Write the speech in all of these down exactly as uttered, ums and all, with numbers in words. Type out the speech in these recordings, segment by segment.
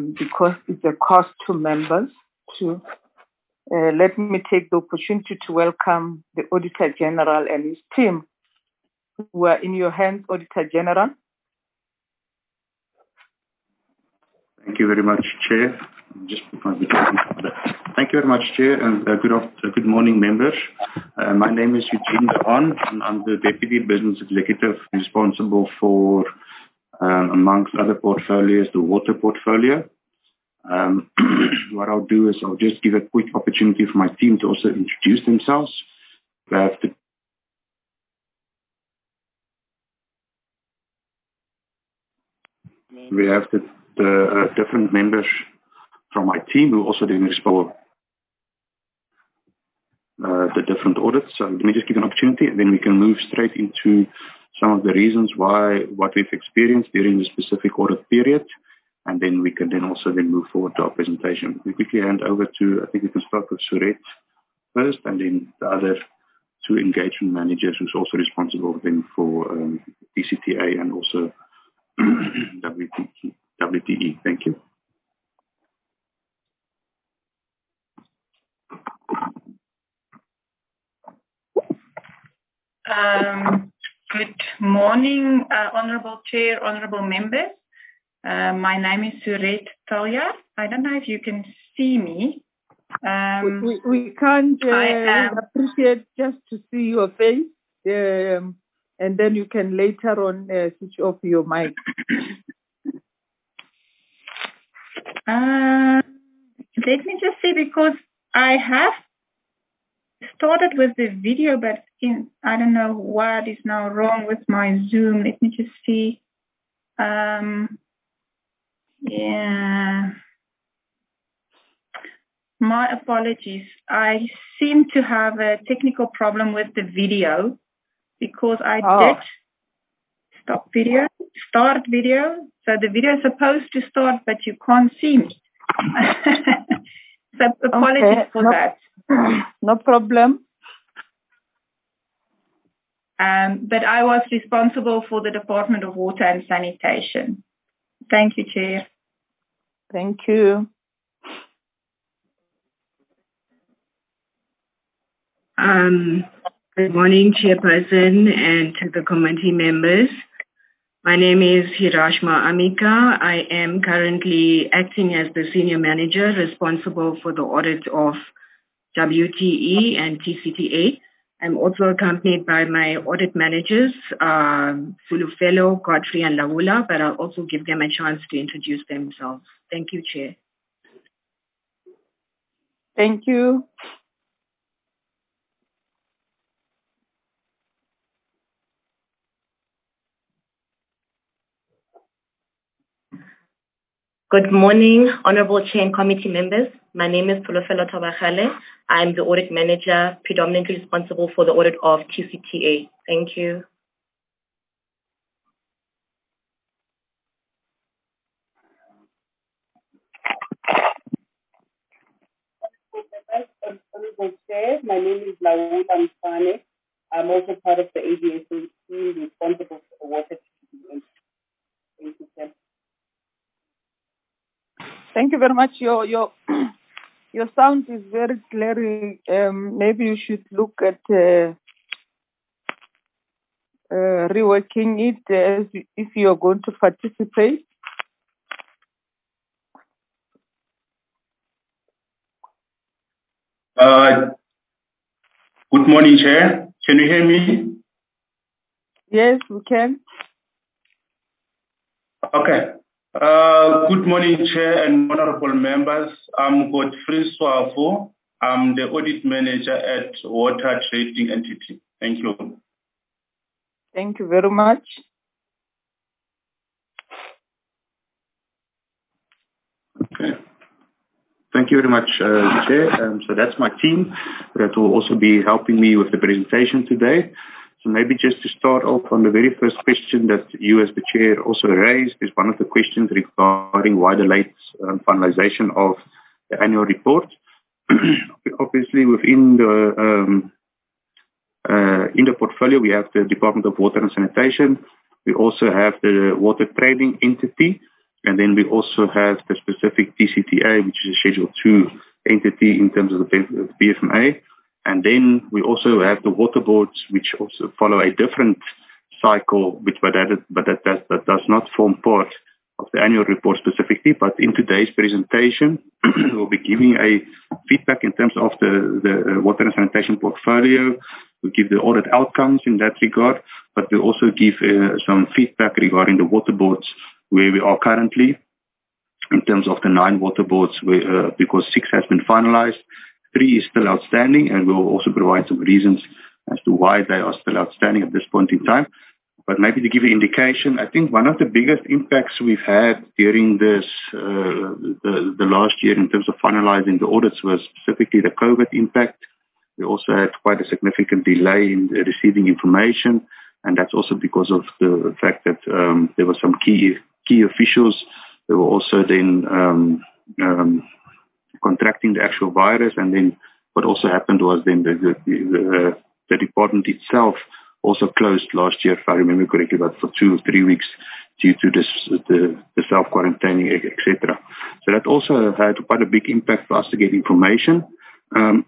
um, because it's a cost to members. To uh, let me take the opportunity to welcome the Auditor General and his team, who are in your hands, Auditor General. Thank you very much, Chair. Just Thank you very much, Chair, and uh, good, after, good morning, members. Uh, my name is Eugene Dehan, and I'm the Deputy Business Executive responsible for, um, amongst other portfolios, the water portfolio. Um, what I'll do is I'll just give a quick opportunity for my team to also introduce themselves. We have the we have the, the uh, different members from my team who also then explore uh, the different audits. So let me just give an opportunity, and then we can move straight into some of the reasons why what we've experienced during the specific audit period. And then we can then also then move forward to our presentation. We quickly hand over to, I think we can start with Suret first, and then the other two engagement managers who's also responsible then for um, T C T A and also W T E. Thank you. Um, good morning, uh, Honourable Chair, Honourable Members. Uh, my name is Suret Talya. I don't know if you can see me. Um, we, we, we can't uh, am, appreciate just to see your face, um, and then you can later on uh, switch off your mic. uh, let me just see, because I have started with the video, but in, I don't know what is now wrong with my Zoom. Let me just see. Um, yeah. My apologies. I seem to have a technical problem with the video, because I oh. did stop video, start video. So the video is supposed to start, but you can't see me. So apologies okay. for no, that. No problem. Um, but I was responsible for the Department of Water and Sanitation. Thank you, Chair. Thank you. Um, good morning, Chairperson, and to the committee members. My name is Hirashma Amika. I am currently acting as the Senior Manager responsible for the audit of W T E and T C T A. I'm also accompanied by my audit managers, um, Fulufelo, Godfrey, and Laula, but I'll also give them a chance to introduce themselves. Thank you, Chair. Thank you. Good morning, Honourable Chair and committee members. My name is Fulufelo Tabachale. I'm the audit manager, predominantly responsible for the audit of T C T A. Thank you. Honourable Chair, my name is Laula Mfane. I'm also part of the A V S O team responsible for the water treatment. Thank you, Chair. Thank you very much. Your your your sound is very clear. Um, maybe you should look at uh, uh, reworking it uh, if you are going to participate. Uh, good morning, Chair. Can you hear me? Yes, we can. Okay. Uh, good morning, Chair and honorable members. I'm Godfrey Swafo. I'm the audit manager at Water Trading Entity. Thank you. Thank you very much. Okay. Thank you very much, uh, Chair. Um, so that's my team that will also be helping me with the presentation today. So maybe just to start off on the very first question that you as the Chair also raised is one of the questions regarding why the late um, finalization of the annual report. Obviously, within the um, uh, in the portfolio, we have the Department of Water and Sanitation. We also have the Water Trading Entity, And then we also have the specific T C T A, which is a Schedule two entity in terms of the B F M A. And then we also have the water boards, which also follow a different cycle, which but that, but that, that, that does not form part of the annual report specifically. But in today's presentation, we'll be giving a feedback in terms of the, the water and sanitation portfolio. We'll give the audit outcomes in that regard, but we'll also give uh, some feedback regarding the water boards, where we are currently in terms of the nine water boards, where, uh, because six has been finalized, three is still outstanding, and we'll also provide some reasons as to why they are still outstanding at this point in time. But maybe to give you an indication, I think one of the biggest impacts we've had during this uh, the, the last year in terms of finalizing the audits was specifically the COVID impact. We also had quite a significant delay in receiving information, and that's also because of the fact that um, there were some key key officials that were also then um, um, contracting the actual virus. And then what also happened was then the, the, the, the department itself also closed last year, if I remember correctly, but for two or three weeks due to this, the, the self-quarantining, et cetera. So that also had quite a big impact for us to get information. Um,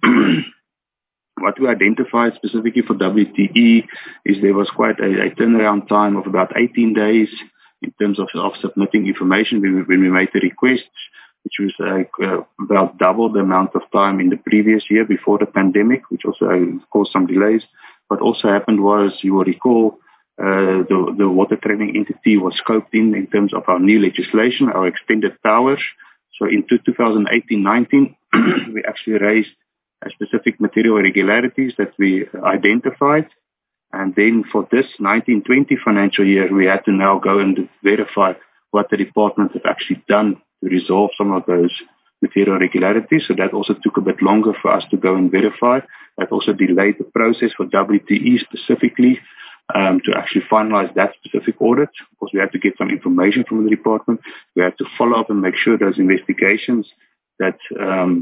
what we identified specifically for W T E is there was quite a, a turnaround time of about eighteen days in terms of, of submitting information when we, when we made the requests, which was uh, uh, about double the amount of time in the previous year before the pandemic, which also uh, caused some delays. What also happened was, you will recall, uh, the, the water trading entity was scoped in in terms of our new legislation, our extended powers. So in twenty eighteen nineteen, we actually raised a specific material irregularities that we identified. And then for this nineteen twenty financial year, we had to now go and verify what the department have actually done to resolve some of those material irregularities. So that also took a bit longer for us to go and verify. That also delayed the process for W T E specifically um, to actually finalize that specific audit, because we had to get some information from the department. We had to follow up and make sure those investigations that um,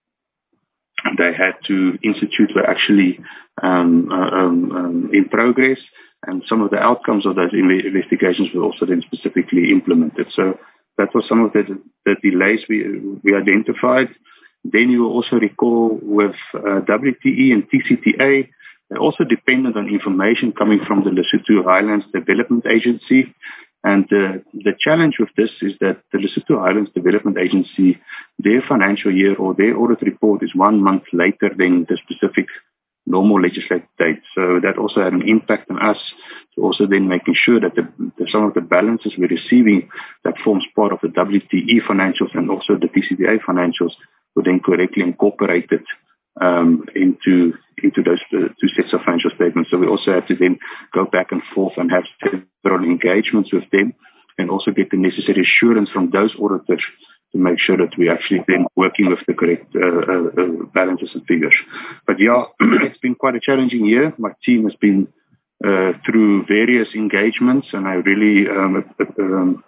they had to institute were actually um, um, um, in progress, and some of the outcomes of those investigations were also then specifically implemented. So that was some of the, the delays we, we identified. Then you will also recall with uh, W T E and T C T A, they're also dependent on information coming from the Lesotho Highlands Development Agency. And uh, the challenge with this is that the Lesotho Highlands Development Agency, their financial year or their audit report is one month later than the specific normal legislative date. So that also had an impact on us, to also then making sure that the, the, some of the balances we're receiving that forms part of the W T E financials and also the T C T A financials were then correctly incorporated um, into into those uh, two sets of financial statements. So we also have to then go back and forth and have several engagements with them, and also get the necessary assurance from those auditors to make sure that we actually then working with the correct uh, uh, uh, balances and figures. But yeah, it's been quite a challenging year. My team has been uh, through various engagements, and I really um, uh, um,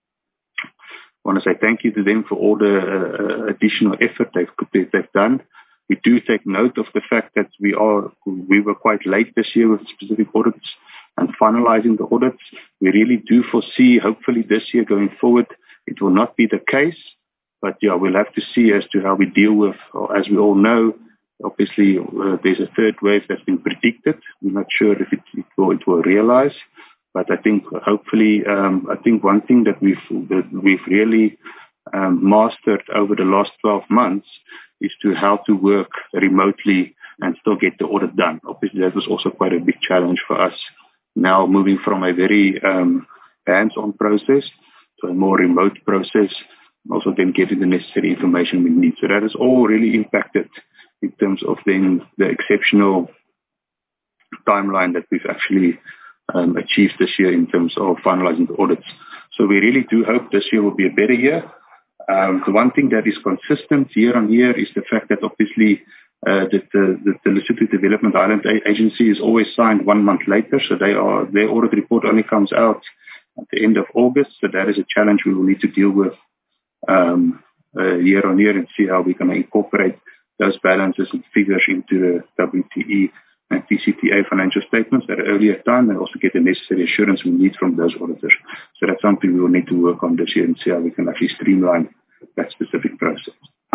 want to say thank you to them for all the uh, additional effort they've, they've done. We do take note of the fact that we are we were quite late this year with specific audits and finalizing the audits. We really do foresee, hopefully this year going forward, it will not be the case. But yeah, we'll have to see as to how we deal with, or as we all know, obviously uh, there's a third wave that's been predicted. We're not sure if it, it, will, it will realize. But I think hopefully, um, I think one thing that we've, that we've really um, mastered over the last twelve months is to how to work remotely and still get the audit done. Obviously, that was also quite a big challenge for us, now moving from a very um, hands-on process to a more remote process, also then getting the necessary information we need. So that has all really impacted in terms of then the exceptional timeline that we've actually um, achieved this year in terms of finalizing the audits. So we really do hope this year will be a better year. Um, the one thing that is consistent year on year is the fact that obviously uh, that the, the, the Lesotho Development Island Agency is always signed one month later. So they are, their audit report only comes out at the end of August. So that is a challenge we will need to deal with um, uh, year on year and see how we can incorporate those balances and figures into the W T E and T C T A financial statements at an earlier time and also get the necessary assurance we need from those auditors. So that's something we will need to work on this year and see how we can actually streamline that specific process.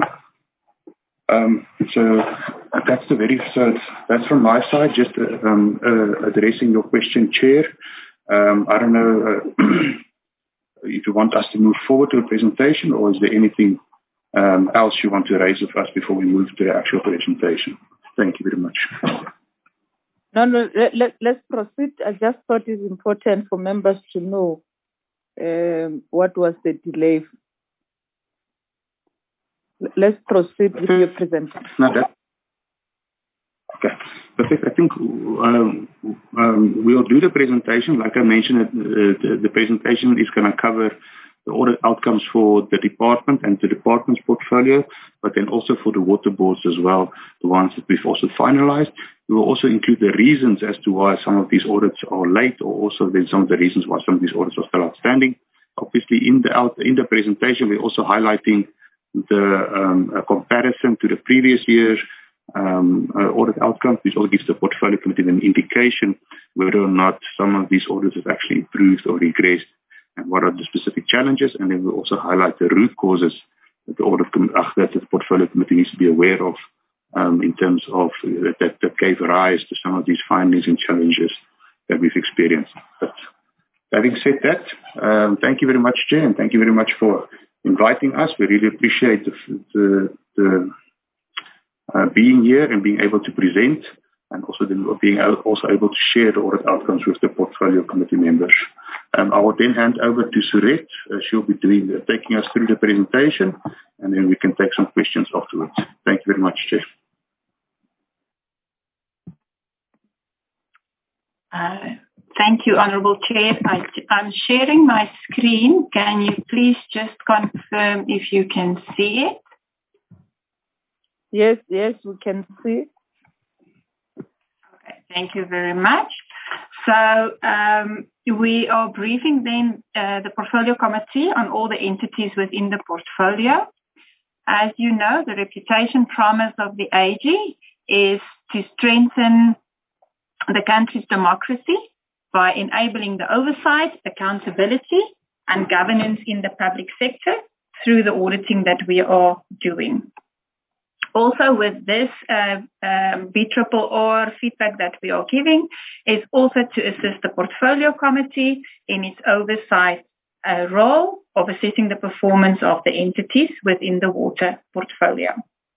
Um, so that's the very, so that's from my side, just uh, um, uh, addressing your question, Chair. Um, I don't know uh, if you want us to move forward to the presentation, or is there anything um, else you want to raise with us before we move to the actual presentation? Thank you very much. No, no, let, let, let's proceed. I just thought it's important for members to know um, what was the delay. Let's proceed with your presentation. No, that, okay, perfect. I think um, um, we'll do the presentation. Like I mentioned, uh, the, the presentation is going to cover the audit outcomes for the department and the department's portfolio, but then also for the water boards as well, the ones that we've also finalized. We will also include the reasons as to why some of these audits are late, or also then some of the reasons why some of these audits are still outstanding. Obviously, in the out, in the presentation, we're also highlighting the um, a comparison to the previous year's um, uh, audit outcomes, which also gives the portfolio committee an indication whether or not some of these audits have actually improved or regressed, and what are the specific challenges. And then we'll also highlight the root causes that the audit com- uh, that the portfolio committee needs to be aware of um, in terms of uh, that, that gave rise to some of these findings and challenges that we've experienced. But having said that, um, thank you very much, Chair, and thank you very much for inviting us. We really appreciate the, the, the uh, being here and being able to present, and also the, being also able to share the audit outcomes with the portfolio committee members. Um, I will then hand over to Surette. Uh, she'll be doing the, taking us through the presentation, and then we can take some questions afterwards. Thank you very much, Chair. Uh, Thank you, Honourable Chair. I, I'm sharing my screen. Can you please just confirm if you can see it? Yes, yes, we can see. Okay, thank you very much. So um, we are briefing then uh, the portfolio committee on all the entities within the portfolio. As you know, the reputation promise of the A G is to strengthen the country's democracy by enabling the oversight, accountability, and governance in the public sector through the auditing that we are doing. Also, with this uh, um, B R R R feedback that we are giving is also to assist the portfolio committee in its oversight uh, role of assessing the performance of the entities within the water portfolio.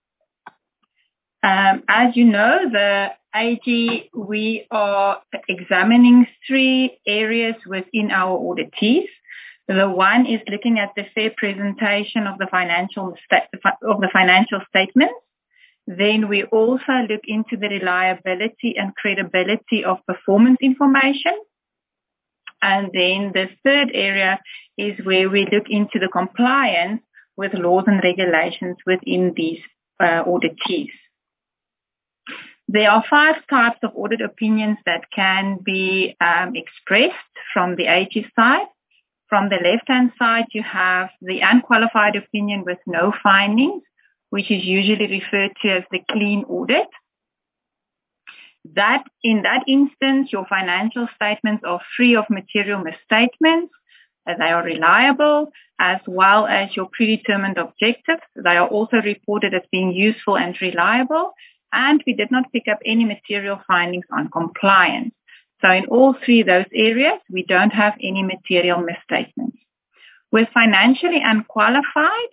Um, as you know, the A G, we are examining three areas within our auditees. The one is looking at the fair presentation of the financial of the financial statements. Then we also look into the reliability and credibility of performance information. And then the third area is where we look into the compliance with laws and regulations within these uh, auditees. There are five types of audit opinions that can be um, expressed from the A G side. From the left-hand side, you have the unqualified opinion with no findings, which is usually referred to as the clean audit. That, in that instance, your financial statements are free of material misstatements. They are reliable, as well as your predetermined objectives. They are also reported as being useful and reliable. And we did not pick up any material findings on compliance. So in all three of those areas, we don't have any material misstatements. With financially unqualified,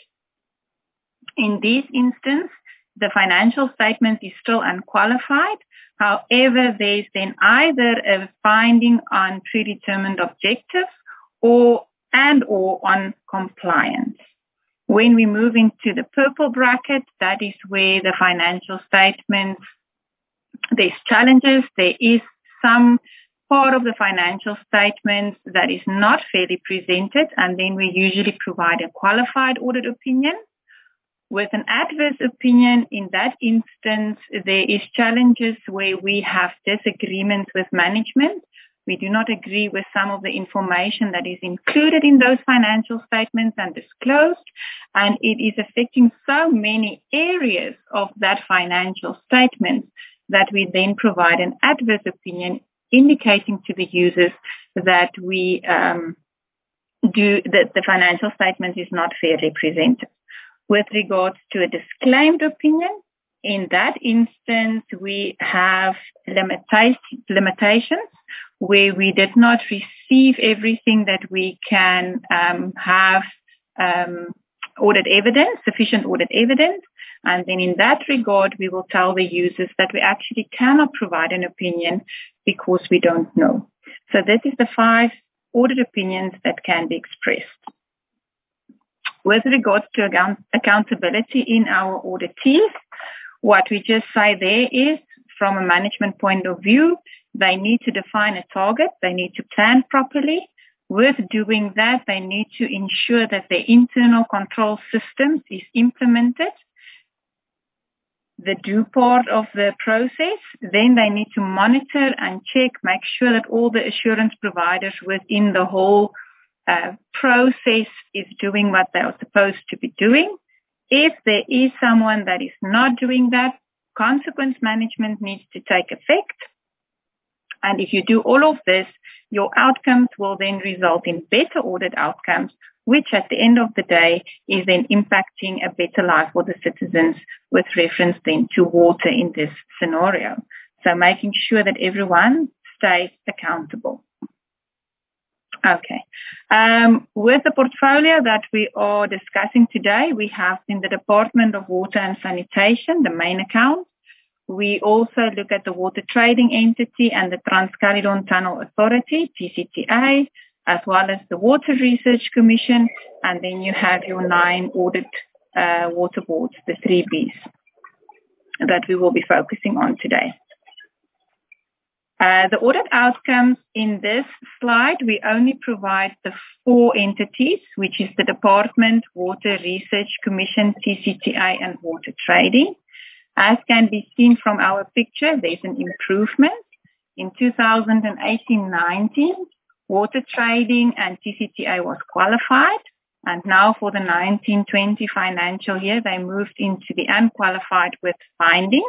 in this instance, the financial statement is still unqualified. However, there's then either a finding on predetermined objectives or and or on compliance. When we move into the purple bracket, that is where the financial statements, there's challenges. There is some part of the financial statements that is not fairly presented, and then we usually provide a qualified audit opinion. With an adverse opinion, in that instance, there is challenges where we have disagreements with management. We do not agree with some of the information that is included in those financial statements and disclosed, and it is affecting so many areas of that financial statement that we then provide an adverse opinion indicating to the users that we um, do that the financial statement is not fairly presented. With regards to a disclaimed opinion, in that instance, we have limita- limitations where we did not receive everything that we can um, have um, audit evidence, sufficient audit evidence. And then in that regard, we will tell the users that we actually cannot provide an opinion because we don't know. So this is the five audit opinions that can be expressed. With regards to account- accountability in our auditees, what we just say there is, from a management point of view, they need to define a target, they need to plan properly. With doing that, they need to ensure that their internal control systems is implemented, the do part of the process. Then they need to monitor and check, make sure that all the assurance providers within the whole uh, process is doing what they are supposed to be doing. If there is someone that is not doing that, consequence management needs to take effect. And if you do all of this, your outcomes will then result in better audit outcomes, which at the end of the day is then impacting a better life for the citizens with reference then to water in this scenario. So making sure that everyone stays accountable. Okay. Um, with the portfolio that we are discussing today, we have in the Department of Water and Sanitation, the main account. We also look at the water trading entity and the Trans-Caledon Tunnel Authority, T C T A, as well as the Water Research Commission, and then you have your nine audit uh, water boards, the three Bs, that we will be focusing on today. Uh, the audit outcomes in this slide, we only provide the four entities, which is the Department, Water Research Commission, T C T A, and Water Trading. As can be seen from our picture, there's an improvement. In two thousand eighteen nineteen, Water Trading and T C T A was qualified, and now for the nineteen twenty financial year, they moved into the unqualified with findings.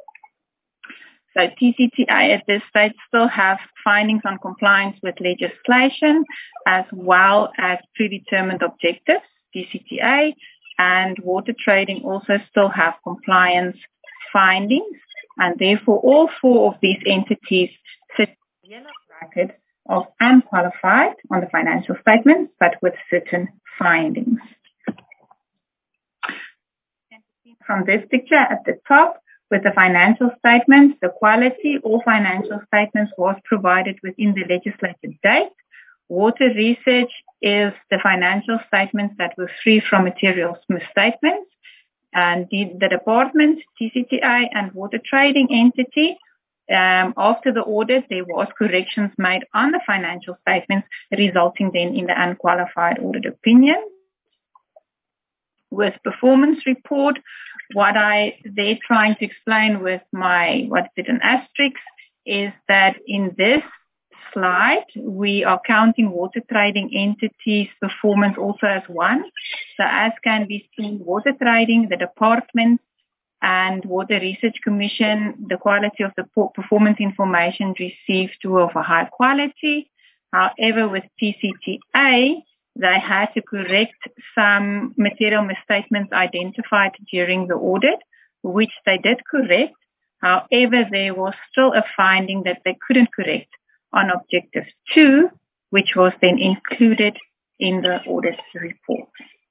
So T C T A at this stage still have findings on compliance with legislation as well as predetermined objectives, T C T A, and Water Trading also still have compliance findings, and therefore all four of these entities sit in the yellow bracket of unqualified on the financial statements, but with certain findings. From this picture at the top, with the financial statements, the quality or financial statements was provided within the legislated date. Water Research is the financial statements that were free from material misstatements. And the, the department, T C T A, and Water Trading entity, um, after the audit, there was corrections made on the financial statements, resulting then in the unqualified audit opinion. With performance report, what I they're trying to explain with my what's it an asterisk is that in this slide we are counting Water Trading entities' performance also as one. So as can be seen, Water Trading, the department, and Water Research Commission, the quality of the performance information received were of a high quality. However, with T C T A, they had to correct some material misstatements identified during the audit, which they did correct. However, there was still a finding that they couldn't correct on objective two, which was then included in the audit report.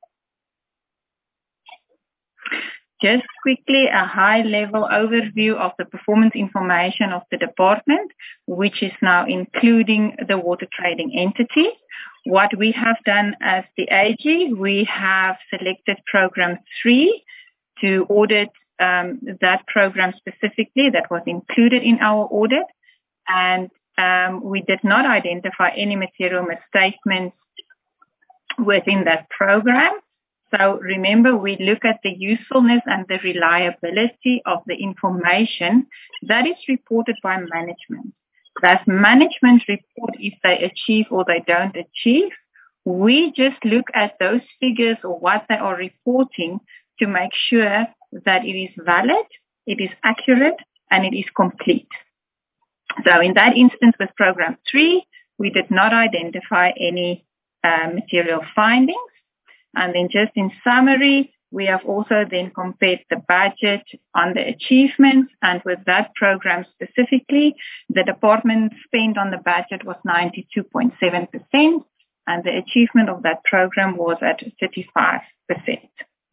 Just quickly, a high-level overview of the performance information of the department, which is now including the Water Trading entity. What we have done as the A G, we have selected program three to audit um, that program specifically that was included in our audit. And um, we did not identify any material misstatements within that program. So remember, we look at the usefulness and the reliability of the information that is reported by management. Does management report if they achieve or they don't achieve? We just look at those figures or what they are reporting to make sure that it is valid, it is accurate, and it is complete. So in that instance with program three, we did not identify any uh, material findings. And then just in summary, we have also then compared the budget on the achievements, and with that program specifically, the department spend on the budget was ninety-two point seven percent, and the achievement of that program was at thirty-five percent.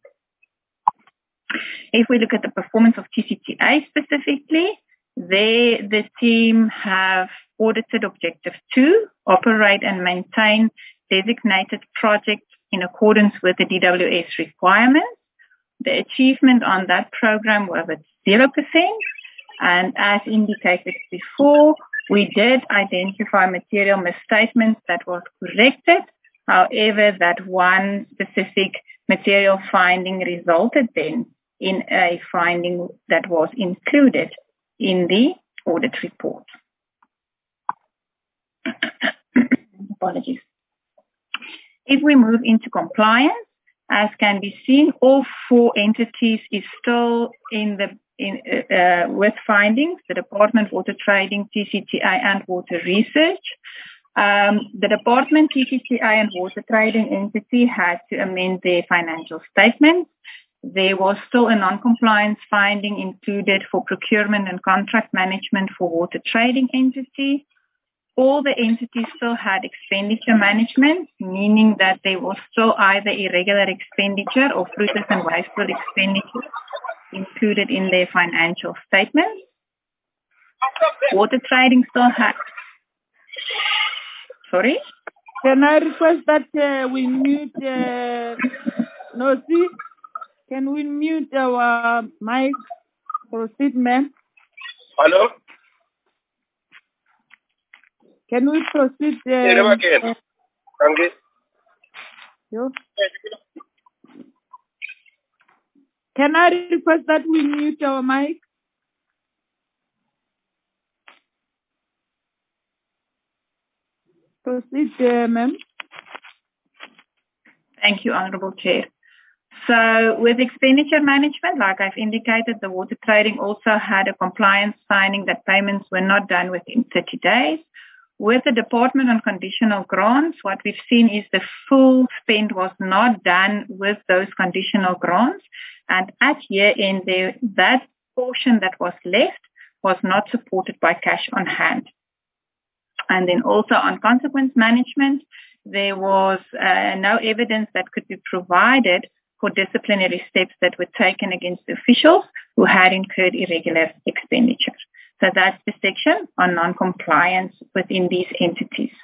If we look at the performance of T C T A specifically, there the team have audited objective two, operate and maintain designated projects in accordance with the D W S requirements. The achievement on that program was at zero percent. And as indicated before, we did identify material misstatements that was corrected. However, that one specific material finding resulted then in a finding that was included in the audit report. Apologies. If we move into compliance, as can be seen, all four entities is still in the in uh, with findings: the Department Water Trading, T C T A, and Water Research. Um, the Department, T C T A, and Water Trading entity had to amend their financial statements. There was still a non-compliance finding included for procurement and contract management for water trading entity. All the entities still had expenditure management, meaning that there was still either irregular expenditure or fruitless and wasteful expenditure included in their financial statements. Water trading still had... Sorry? Can I request that uh, we mute... Uh, no, see? Can we mute our mic? Proceed, ma'am. Hello? Can we proceed? Uh, yeah, again. Uh, okay. Yo. Can I request that we mute our mic? Proceed, uh, ma'am. Thank you, Honourable Chair. So with expenditure management, like I've indicated, the water trading also had a compliance finding that payments were not done within thirty days. With the Department on conditional grants, what we've seen is the full spend was not done with those conditional grants. And at year end, there, that portion that was left was not supported by cash on hand. And then also on consequence management, there was uh, no evidence that could be provided for disciplinary steps that were taken against the officials who had incurred irregular expenditure. So that's the section on non-compliance within these entities.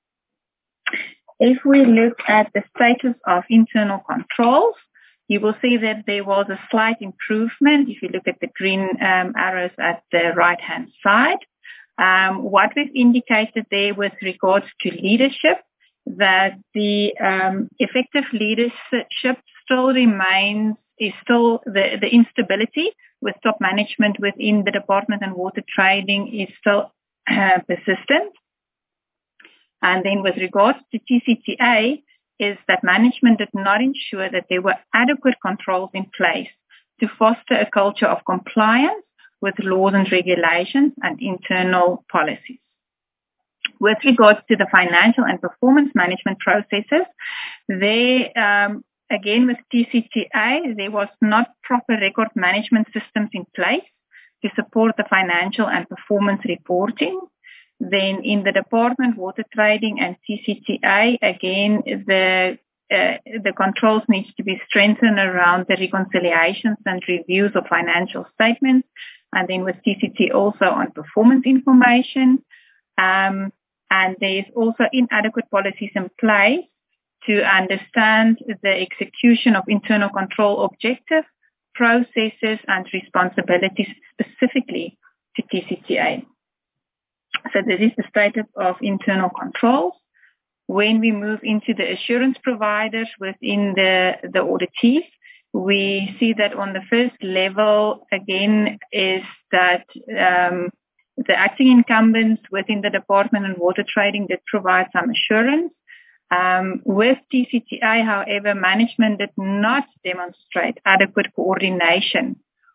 If we look at the status of internal controls, you will see that there was a slight improvement if you look at the green um, arrows at the right-hand side. Um, what we've indicated there with regards to leadership, that the um, effective leadership still remains, is still the, the instability with top management within the Department and Water Trading is still uh, persistent. And then with regards to T C T A, is that management did not ensure that there were adequate controls in place to foster a culture of compliance with laws and regulations and internal policies. With regards to the financial and performance management processes, they, um, again with T C T A, there was not proper record management systems in place to support the financial and performance reporting. Then in the Department, Water Trading and T C T A, again, the uh, the controls needs to be strengthened around the reconciliations and reviews of financial statements. And then with T C T also on performance information. Um, and there's also inadequate policies in place to understand the execution of internal control objectives, processes, and responsibilities specifically to T C T A. So this is the status of internal controls. When we move into the assurance providers within the, the auditees, we see that on the first level, again, is that um, the acting incumbents within the Department and Water Trading did provide some assurance. Um, with T C T A, however, management did not demonstrate adequate coordination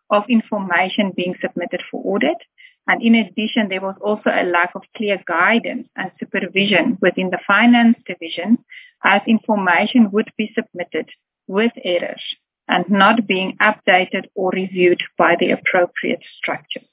of information being submitted for audit. And in addition, there was also a lack of clear guidance and supervision within the finance division, as information would be submitted with errors and not being updated or reviewed by the appropriate structures.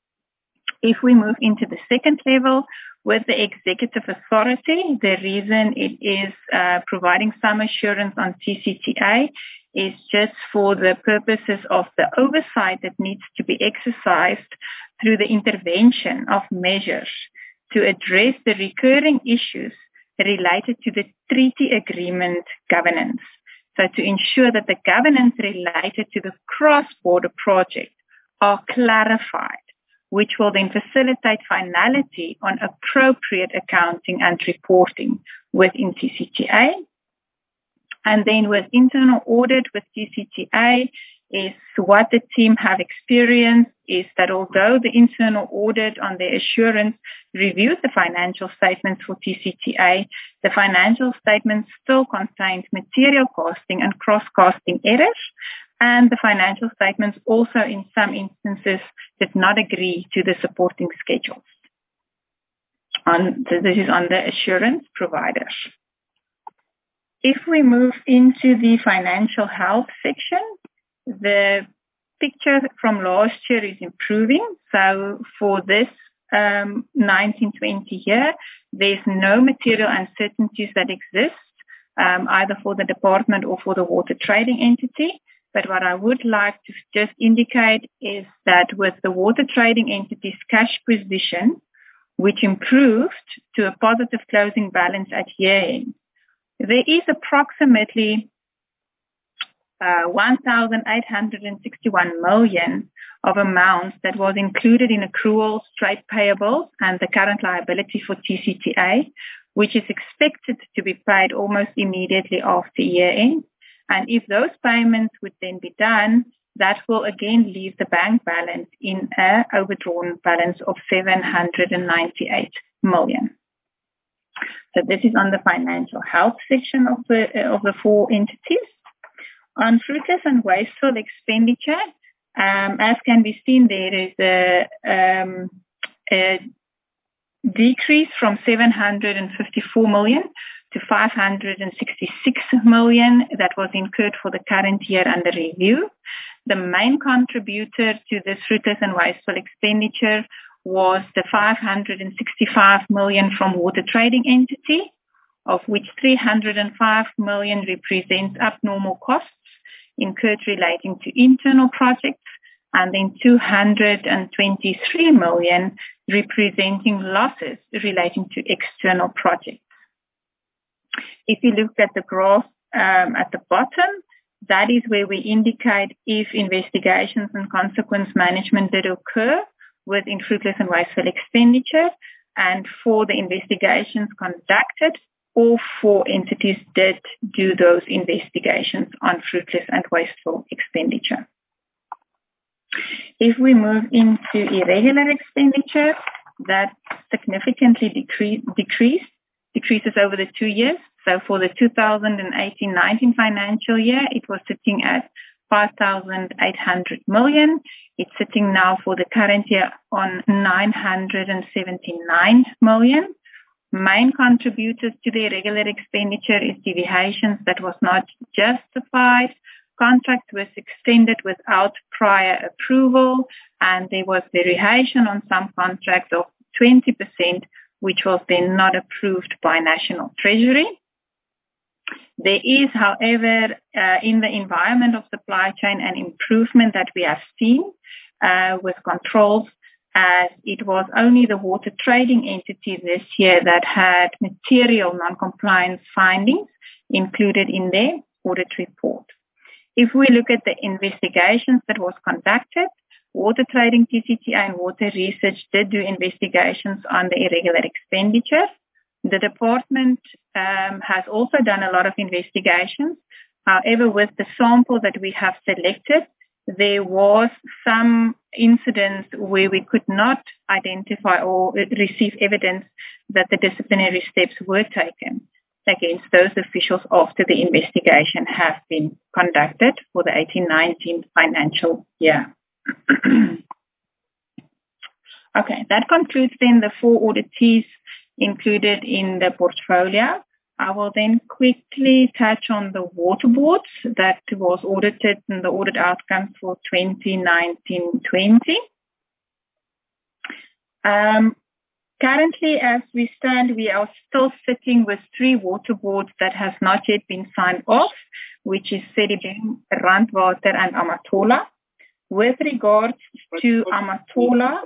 If we move into the second level, with the executive authority, the reason it is uh, providing some assurance on T C T A is just for the purposes of the oversight that needs to be exercised through the intervention of measures to address the recurring issues related to the treaty agreement governance. So to ensure that the governance related to the cross-border project are clarified, which will then facilitate finality on appropriate accounting and reporting within T C T A. And then with internal audit with T C T A is what the team have experienced is that although the internal audit on the assurance reviewed the financial statements for T C T A, the financial statements still contained material costing and cross-costing errors, and the financial statements also in some instances did not agree to the supporting schedules. On, so this is on the assurance providers. If we move into the financial health section, the picture from last year is improving. So for this um, nineteen twenty year, there's no material uncertainties that exist, um, either for the department or for the water trading entity. But what I would like to just indicate is that with the water trading entity's cash position, which improved to a positive closing balance at year-end, there is approximately uh, one thousand eight hundred sixty-one million of amounts that was included in accruals, trade payables, and the current liability for T C T A, which is expected to be paid almost immediately after year-end. And if those payments would then be done, that will again leave the bank balance in an overdrawn balance of seven hundred ninety-eight million. So this is on the financial health section of the uh, of the four entities. On fruitless and wasteful expenditure, um, as can be seen, there is a, um, a decrease from seven hundred fifty-four million to five hundred sixty-six million that was incurred for the current year under review. The main contributor to this fruitless and wasteful expenditure was the five hundred sixty-five million from water trading entity, of which three hundred five million represents abnormal costs incurred relating to internal projects, and then two hundred twenty-three million representing losses relating to external projects. If you look at the graph um, at the bottom, that is where we indicate if investigations and consequence management did occur within fruitless and wasteful expenditure, and for the investigations conducted, all four entities did do those investigations on fruitless and wasteful expenditure. If we move into irregular expenditure, that significantly decrease, decreased, decreases over the two years. So for the two thousand eighteen nineteen financial year, it was sitting at five thousand eight hundred million. It's sitting now for the current year on nine hundred seventy-nine million. Main contributors to the irregular expenditure is deviations that was not justified, contract was extended without prior approval, and there was variation on some contracts of twenty percent, which was then not approved by National Treasury. There is, however, uh, in the environment of supply chain, an improvement that we have seen uh, with controls, as it was only the water trading entity this year that had material non-compliance findings included in their audit report. If we look at the investigations that was conducted, Water Trading, T C T A, and Water Research did do investigations on the irregular expenditure. The department um, has also done a lot of investigations. However, with the sample that we have selected, there was some incidents where we could not identify or receive evidence that the disciplinary steps were taken against those officials after the investigation have been conducted for the eighteen nineteen financial year. Okay, that concludes then the four auditees included in the portfolio. I will then quickly touch on the water boards that was audited and the audit outcomes for twenty nineteen twenty. Um, currently, as we stand, we are still sitting with three water boards that has not yet been signed off, which is Sedibeng, Randwater, and Amatola. With regards to Amatola,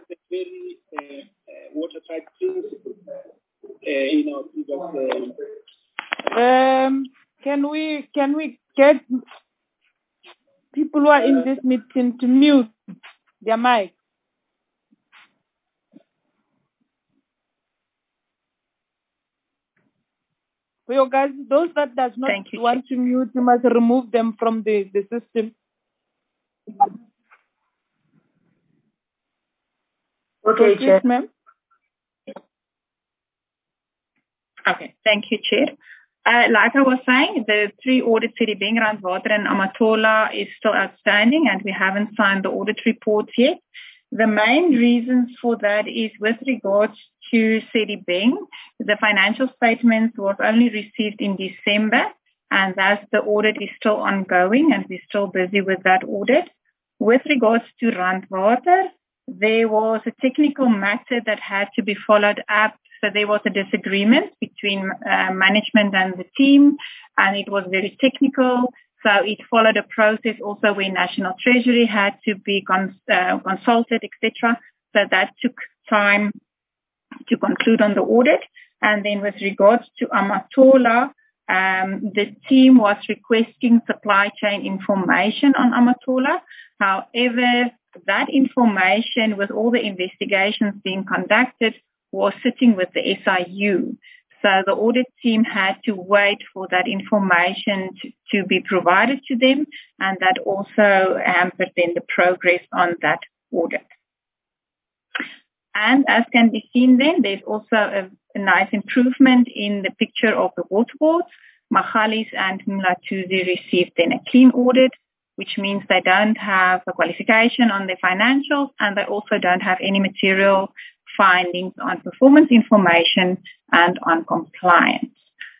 um, can we can we get people who are in this meeting to mute their mic? For you guys, those that does not you, want Chair. to mute, you must remove them from the, the system. Okay, Chair. Ma'am. Okay, thank you, Chair. Uh, like I was saying, the three audits, Sedibeng, Randwater, and Amatola, is still outstanding, and we haven't signed the audit reports yet. The main reasons for that is with regards to Sedibeng, the financial statements was only received in December, and thus the audit is still ongoing, and we're still busy with that audit. With regards to Randwater, there was a technical matter that had to be followed up. So there was a disagreement between uh, management and the team, and it was very technical. So it followed a process also where National Treasury had to be cons- uh, consulted, et cetera. So that took time to conclude on the audit. And then with regards to Amatola, um, the team was requesting supply chain information on Amatola. However, that information, with all the investigations being conducted, was sitting with the S I U. So the audit team had to wait for that information to, to be provided to them, and that also hampered then the progress on that audit. And as can be seen then, there's also a, a nice improvement in the picture of the water boards. Magalies and Mlatuzi received then a clean audit, which means they don't have a qualification on their financials, and they also don't have any material findings on performance information and on compliance.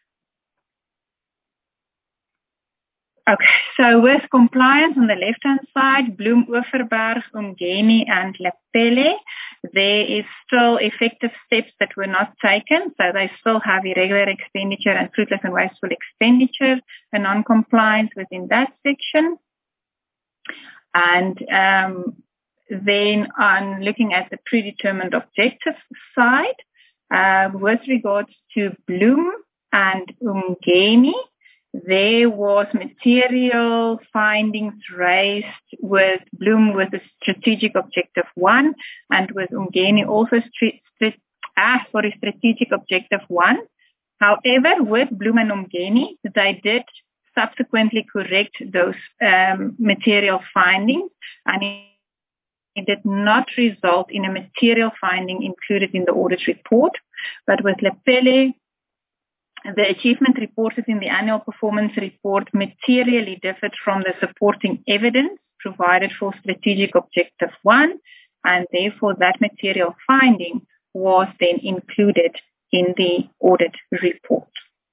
Okay, so with compliance on the left-hand side, Bloem, Overberg, Umgeni, and Lepelle, there is still effective steps that were not taken. So they still have irregular expenditure and fruitless and wasteful expenditure and non-compliance within that section. And um, then on looking at the predetermined objectives side, uh, with regards to Bloem and Umgeni, there was material findings raised with Bloem with the strategic objective one, and with Umgeni also st- st- ah, sorry, strategic objective one. However, with Bloem and Umgeni, they did subsequently correct those um, material findings, and it, it did not result in a material finding included in the audit report. But with Lepelle, the achievement reported in the annual performance report materially differed from the supporting evidence provided for strategic objective one, and therefore that material finding was then included in the audit report.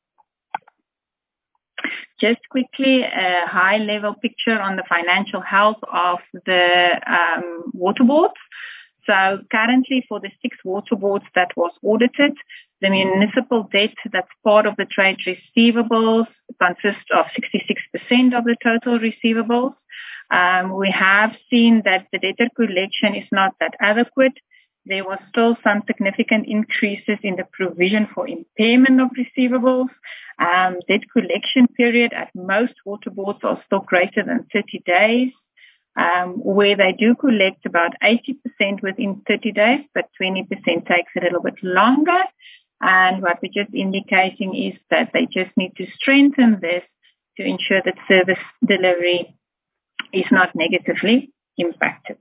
Just quickly, a high-level picture on the financial health of the um, water boards. So currently for the six water boards that was audited, the municipal debt that's part of the trade receivables consists of sixty-six percent of the total receivables. Um, we have seen that the debtor collection is not that adequate. There was still some significant increases in the provision for impairment of receivables. Um, debt collection period at most water boards are still greater than thirty days. Um, where they do collect about eighty percent within thirty days, but twenty percent takes a little bit longer. And what we're just indicating is that they just need to strengthen this to ensure that service delivery is not negatively impacted.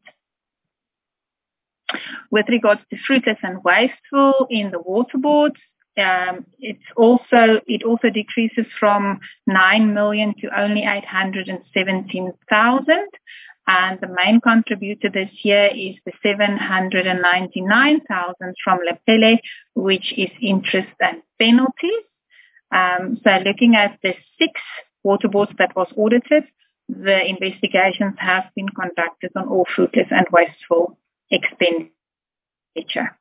With regards to fruitless and wasteful in the water boards, um, it's also it also decreases from nine million to only eight hundred seventeen thousand. And the main contributor this year is the seven hundred ninety-nine thousand from Lepelle, which is interest and penalties. Um, so looking at the six water boards that was audited, the investigations have been conducted on all fruitless and wasteful expenditure.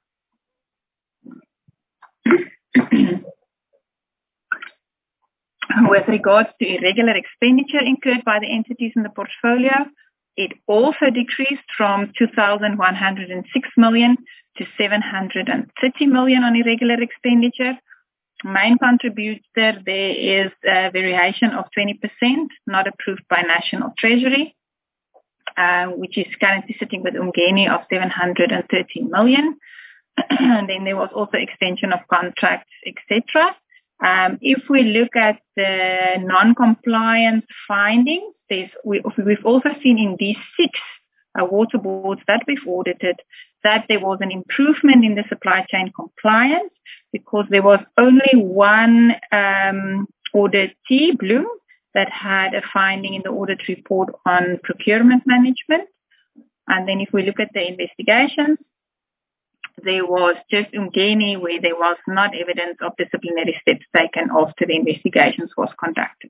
With regards to irregular expenditure incurred by the entities in the portfolio, it also decreased from two thousand one hundred six million to seven hundred thirty million on irregular expenditure. Main contributor there is a variation of twenty percent, not approved by National Treasury, uh, which is currently sitting with Umgeni of seven hundred thirty million. And then there was also extension of contracts, et cetera. Um, if we look at the non-compliance findings, there's, we, we've also seen in these six uh, water boards that we've audited that there was an improvement in the supply chain compliance because there was only one um, auditee, Bloom, that had a finding in the audit report on procurement management. And then if we look at the investigations, there was just Umgeni where there was not evidence of disciplinary steps taken after the investigations was conducted.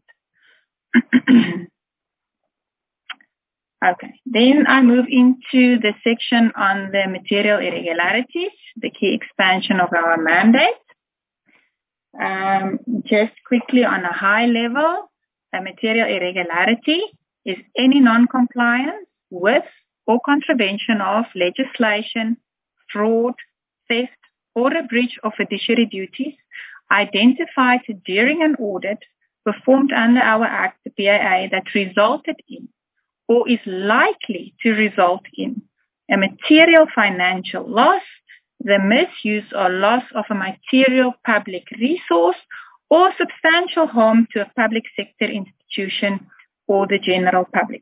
Okay, then I move into the section on the material irregularities, the key expansion of our mandate. Um, just quickly on a high level, a material irregularity is any non-compliance with or contravention of legislation, fraud, theft, or a breach of fiduciary duties identified during an audit performed under our Act, the P A A, that resulted in or is likely to result in a material financial loss, the misuse or loss of a material public resource, or substantial harm to a public sector institution or the general public.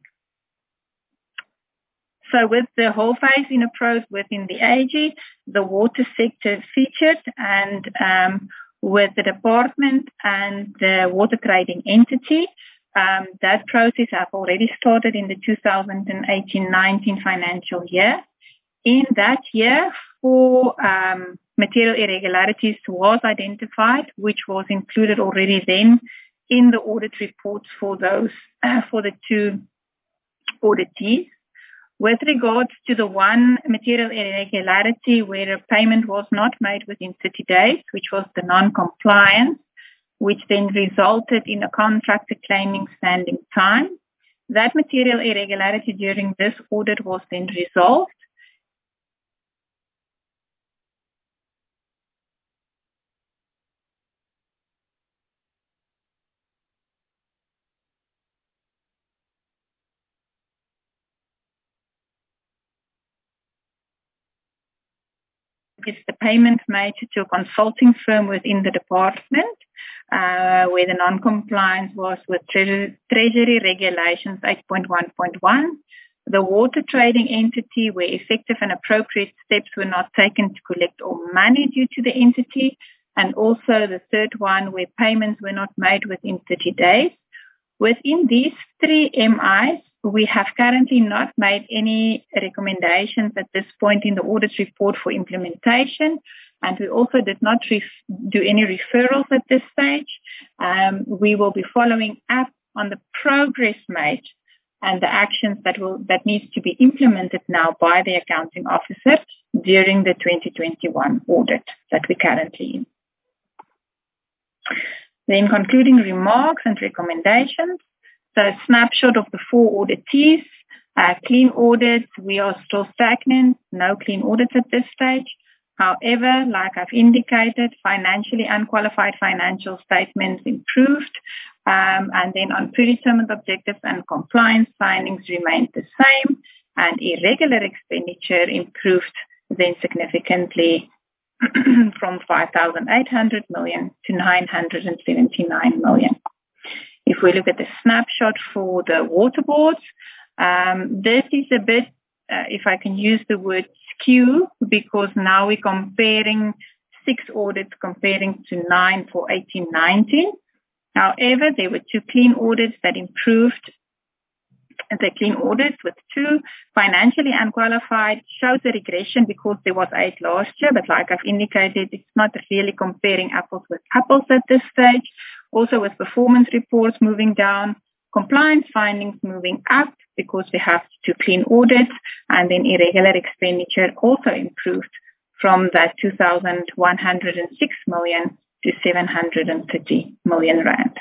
So with the whole phase-in approach within the A G, the water sector featured, and um, with the department and the water trading entity, um, that process have already started in the two thousand eighteen nineteen financial year. In that year, four um, material irregularities was identified, which was included already then in the audit reports for those uh, for the two auditees. With regards to the one material irregularity where a payment was not made within thirty days, which was the non-compliance, which then resulted in a contractor claiming standing time, that material irregularity during this audit was then resolved. It's the payment made to a consulting firm within the department, uh, where the non-compliance was with Treasury, Treasury Regulations eight point one point one. The water trading entity, where effective and appropriate steps were not taken to collect all money due to the entity. And also the third one, where payments were not made within thirty days. Within these three M Is, we have currently not made any recommendations at this point in the audit report for implementation, and we also did not ref- do any referrals at this stage. Um, we will be following up on the progress made and the actions that will that needs to be implemented now by the accounting officer during the twenty twenty-one audit that we're currently in. Then concluding remarks and recommendations. So a snapshot of the four auditees. Uh, clean audits, we are still stagnant, no clean audits at this stage. However, like I've indicated, financially unqualified financial statements improved. Um, and then on predetermined objectives and compliance findings remained the same. And irregular expenditure improved then significantly from five thousand eight hundred million to nine hundred seventy-nine million. If we look at the snapshot for the water boards, um, this is a bit, uh, if I can use the word skew, because now we're comparing six audits comparing to nine for eighteen nineteen. However, there were two clean audits that improved The clean audits with two. Financially unqualified shows a regression because there was eight last year, but like I've indicated, it's not really comparing apples with apples at this stage. Also with performance reports moving down, compliance findings moving up because we have two clean audits, and then irregular expenditure also improved from that two thousand one hundred six million to seven hundred thirty million rand.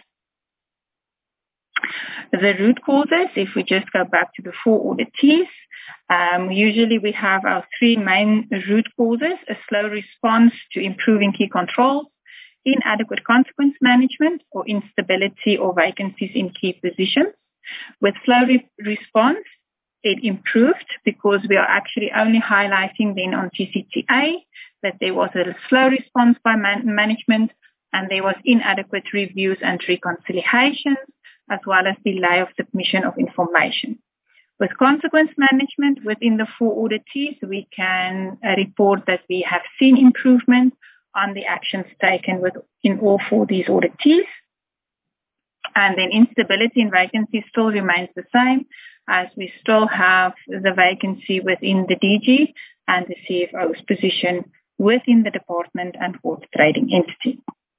The root causes, if we just go back to the four auditees, um, usually we have our three main root causes: a slow response to improving key controls, inadequate consequence management, or instability or vacancies in key positions. With slow re- response, it improved because we are actually only highlighting then on T C T A that there was a slow response by man- management and there was inadequate reviews and reconciliations, as well as delay of submission of information. With consequence management within the four auditees, we can uh, report that we have seen improvement on the actions taken with, in all four of these auditees. And then instability and vacancy still remains the same, as we still have the vacancy within the D G and the C F O's position within the department and water trading entity.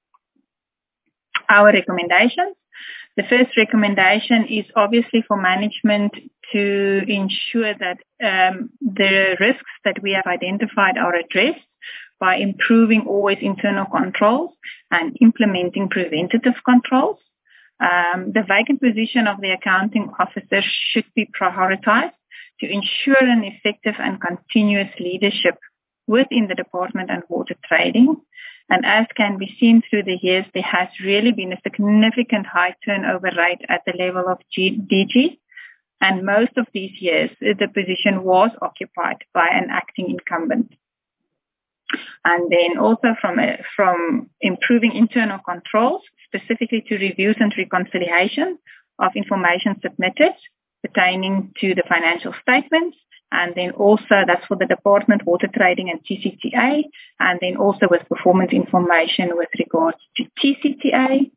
Our recommendations. The first recommendation is obviously for management to ensure that um, the risks that we have identified are addressed by improving always internal controls and implementing preventative controls. Um, the vacant position of the accounting officer should be prioritized to ensure an effective and continuous leadership within the department and water trading. And as can be seen through the years, there has really been a significant high turnover rate at the level of G- D G. And most of these years, the position was occupied by an acting incumbent. And then also from, a, from improving internal controls, specifically to reviews and reconciliation of information submitted pertaining to the financial statements. And then also that's for the department, water trading and T C T A. And then also with performance information with regards to T C T A.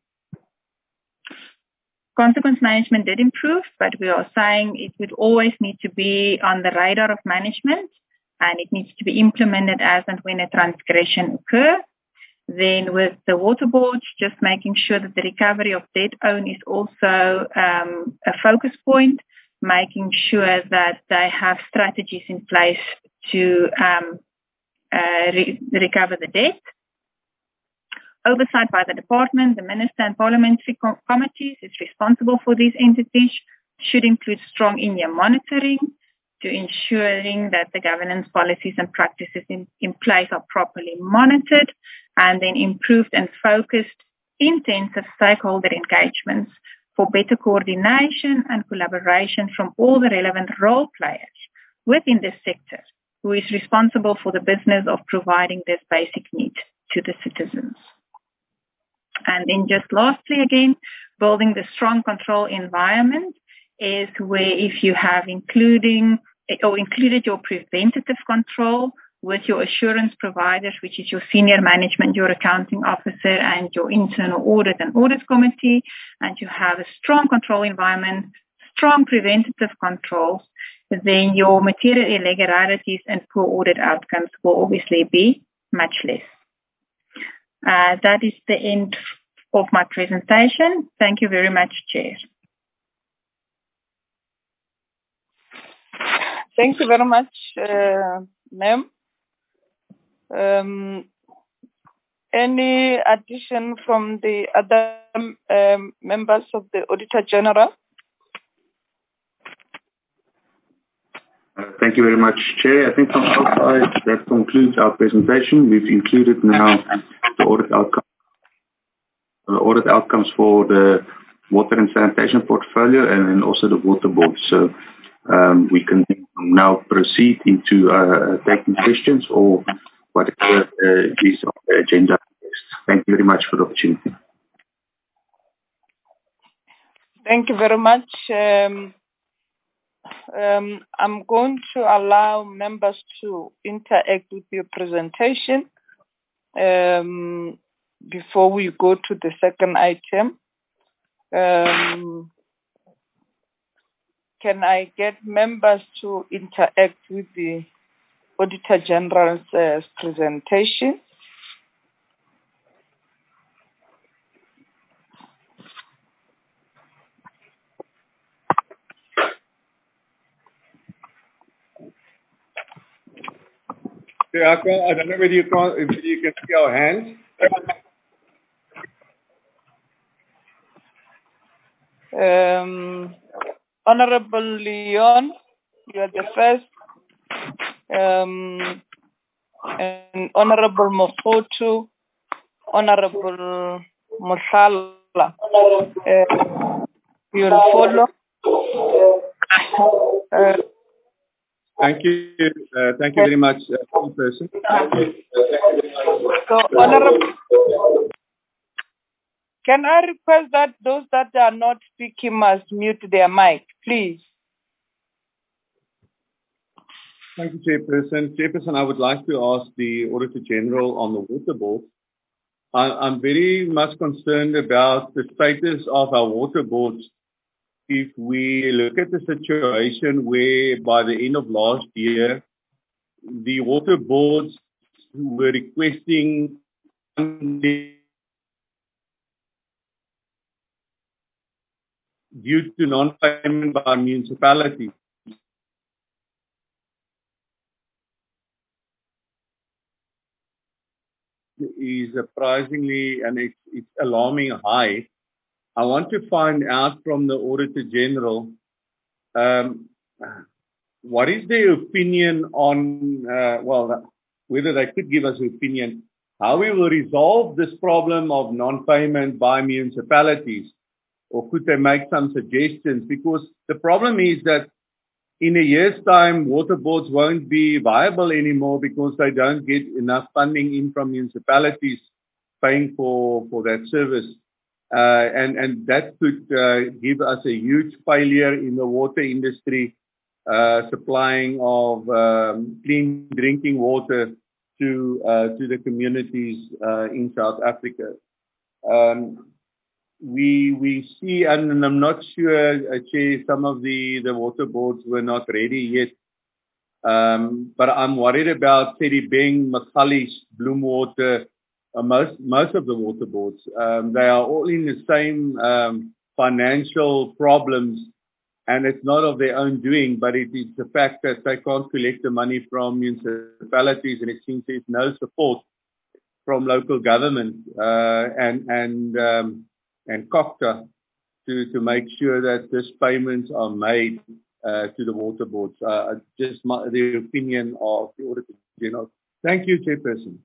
Consequence management did improve, but we are saying it would always need to be on the radar of management and it needs to be implemented as and when a transgression occurs. Then with the water boards, just making sure that the recovery of debt owned is also um, a focus point, making sure that they have strategies in place to um, uh, re- recover the debt. Oversight by the department, the minister and parliamentary com- committees is responsible for these entities, should include strong in-year monitoring to ensuring that the governance policies and practices in, in place are properly monitored, and then improved and focused intensive stakeholder engagements for better coordination and collaboration from all the relevant role players within this sector, who is responsible for the business of providing this basic need to the citizens. And then just lastly again, building the strong control environment is where if you have including or included your preventative control with your assurance providers, which is your senior management, your accounting officer, and your internal audit and audit committee, and you have a strong control environment, strong preventative controls, then your material irregularities and poor audit outcomes will obviously be much less. Uh, that is the end of my presentation. Thank you very much, Chair. Thank you very much, uh, ma'am. Um, any addition from the other um, members of the Auditor General? Uh, thank you very much, Chair. I think from our side, that concludes our presentation. We've included now the audit outcome, uh, audit outcomes for the water and sanitation portfolio and then also the water board. So um, we can now proceed into uh, taking questions or whatever uh, is on the agenda. Thank you very much for the opportunity. Thank you very much. Um, um, I'm going to allow members to interact with your presentation um, before we go to the second item. Um, can I get members to interact with the Auditor General's uh, presentation? Yeah, I don't know whether you can, if you can see our hands. Um, Honorable Leon, you are the first. Um, and Honorable Mokhotu, Honorable Moshala. Uh, you'll follow. Uh, Thank you. Uh, thank you very much, uh, person. So, Honorable, can I request that those that are not speaking must mute their mic, please? Thank you, Chairperson. Chairperson, I would like to ask the Auditor General on the water board. I, I'm very much concerned about the status of our water boards. If we look at the situation where by the end of last year, the water boards were requesting funding due to non-payment by municipalities. Is surprisingly and it's, it's alarming high. I want to find out from the Auditor General um, what is their opinion on, uh, well, whether they could give us an opinion, how we will resolve this problem of non-payment by municipalities, or could they make some suggestions? Because the problem is that in a year's time, water boards won't be viable anymore because they don't get enough funding in from municipalities paying for, for that service. Uh, and, and that could uh, give us a huge failure in the water industry, uh, supplying of um, clean drinking water to uh, to the communities uh, in South Africa. Um, We we see, and I'm not sure, uh, Chair, some of the, the water boards were not ready yet. Um, but I'm worried about Sedibeng, Magalies, Bloemwater, uh, most most of the water boards. Um, they are all in the same um, financial problems, and it's not of their own doing, but it is the fact that they can't collect the money from municipalities, and it seems there's no support from local government uh, and and um, and COCTA to, to make sure that these payments are made uh, to the water boards. Uh, just my, the opinion of the Auditor General. Thank you, Chairperson.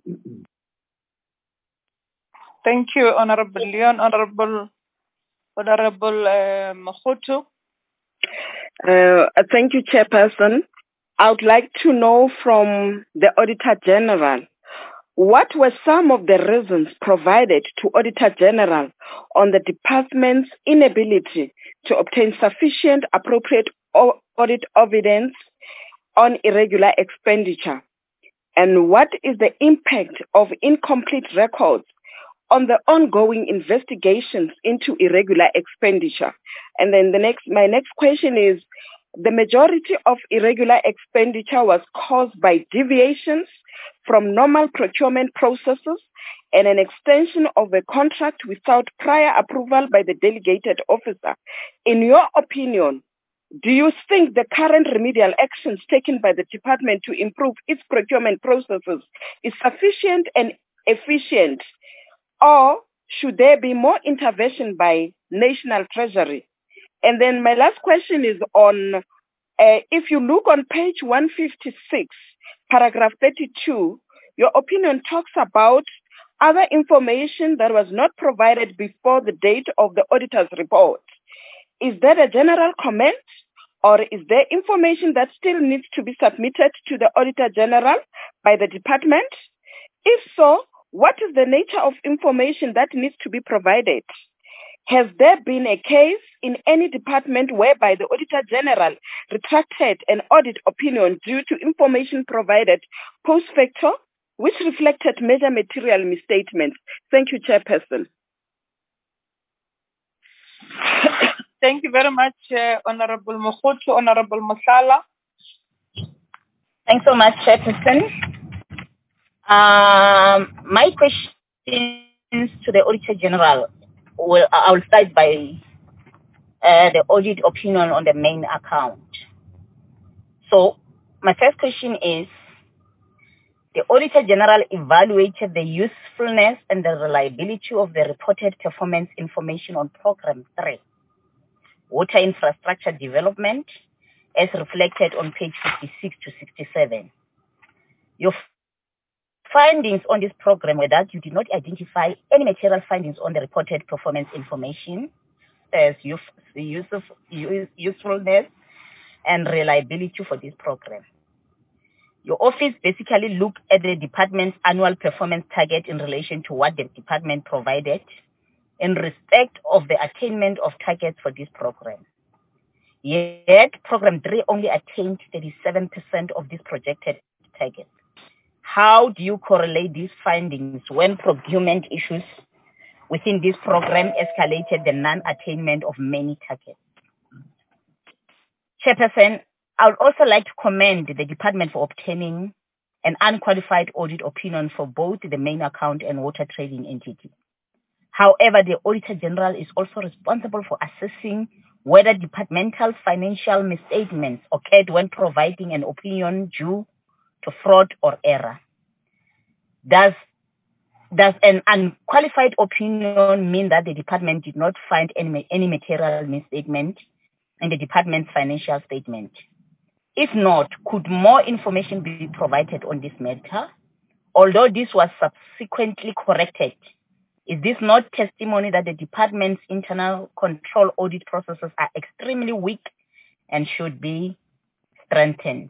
Thank you, Honorable Leon. Honorable, Honorable uh, Mokhotu. Uh, thank you, Chairperson. I would like to know from the Auditor General, what were some of the reasons provided to Auditor General on the department's inability to obtain sufficient appropriate audit evidence on irregular expenditure? And what is the impact of incomplete records on the ongoing investigations into irregular expenditure? And then the next, my next question is, the majority of irregular expenditure was caused by deviations from normal procurement processes and an extension of a contract without prior approval by the delegated officer. In your opinion, do you think the current remedial actions taken by the department to improve its procurement processes is sufficient and efficient, or should there be more intervention by National Treasury? And then my last question is on, uh, if you look on page one fifty-six, paragraph thirty-two, your opinion talks about other information that was not provided before the date of the auditor's report. Is that a general comment, or is there information that still needs to be submitted to the Auditor General by the department? If so, what is the nature of information that needs to be provided? Has there been a case in any department whereby the Auditor General retracted an audit opinion due to information provided post facto, which reflected major material misstatements? Thank you, Chairperson. Thank you very much, uh, Honorable Mokhoto, Honorable Mosala. Thanks so much, Chairperson. Um, my questions to the Auditor General, will, I will start by uh, the audit opinion on the main account. So my first question is, the Auditor General evaluated the usefulness and the reliability of the reported performance information on Program three, Water Infrastructure Development, as reflected on page fifty-six to sixty-seven. Your findings on this program were that you did not identify any material findings on the reported performance information as use, use of, use, usefulness and reliability for this program. Your office basically looked at the department's annual performance target in relation to what the department provided in respect of the attainment of targets for this program. Yet, Program three only attained thirty-seven percent of this projected target. How do you correlate these findings when procurement issues within this program escalated the non-attainment of many targets? Chairperson, I would also like to commend the department for obtaining an unqualified audit opinion for both the main account and water trading entity. However, the Auditor General is also responsible for assessing whether departmental financial misstatements occurred when providing an opinion due to fraud or error. Does, does an unqualified opinion mean that the department did not find any, any material misstatement in the department's financial statement? If not, could more information be provided on this matter? Although this was subsequently corrected, is this not testimony that the department's internal control audit processes are extremely weak and should be strengthened?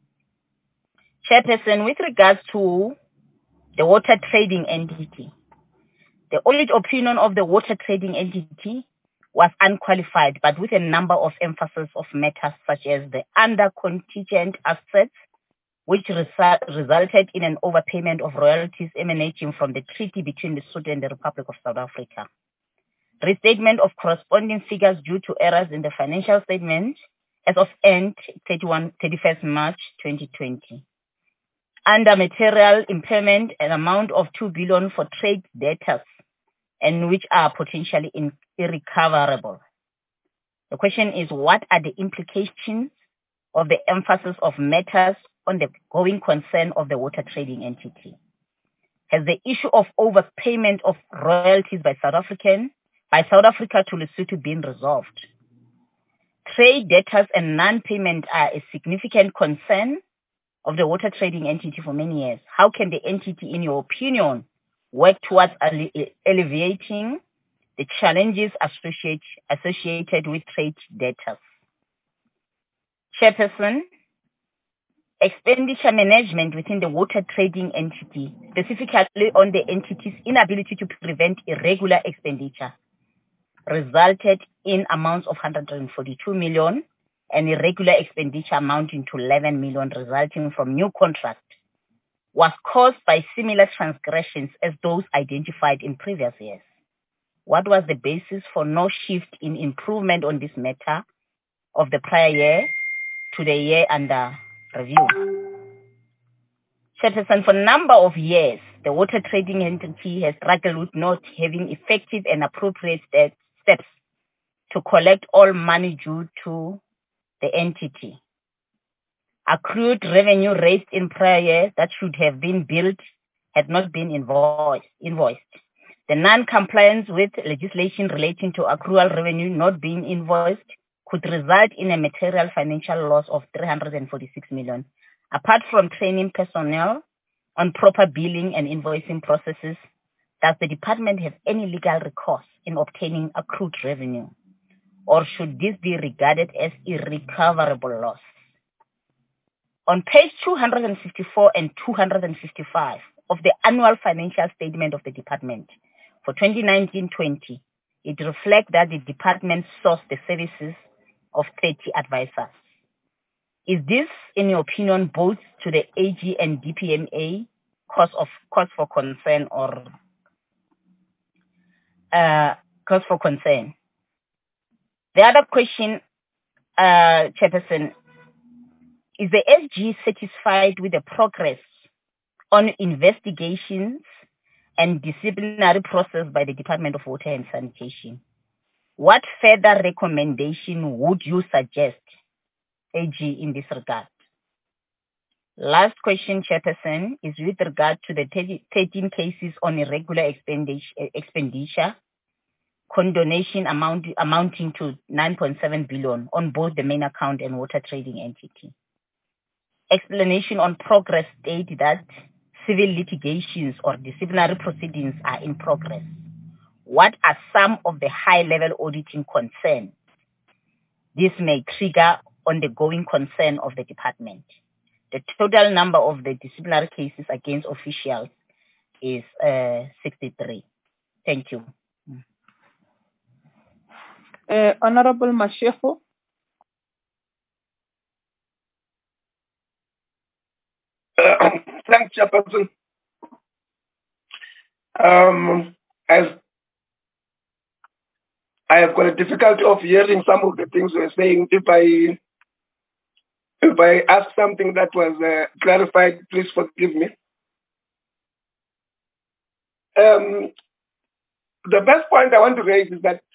Chairperson, with regards to the water trading entity, the audit opinion of the water trading entity was unqualified, but with a number of emphasis of matters such as the under-contingent assets, which resu resulted in an overpayment of royalties emanating from the treaty between the Sudan and the Republic of South Africa. Restatement of corresponding figures due to errors in the financial statement as of end thirty-first March twenty twenty. Under material impairment, an amount of two billion dollars for trade debtors, and which are potentially in irrecoverable. The question is, what are the implications of the emphasis of matters on the going concern of the water trading entity? Has the issue of overpayment of royalties by South African by South Africa to Lesotho been resolved? Trade debtors and non-payment are a significant concern of the water trading entity for many years. How can the entity, in your opinion, work towards alle alleviating the challenges associate, associated with trade debtors? Chairperson, expenditure management within the water trading entity, specifically on the entity's inability to prevent irregular expenditure, resulted in amounts of one hundred forty-two million and irregular expenditure amounting to eleven million resulting from new contracts, was caused by similar transgressions as those identified in previous years. What was the basis for no shift in improvement on this matter of the prior year to the year under review? Chairperson, for a number of years, the water trading entity has struggled with not having effective and appropriate steps to collect all money due to the entity. Accrued revenue raised in prior years that should have been billed had not been invoiced. invoiced. The non-compliance with legislation relating to accrual revenue not being invoiced could result in a material financial loss of three hundred forty-six million. Apart from training personnel on proper billing and invoicing processes, does the department have any legal recourse in obtaining accrued revenue? Or should this be regarded as irrecoverable loss? On page two hundred fifty-four and two hundred fifty-five of the annual financial statement of the department for twenty nineteen twenty, it reflects that the department sourced the services of thirty advisors. Is this, in your opinion, both to the A G and D P M A cause of cause for concern or uh, cause for concern? The other question, uh, Chairperson, is the S G satisfied with the progress on investigations and disciplinary process by the Department of Water and Sanitation? What further recommendation would you suggest, A G, in this regard? Last question, Chairperson, is with regard to the thirteen cases on irregular expenditure, condonation amount, amounting to nine point seven billion on both the main account and water trading entity. Explanation on progress state that civil litigations or disciplinary proceedings are in progress. What are some of the high-level auditing concerns this may trigger on the going concern of the department? The total number of the disciplinary cases against officials is uh, sixty-three. Thank you. Uh, Honorable Mashego. Uh, thanks, Chairperson. Um, as I have got a difficulty of hearing some of the things you were saying. If I if I ask something that was uh, clarified, please forgive me. Um, the best point I want to raise is that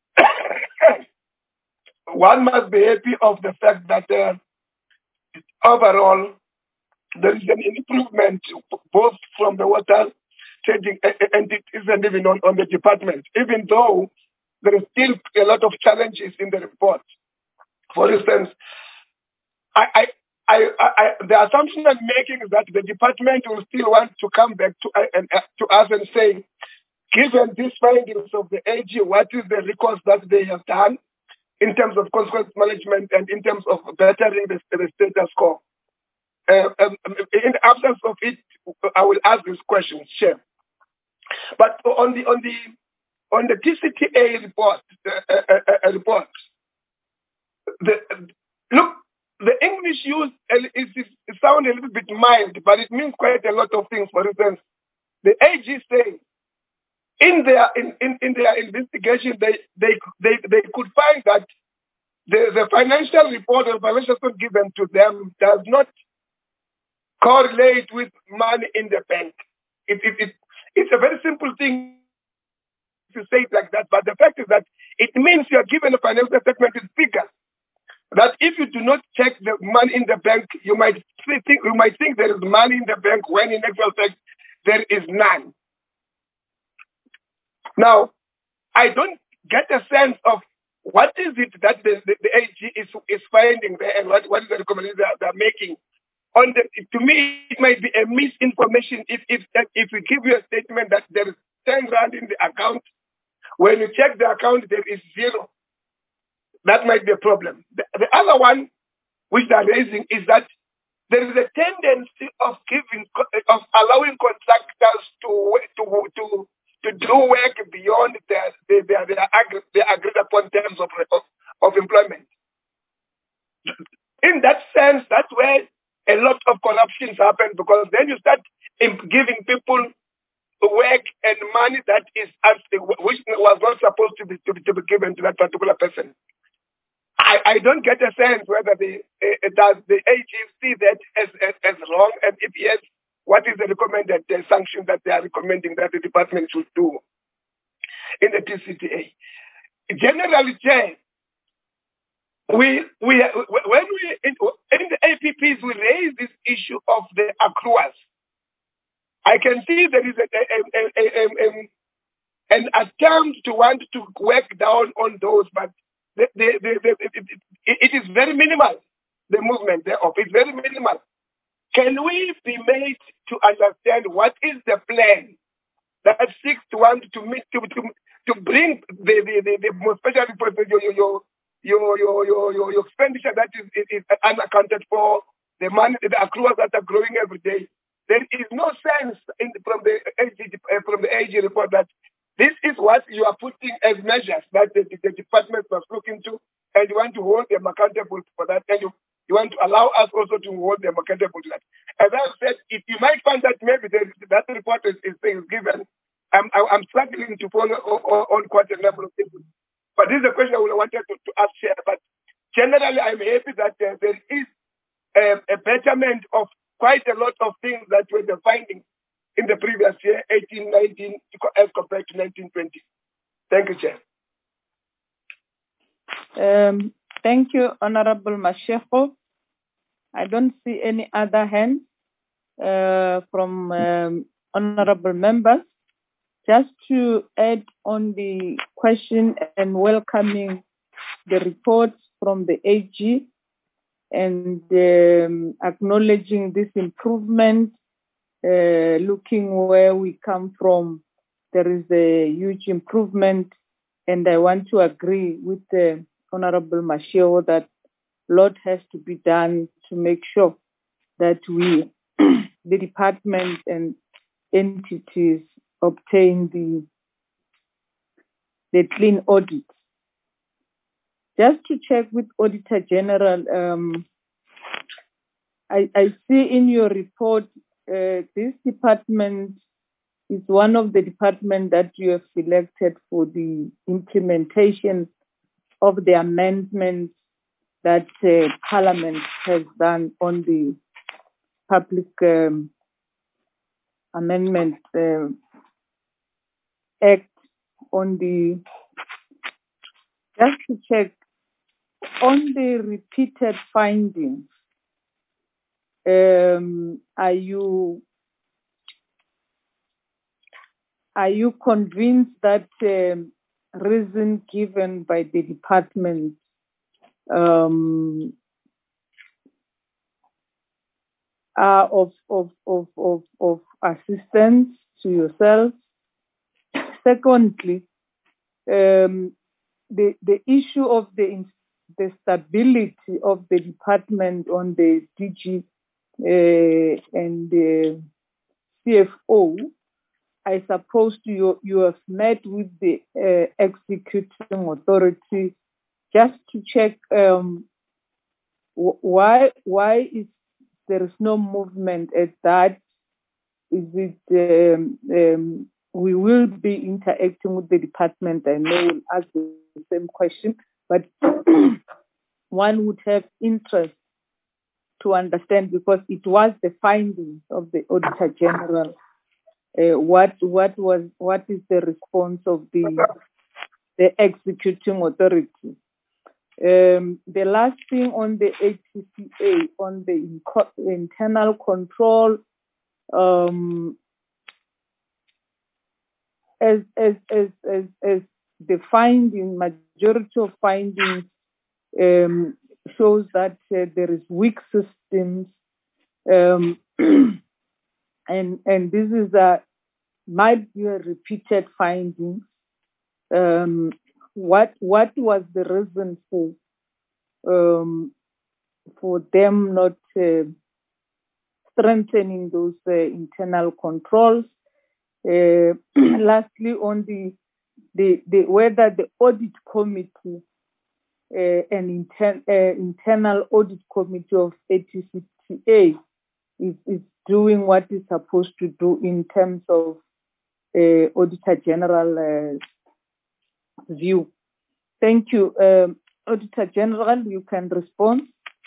one must be happy of the fact that uh, overall there is an improvement both from the water trading entities and even on, on the department, even though there is still a lot of challenges in the report. For instance, I, I, I, I, the assumption I'm making is that the department will still want to come back to, uh, uh, to us and say, given these findings of the A G, what is the recourse that they have done in terms of consequence management and in terms of bettering the, the status quo? Uh, um, in the absence of it, I will ask this question, Chair. But on the on the on the T C T A report, uh, uh, uh, report, the, look, the English use is, is, is sound a little bit mild, but it means quite a lot of things. For instance, the A G says in their in, in, in their investigation, they, they they they could find that the, the financial report or financial report given to them does not correlate with money in the bank. It, it, it, it's a very simple thing to say it like that, but the fact is that it means you are given a financial statement with figures. That if you do not check the money in the bank, you might think you might think there is money in the bank when in actual fact there is none. Now, I don't get a sense of what is it that the, the, the A G is is finding there and what, what is the recommendation that they're making. On the, to me, it might be a misinformation if if if we give you a statement that there is ten rand in the account. When you check the account, there is zero. That might be a problem. The, the other one, which they're raising, is that there is a tendency of giving, of allowing contractors to to to to do work beyond their their their, their, agri, their agreed upon terms of, of of employment. In that sense, that's where a lot of corruptions happen, because then you start giving people work and money that is which was not supposed to be to be, to be given to that particular person. I, I don't get a sense whether the uh, does the A G see that as, as as wrong, and if yes, what is the recommended uh, sanction that they are recommending that the department should do in the T C T A? Generally, Chair, we we when we in, in the A P Ps we raise this issue of the accruals. I can see there is a, a, a, a, a, an attempt to want to work down on those, but the, the, the, the, it, it is very minimal, the movement thereof. It's very minimal. Can we be made to understand what is the plan that seeks to want to meet to to, to bring the the, the, the most especially your your your your your your, your expenditure that is, is, is unaccounted for, the money, the accruals that are growing every day. There is no sense in, from the A G, from the A G report that this is what you are putting as measures that the, the department must look into, and you want to hold them accountable for that, and you, you want to allow us also to hold them accountable to that. As I said, if you might find that maybe there, that report is, is, is given, I'm, I'm struggling to follow on, on quite a number of things. But this is the question I wanted to, to ask here. But generally, I'm happy that uh, there is a, a betterment of quite a lot of things that were the findings in the previous year, eighteen nineteen, as compared to nineteen twenty. Thank you, Chair. Um, thank you, Honorable Mashego. I don't see any other hands uh, from um, honorable members. Just to add on the question and welcoming the reports from the A G and um, acknowledging this improvement, uh, looking where we come from, there is a huge improvement, and I want to agree with the Honorable Mashego that a lot has to be done to make sure that we, the department and entities, obtain the the clean audit. Just to check with Auditor General, um, I, I see in your report uh, this department is one of the departments that you have selected for the implementation of the amendments that uh, Parliament has done on the Public um, Amendment uh, Act on the, just to check, on the repeated findings, um, are you are you convinced that um, reason given by the department um, are of, of, of, of, of assistance to yourself? Secondly, um, the the issue of the the stability of the department on the D G uh, and the C F O, I suppose you you have met with the uh, executing authority just to check um, why why is there is no movement at that? Is it um, um, we will be interacting with the department. I know we'll ask the same question, but one would have interest to understand, because it was the findings of the Auditor General. Uh, what what was what is the response of the the executing authority? Um, the last thing on the A T C A, on the inco- internal control. Um, As, as as as as the finding, majority of findings um, shows that uh, there is weak systems, um, and and this is a might be a repeated finding. Um, what what was the reason for um, for them not uh, strengthening those uh, internal controls? Uh, lastly, on the, the the whether the audit committee, uh, an inter, uh, internal audit committee of A T C T A is, is doing what it's supposed to do in terms of uh, Auditor General uh, view. Thank you, um, Auditor General. You can respond.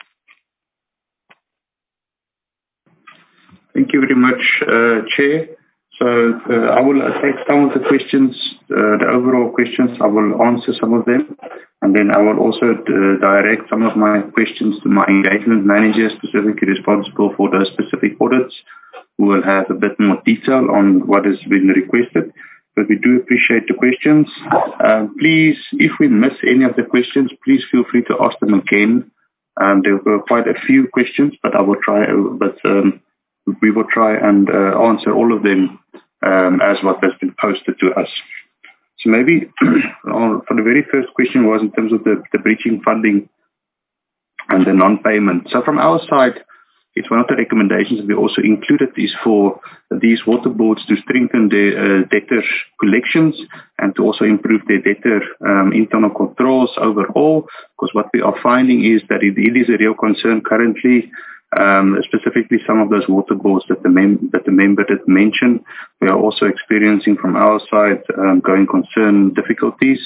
Thank you very much, uh, Chair. So uh, I will take some of the questions, uh, the overall questions. I will answer some of them, and then I will also uh, direct some of my questions to my engagement manager, specifically responsible for those specific audits, who will have a bit more detail on what has been requested. But we do appreciate the questions. Uh, please, if we miss any of the questions, please feel free to ask them again. Um, there were quite a few questions, but I will try. But um, we will try and uh, answer all of them um, as what has been posted to us. So maybe for the very first question was in terms of the, the breaching funding and the non-payment. So from our side, it's one of the recommendations that we also included is for these water boards to strengthen their uh, debtor collections and to also improve their debtor um, internal controls overall, because what we are finding is that it, it is a real concern currently. Um, specifically some of those water boards that the, mem- that the member did mention, we are also experiencing from our side um, going concern difficulties.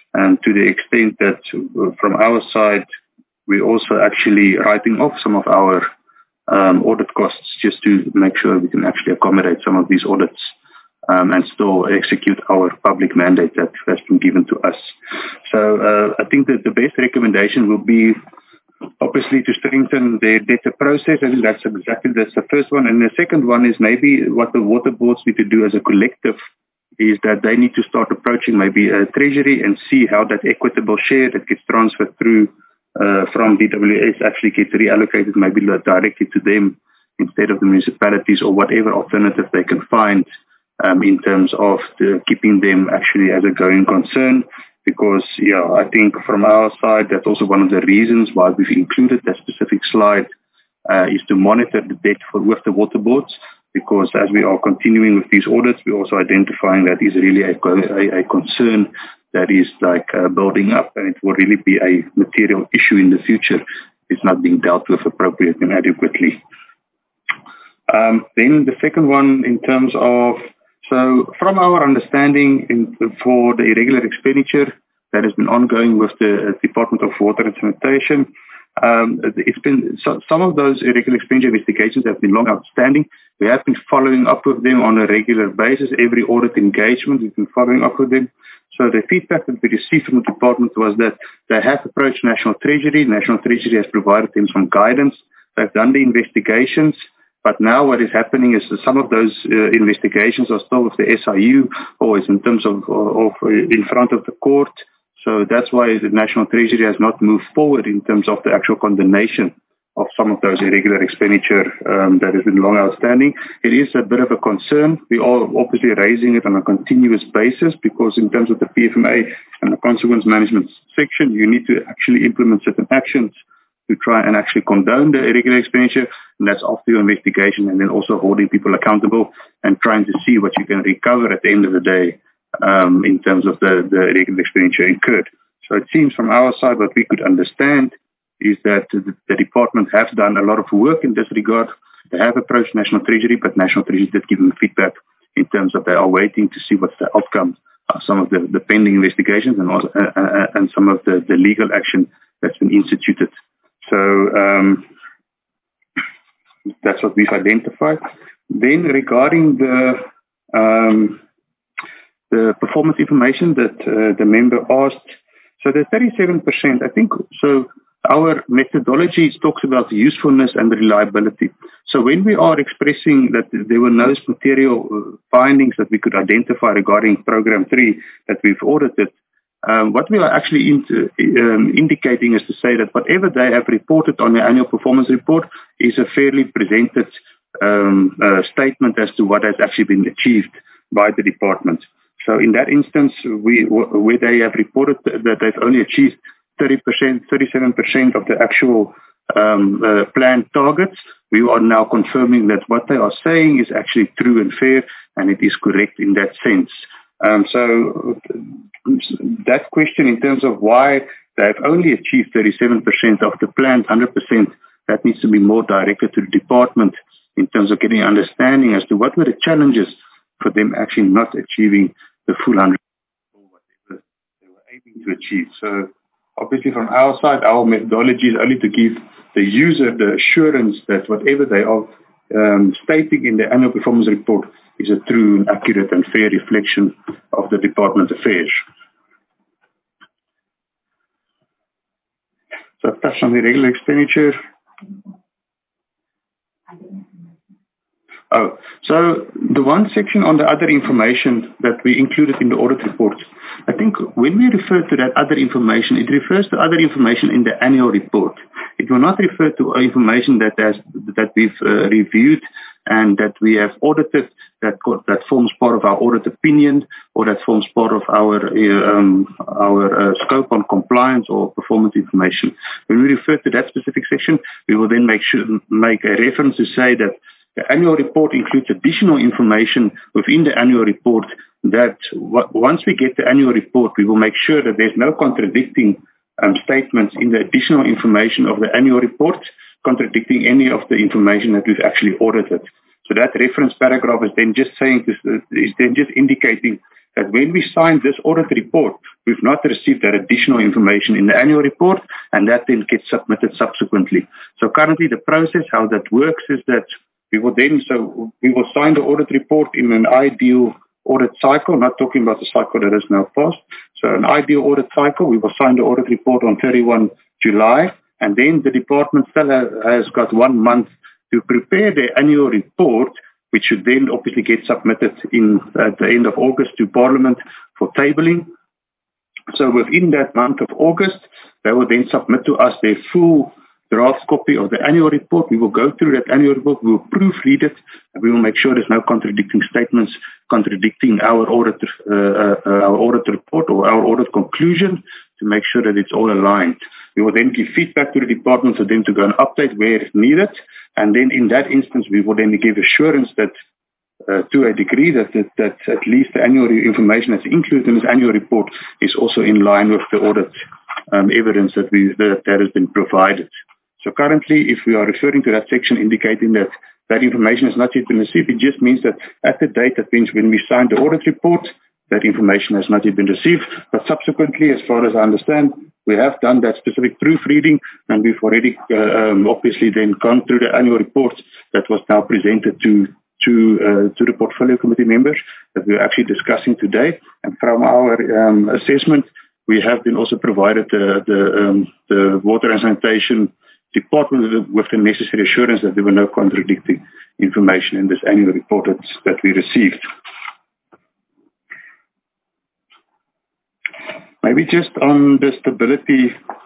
and to the extent that uh, from our side, we're also actually writing off some of our um, audit costs just to make sure we can actually accommodate some of these audits um, and still execute our public mandate that has been given to us. So uh, I think that the best recommendation will be obviously to strengthen the data process. I think that's exactly, that's the first one. And the second one is maybe what the water boards need to do as a collective is that they need to start approaching maybe a treasury and see how that equitable share that gets transferred through uh, from D W S actually gets reallocated maybe directly to them instead of the municipalities or whatever alternative they can find um, in terms of the, keeping them actually as a going concern. Because, yeah, I think from our side, that's also one of the reasons why we've included that specific slide uh, is to monitor the debt for, with the water boards. Because as we are continuing with these audits, we're also identifying that is really a, a, a concern that is like uh, building up, and it will really be a material issue in the future. It's not being dealt with appropriately and adequately. Um, then the second one in terms of, so from our understanding in, for the irregular expenditure that has been ongoing with the Department of Water and Sanitation, Um, it's been so, some of those irregular expenditure investigations have been long outstanding. We have been following up with them on a regular basis. Every audit engagement, we've been following up with them. So the feedback that we received from the department was that they have approached National Treasury. National Treasury has provided them some guidance. They've done the investigations. But now what is happening is that some of those uh, investigations are still with the S I U or is in terms of, of uh, in front of the court. So that's why the National Treasury has not moved forward in terms of the actual condemnation of some of those irregular expenditure um, that has been long outstanding. It is a bit of a concern. We are obviously raising it on a continuous basis because in terms of the P F M A and the consequence management section, you need to actually implement certain actions to try and actually condone the irregular expenditure, and that's after your investigation, and then also holding people accountable and trying to see what you can recover at the end of the day um, in terms of the, the irregular expenditure incurred. So it seems from our side what we could understand is that the, the department have done a lot of work in this regard. They have approached National Treasury, but National Treasury did give them feedback in terms of they are waiting to see what's the outcome of some of the, the pending investigations and, also, uh, uh, and some of the, the legal action that's been instituted. So um, that's what we've identified. Then regarding the um, the performance information that uh, the member asked, so the thirty-seven percent, I think, so our methodology talks about the usefulness and the reliability. So when we are expressing that there were no material findings that we could identify regarding Program three that we've audited, Um, what we are actually into, um, indicating is to say that whatever they have reported on the annual performance report is a fairly presented um, uh, statement as to what has actually been achieved by the department. So in that instance, we, where they have reported that they've only achieved thirty percent, thirty-seven percent of the actual um, uh, planned targets, we are now confirming that what they are saying is actually true and fair, and it is correct in that sense. Um, so that question in terms of why they've only achieved thirty-seven percent of the planned one hundred percent, that needs to be more directed to the department in terms of getting understanding as to what were the challenges for them actually not achieving the full one hundred percent or whatever they were aiming to achieve. So obviously from our side, our methodology is only to give the user the assurance that whatever they are um, stating in the annual performance report is a true, accurate and fair reflection of the department affairs. So I've touched on the regular expenditure. Oh, so the one section on the other information that we included in the audit report, I think when we refer to that other information, it refers to other information in the annual report. It will not refer to information that has, that we've uh, reviewed and that we have audited that that forms part of our audit opinion or that forms part of our uh, um, our uh, scope on compliance or performance information. When we refer to that specific section, we will then make sure make a reference to say that the annual report includes additional information within the annual report that w- once we get the annual report, we will make sure that there's no contradicting um, statements in the additional information of the annual report contradicting any of the information that we've actually audited. So that reference paragraph is then just saying, this, is then just indicating that when we signed this audit report, we've not received that additional information in the annual report, and that then gets submitted subsequently. So currently the process, how that works is that we will then, so we will sign the audit report in an ideal audit cycle, not talking about the cycle that is now passed. So an ideal audit cycle, we will sign the audit report on thirty-first of July, and then the department still has got one month to prepare their annual report, which should then obviously get submitted in at the end of August to Parliament for tabling. So within that month of August, they will then submit to us their full draft copy of the annual report. We will go through that annual report, we will proofread it, and we will make sure there's no contradicting statements contradicting our audit, uh, uh, our audit report or our audit conclusion to make sure that it's all aligned. We will then give feedback to the department for them to go and update where needed, and then in that instance, we will then give assurance that Uh, to a degree that, that that at least the annual information that's included in this annual report is also in line with the audit um, evidence that we that, that has been provided. So currently, if we are referring to that section indicating that that information has not yet been received, it just means that at the date that means when we signed the audit report, that information has not yet been received. But subsequently, as far as I understand, we have done that specific proofreading, and we've already uh, um, obviously then gone through the annual report that was now presented to to uh, to the portfolio committee members that we're actually discussing today. And from our um, assessment, we have been also provided the the, um, the water and sanitation department with the necessary assurance that there were no contradicting information in this annual report that, that we received. Maybe just on the stability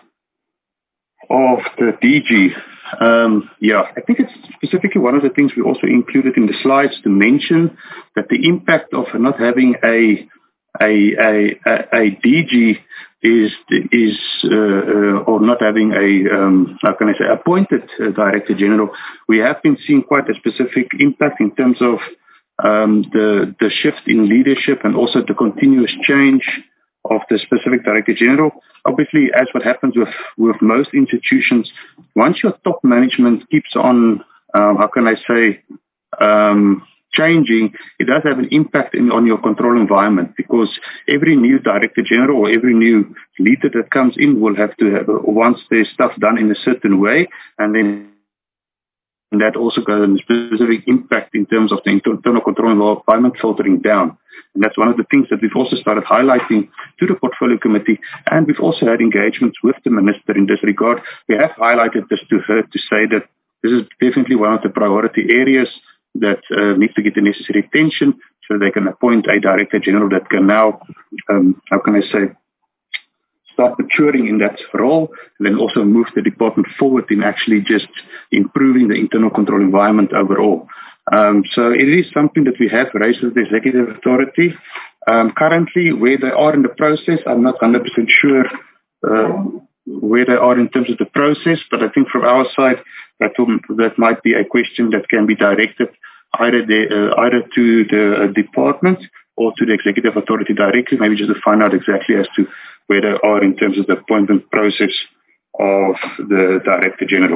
of the D G. Um, yeah, I think it's specifically one of the things we also included in the slides to mention that the impact of not having a a a, a, a D G is is uh, uh, or not having a um, how can I say appointed uh, Director General. We have been seeing quite a specific impact in terms of um, the the shift in leadership and also the continuous change of the specific Director General. Obviously, as what happens with, with most institutions, once your top management keeps on, um, how can I say, um, changing, it does have an impact in, on your control environment, because every new Director General or every new leader that comes in will have to have, wants their stuff done in a certain way, and then and that also got a specific impact in terms of the internal control environment filtering down. And that's one of the things that we've also started highlighting to the portfolio committee, and we've also had engagements with the minister in this regard. We have highlighted this to her to say that this is definitely one of the priority areas that uh, needs to get the necessary attention so they can appoint a Director General that can now, um, how can I say, start maturing in that role, and then also move the department forward in actually just improving the internal control environment overall. Um, so it is something that we have raised with the executive authority. Um, currently, where they are in the process, I'm not one hundred percent sure uh, where they are in terms of the process, but I think from our side, that, will, that might be a question that can be directed either, the, uh, either to the uh, department or to the executive authority directly, maybe just to find out exactly as to where they are in terms of the appointment process of the Director General.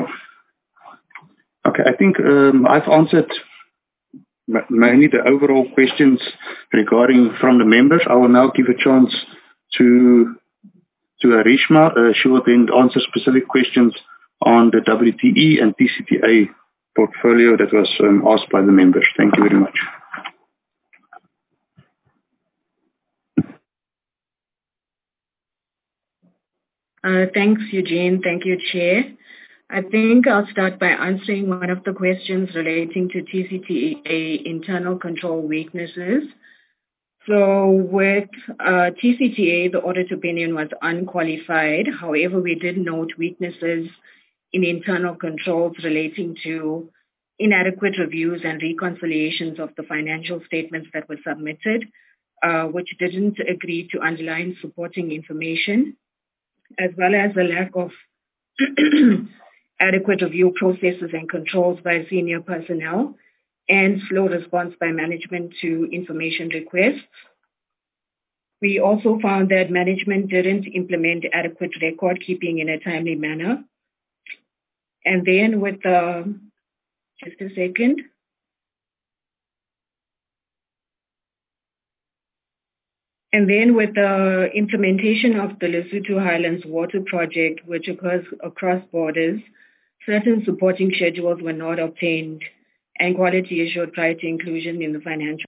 Okay, I think um, I've answered mainly the overall questions regarding from the members. I will now give a chance to to Arishma. Uh, she will then answer specific questions on the W T E and T C T A portfolio that was um, asked by the members. Thank you very much. Uh, thanks, Eugene. Thank you, Chair. I think I'll start by answering one of the questions relating to T C T A internal control weaknesses. So with uh, T C T A, the audit opinion was unqualified. However, we did note weaknesses in internal controls relating to inadequate reviews and reconciliations of the financial statements that were submitted, uh, which didn't agree to underlying supporting information, as well as the lack of adequate review processes and controls by senior personnel, and slow response by management to information requests. We also found that management didn't implement adequate record keeping in a timely manner. And then with the, just a second. And then with the implementation of the Lesotho Highlands Water Project, which occurs across borders, certain supporting schedules were not obtained and quality assured prior to inclusion in the financial.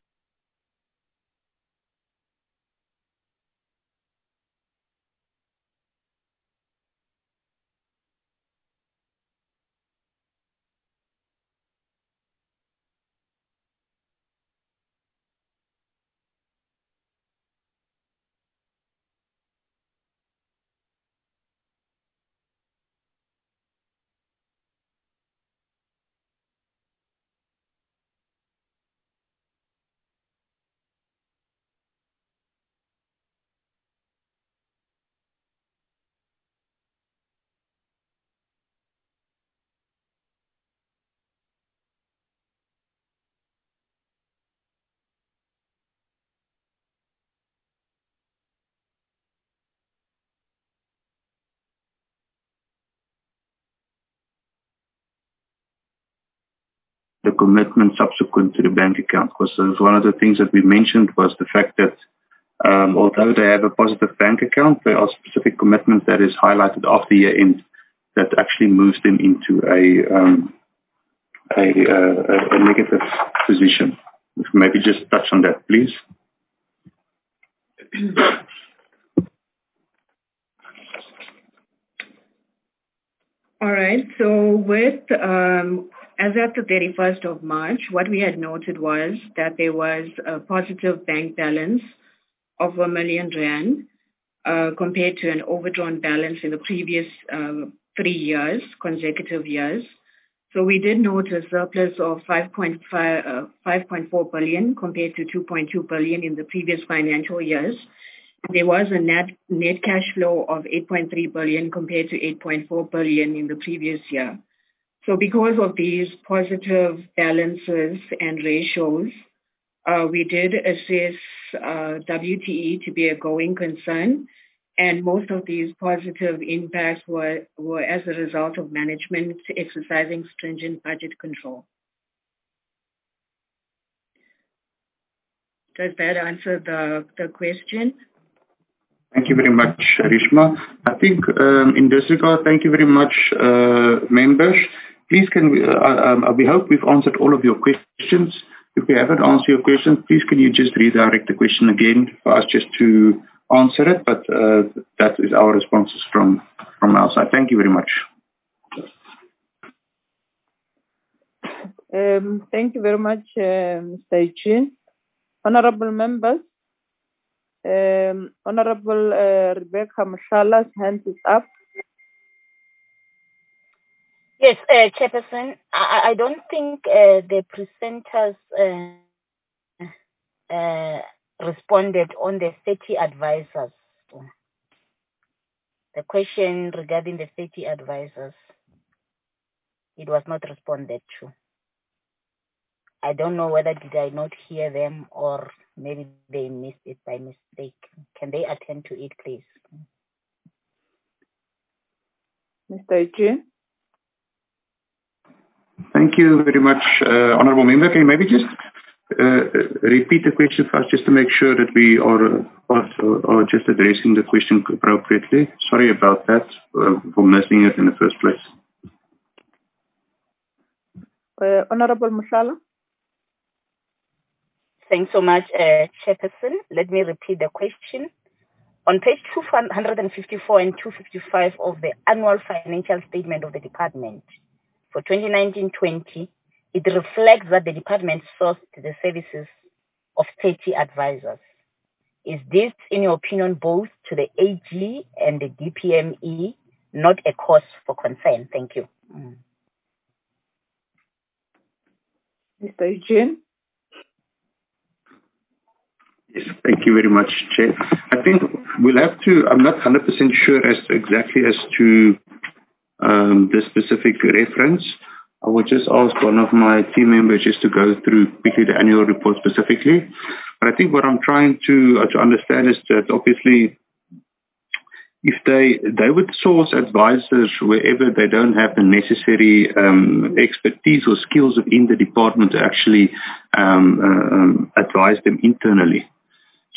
The commitment subsequent to the bank account, because one of the things that we mentioned was the fact that um, although they have a positive bank account, there are specific commitments that is highlighted after year end that actually moves them into a um, a, a, a negative position. Maybe just touch on that, please. All right. So with um, as at the thirty-first of March, what we had noted was that there was a positive bank balance of a million rand uh, compared to an overdrawn balance in the previous uh, three years, consecutive years. So we did note a surplus of five point four billion compared to two point two billion in the previous financial years. There was a net net cash flow of eight point three billion compared to eight point four billion in the previous year. So because of these positive balances and ratios, uh, we did assess uh, W T E to be a going concern, and most of these positive impacts were, were as a result of management exercising stringent budget control. Does that answer the, the question? Thank you very much, Rishma. I think um, in this regard, thank you very much, uh, members. Please, can we, uh, um, we hope we've answered all of your questions. If we haven't answered your question, please can you just redirect the question again for us just to answer it, but uh, that is our responses from, from our side. Thank you very much. Um, thank you very much, uh, Mister Eugene. Honorable members, um, Honorable uh, Rebecca Mshala's hand is up. Yes, uh, Chairperson, I, I don't think uh, the presenters uh, uh, responded on the thirty advisors. The question regarding the thirty advisors, it was not responded to. I don't know whether did I not hear them or maybe they missed it by mistake. Can they attend to it, please? Mister Eugene? Thank you very much, uh, Honourable Member. Can you maybe just uh, repeat the question for us just to make sure that we are, are, are just addressing the question appropriately? Sorry about that, uh, for missing it in the first place. Uh, Honourable Mshala? Thanks so much, uh, Chairperson. Let me repeat the question. On page two fifty-four and two fifty-five of the annual financial statement of the department, for twenty nineteen twenty, it reflects that the department sourced the services of thirty advisors. Is this, in your opinion, both to the A G and the D P M E, not a cause for concern? Thank you. Mm. Mister Eugene? Yes, thank you very much, Chair. I think we'll have to, I'm not one hundred percent sure as to exactly as to um, the specific reference. I would just ask one of my team members just to go through quickly the annual report specifically. But I think what I'm trying to, uh, to understand is that obviously if they, they would source advisors wherever they don't have the necessary um, expertise or skills within the department to actually um, uh, um, advise them internally.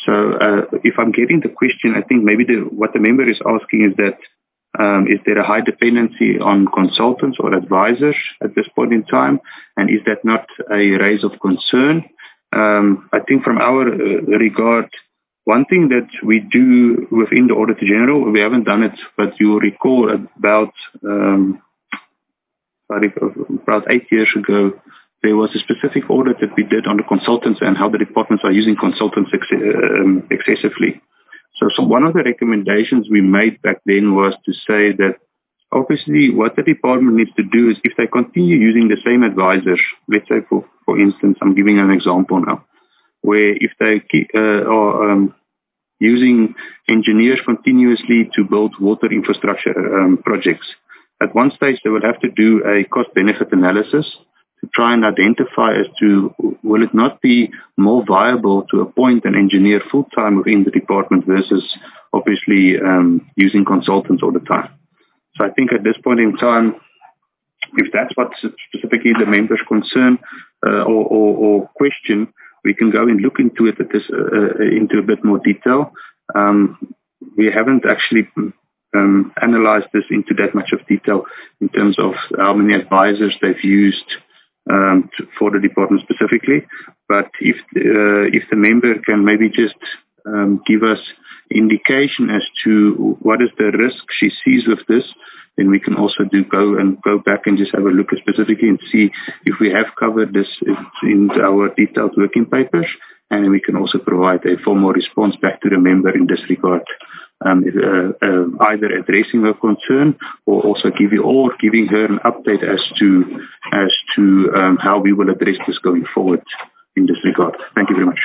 So uh, if I'm getting the question, I think maybe the, what the member is asking is that um, is there a high dependency on consultants or advisors at this point in time? And is that not a raise of concern? Um, I think from our uh, regard, one thing that we do within the Auditor General, we haven't done it, but you will recall about, um, sorry, about eight years ago, there was a specific audit that we did on the consultants and how the departments are using consultants ex- um, excessively. So, so one of the recommendations we made back then was to say that obviously what the department needs to do is if they continue using the same advisors, let's say for, for instance, I'm giving an example now, where if they keep, uh, are um, using engineers continuously to build water infrastructure um, projects, at one stage they will have to do a cost-benefit analysis to try and identify as to will it not be more viable to appoint an engineer full-time within the department versus obviously um, using consultants all the time. So I think at this point in time, if that's what specifically the member's concern uh, or, or, or question, we can go and look into it at this, uh, into a bit more detail. Um, we haven't actually um, analyzed this into that much of detail in terms of how many advisors they've used um, to, for the department specifically. But if uh, if the member can maybe just um, give us indication as to what is the risk she sees with this, then we can also do go and go back and just have a look specifically and see if we have covered this in our detailed working papers, and then we can also provide a formal response back to the member in this regard, um, uh, uh, either addressing her concern or also giving or giving her an update as to as to um, how we will address this going forward in this regard. Thank you very much.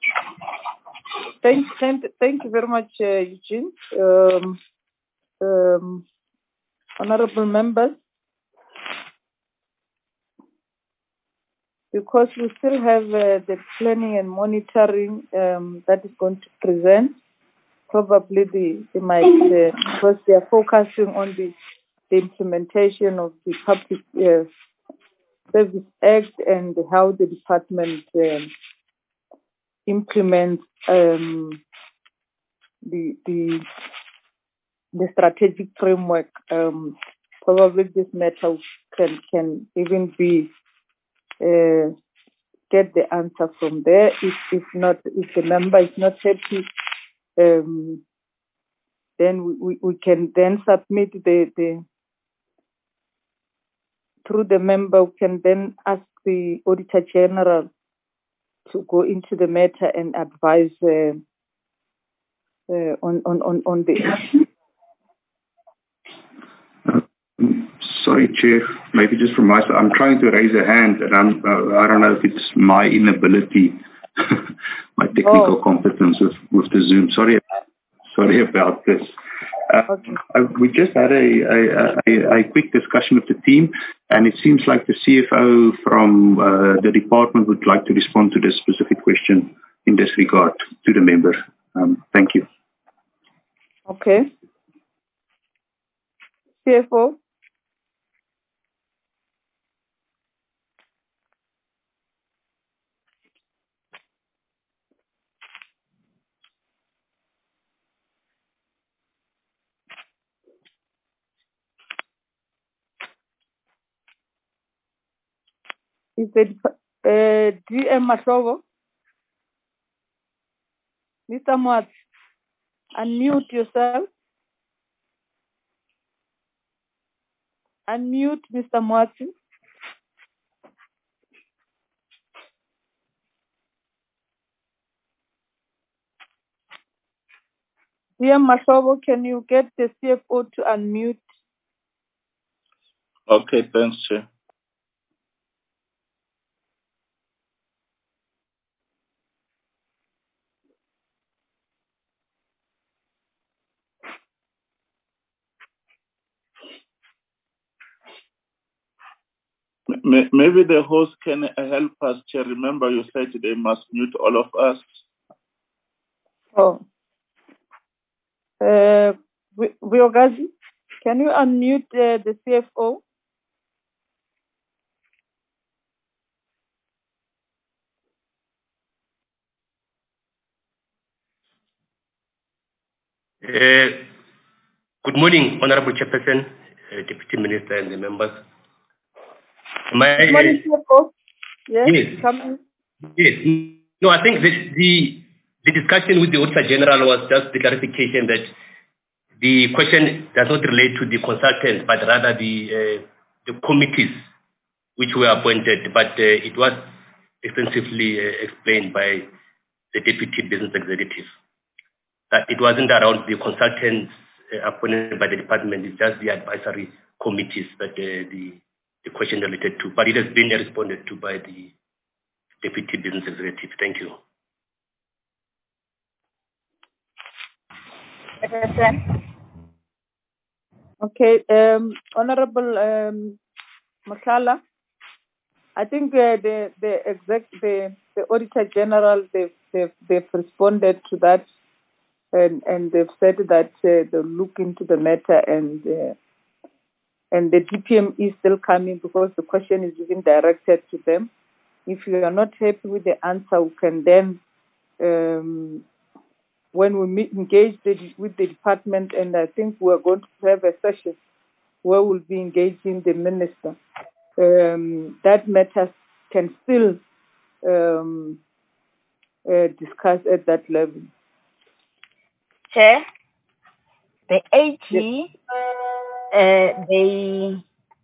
Thank, thank, thank you very much, uh, Eugene. Um, um, honorable members, because we still have uh, the planning and monitoring um, that is going to present, probably the, they might, uh, because they are focusing on the, the implementation of the Public uh, Service Act and how the department um, implements um, the, the the strategic framework. Um, probably this matter can can even be uh, get the answer from there. If if not, if the member is not happy, um, then we, we can then submit the the through the member. We can then ask the Auditor General to go into the matter and advise uh, uh, on, on on on the issue. Sorry, Chair. Maybe just from my side, I'm trying to raise a hand, and I'm, uh, I don't know if it's my inability, my technical oh. competence with, with the Zoom. Sorry, sorry about this. Uh, okay. I, we just had a, a, a, a quick discussion with the team, and it seems like the C F O from uh, the department would like to respond to this specific question in this regard to the member. Um, thank you. Okay. C F O. Is it uh, D M Mahlobo? Mister Mwat, unmute yourself. Unmute, Mister Mwat. D M Mahlobo, can you get the C F O to unmute? Okay, thanks, Chair. Maybe the host can help us, Chair. Remember, you said they must mute all of us. Oh. Uh, Vyogazi, can you unmute uh, the C F O? Uh, good morning, Honorable Chairperson, uh, Deputy Minister, and the members. My, Good morning, uh, yes, yes, come yes. No, I think the, the the discussion with the Auditor General was just the clarification that the question does not relate to the consultants, but rather the uh, the committees which were appointed. But uh, it was extensively uh, explained by the Deputy Business Executive that it wasn't around the consultants uh, appointed by the department. It's just the advisory committees that uh, the the question related to. But it has been responded to by the Deputy Business Executive. Thank you. Okay, um, Honorable um, Makala, I think uh, the the exec the, the Auditor General they've, they've they've responded to that, and and they've said that uh, they'll look into the matter, and uh, and the D P M is still coming because the question is even directed to them. If you are not happy with the answer, we can then. Um, when we meet, engage the, with the department, and I think we're going to have a session where we'll be engaging the minister. Um, that matter can still um, uh, discuss at that level. Chair, the A G, yes. uh, they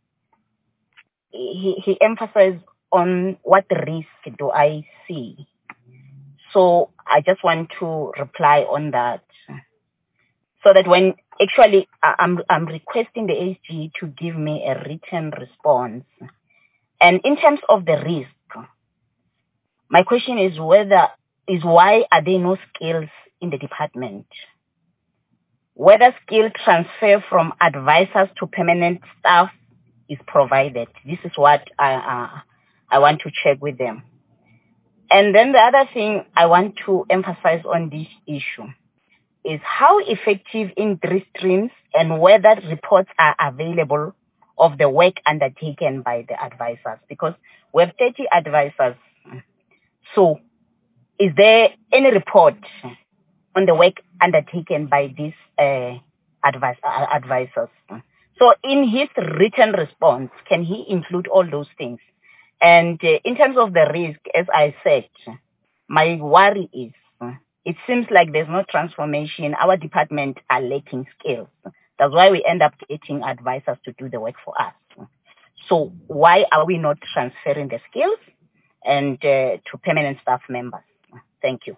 he, he emphasized on what risk do I see. So I just want to reply on that. So that when actually I'm I'm requesting the A G to give me a written response. And in terms of the risk, my question is whether is why are there no skills in the department? Whether skill transfer from advisors to permanent staff is provided. This is what I uh, I want to check with them. And then the other thing I want to emphasize on this issue is how effective in three streams and whether reports are available of the work undertaken by the advisors, because we have thirty advisors. So is there any report on the work undertaken by these uh, advice, uh, advisors? So in his written response, can he include all those things? And uh, in terms of the risk, as I said, my worry is it seems like there's no transformation. Our department are lacking skills. That's why we end up getting advisors to do the work for us. So why are we not transferring the skills and uh, to permanent staff members? Thank you.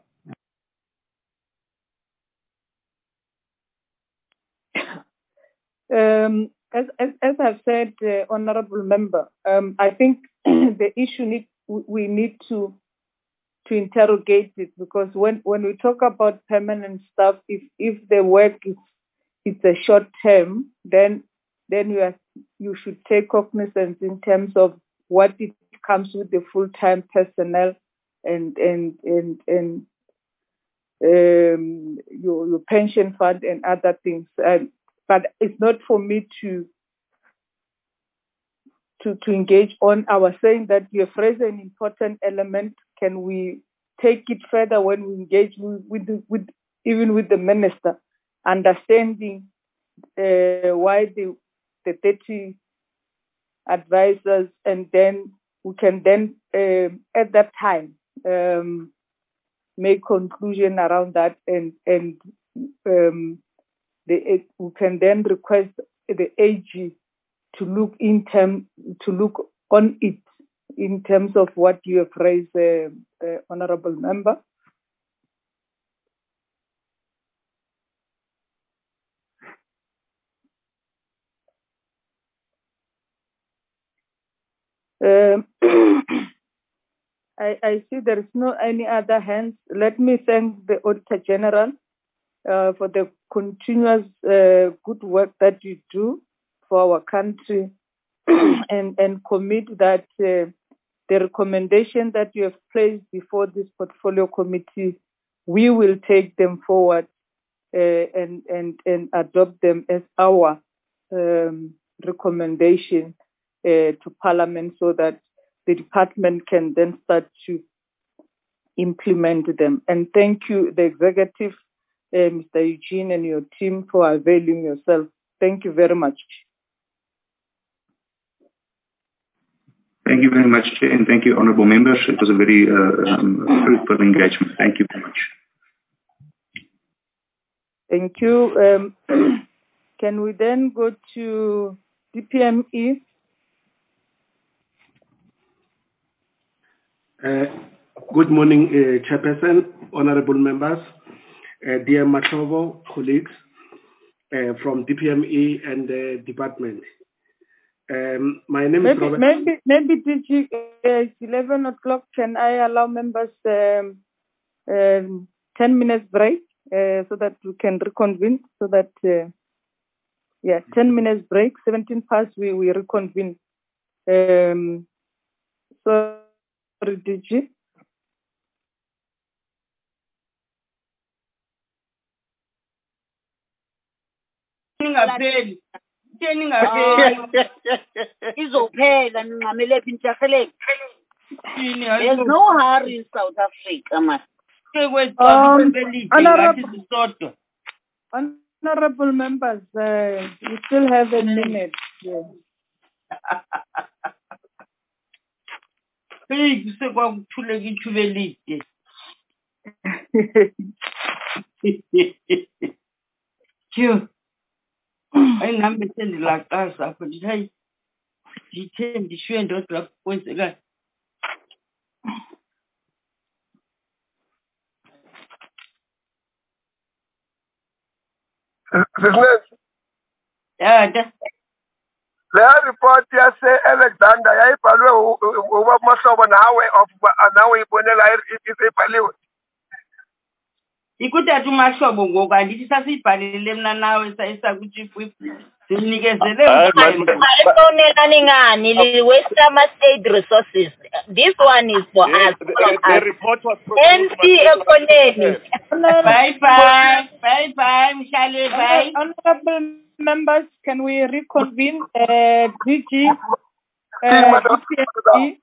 Um, as, as, as I've said, uh, Honorable Member, um, I think the issue need, we need to to interrogate it, because when, when we talk about permanent staff, if if the work is it's a short term, then then you are, you should take cognizance in terms of what it comes with the full time personnel and and and and um, your your pension fund and other things. And but it's not for me to to to engage on. I was saying that you have raised an important element. Can we take it further when we engage with with, the, with even with the minister, understanding uh, why the the thirty advisors, and then we can then uh, at that time um, make conclusion around that, and and um, the we can then request the A G to look in term to look on it in terms of what you have raised, uh, uh, Honourable Member. Um, I, I see there is no any other hands. Let me thank the Auditor General uh, for the continuous uh, good work that you do for our country, and, and commit that uh, the recommendation that you have placed before this portfolio committee, we will take them forward uh, and, and, and adopt them as our um, recommendation uh, to Parliament, so that the department can then start to implement them. And thank you, the executive, uh, Mister Eugene and your team for availing yourself. Thank you very much. Thank you very much, Chair, and thank you, honourable members. It was a very uh, um, fruitful engagement. Thank you very much. Thank you. Um, can we then go to D P M E? Uh, good morning, uh, Chairperson, honourable members, uh, dear Matovo, colleagues uh, from D P M E and the department. Um, my name maybe, is Robert. Maybe, maybe D G, uh, it's eleven o'clock. Can I allow members um, um, ten minutes break uh, so that we can reconvene? So that, uh, yeah, ten minutes break, seventeen past, we, we reconvene. Um, sorry, D G. Izophela ninqamele phi intshaheleni. There's no hurry in South Africa, man. Um, honorable, honorable members, uh, we still have a minute. Yeah. Sure. I am sending like us up and say, detain the shoe and don't drop once again. Yeah, le report yase Alexander yayibhalwe ubamahlobo nawe of nawe ibonela isibhaliwe ikuthatha umahlobo ngoku andithi sasiyibhalile mna nawe sayisakuchief whip simnikezele ayibonelani ngani li-Western State Resources. This one is for us. The, the, the report was N C Economy. Bye bye. Bye bye. Mshale bye. Honorable members, can we reconvene? Uh, D G, uh, D P M E,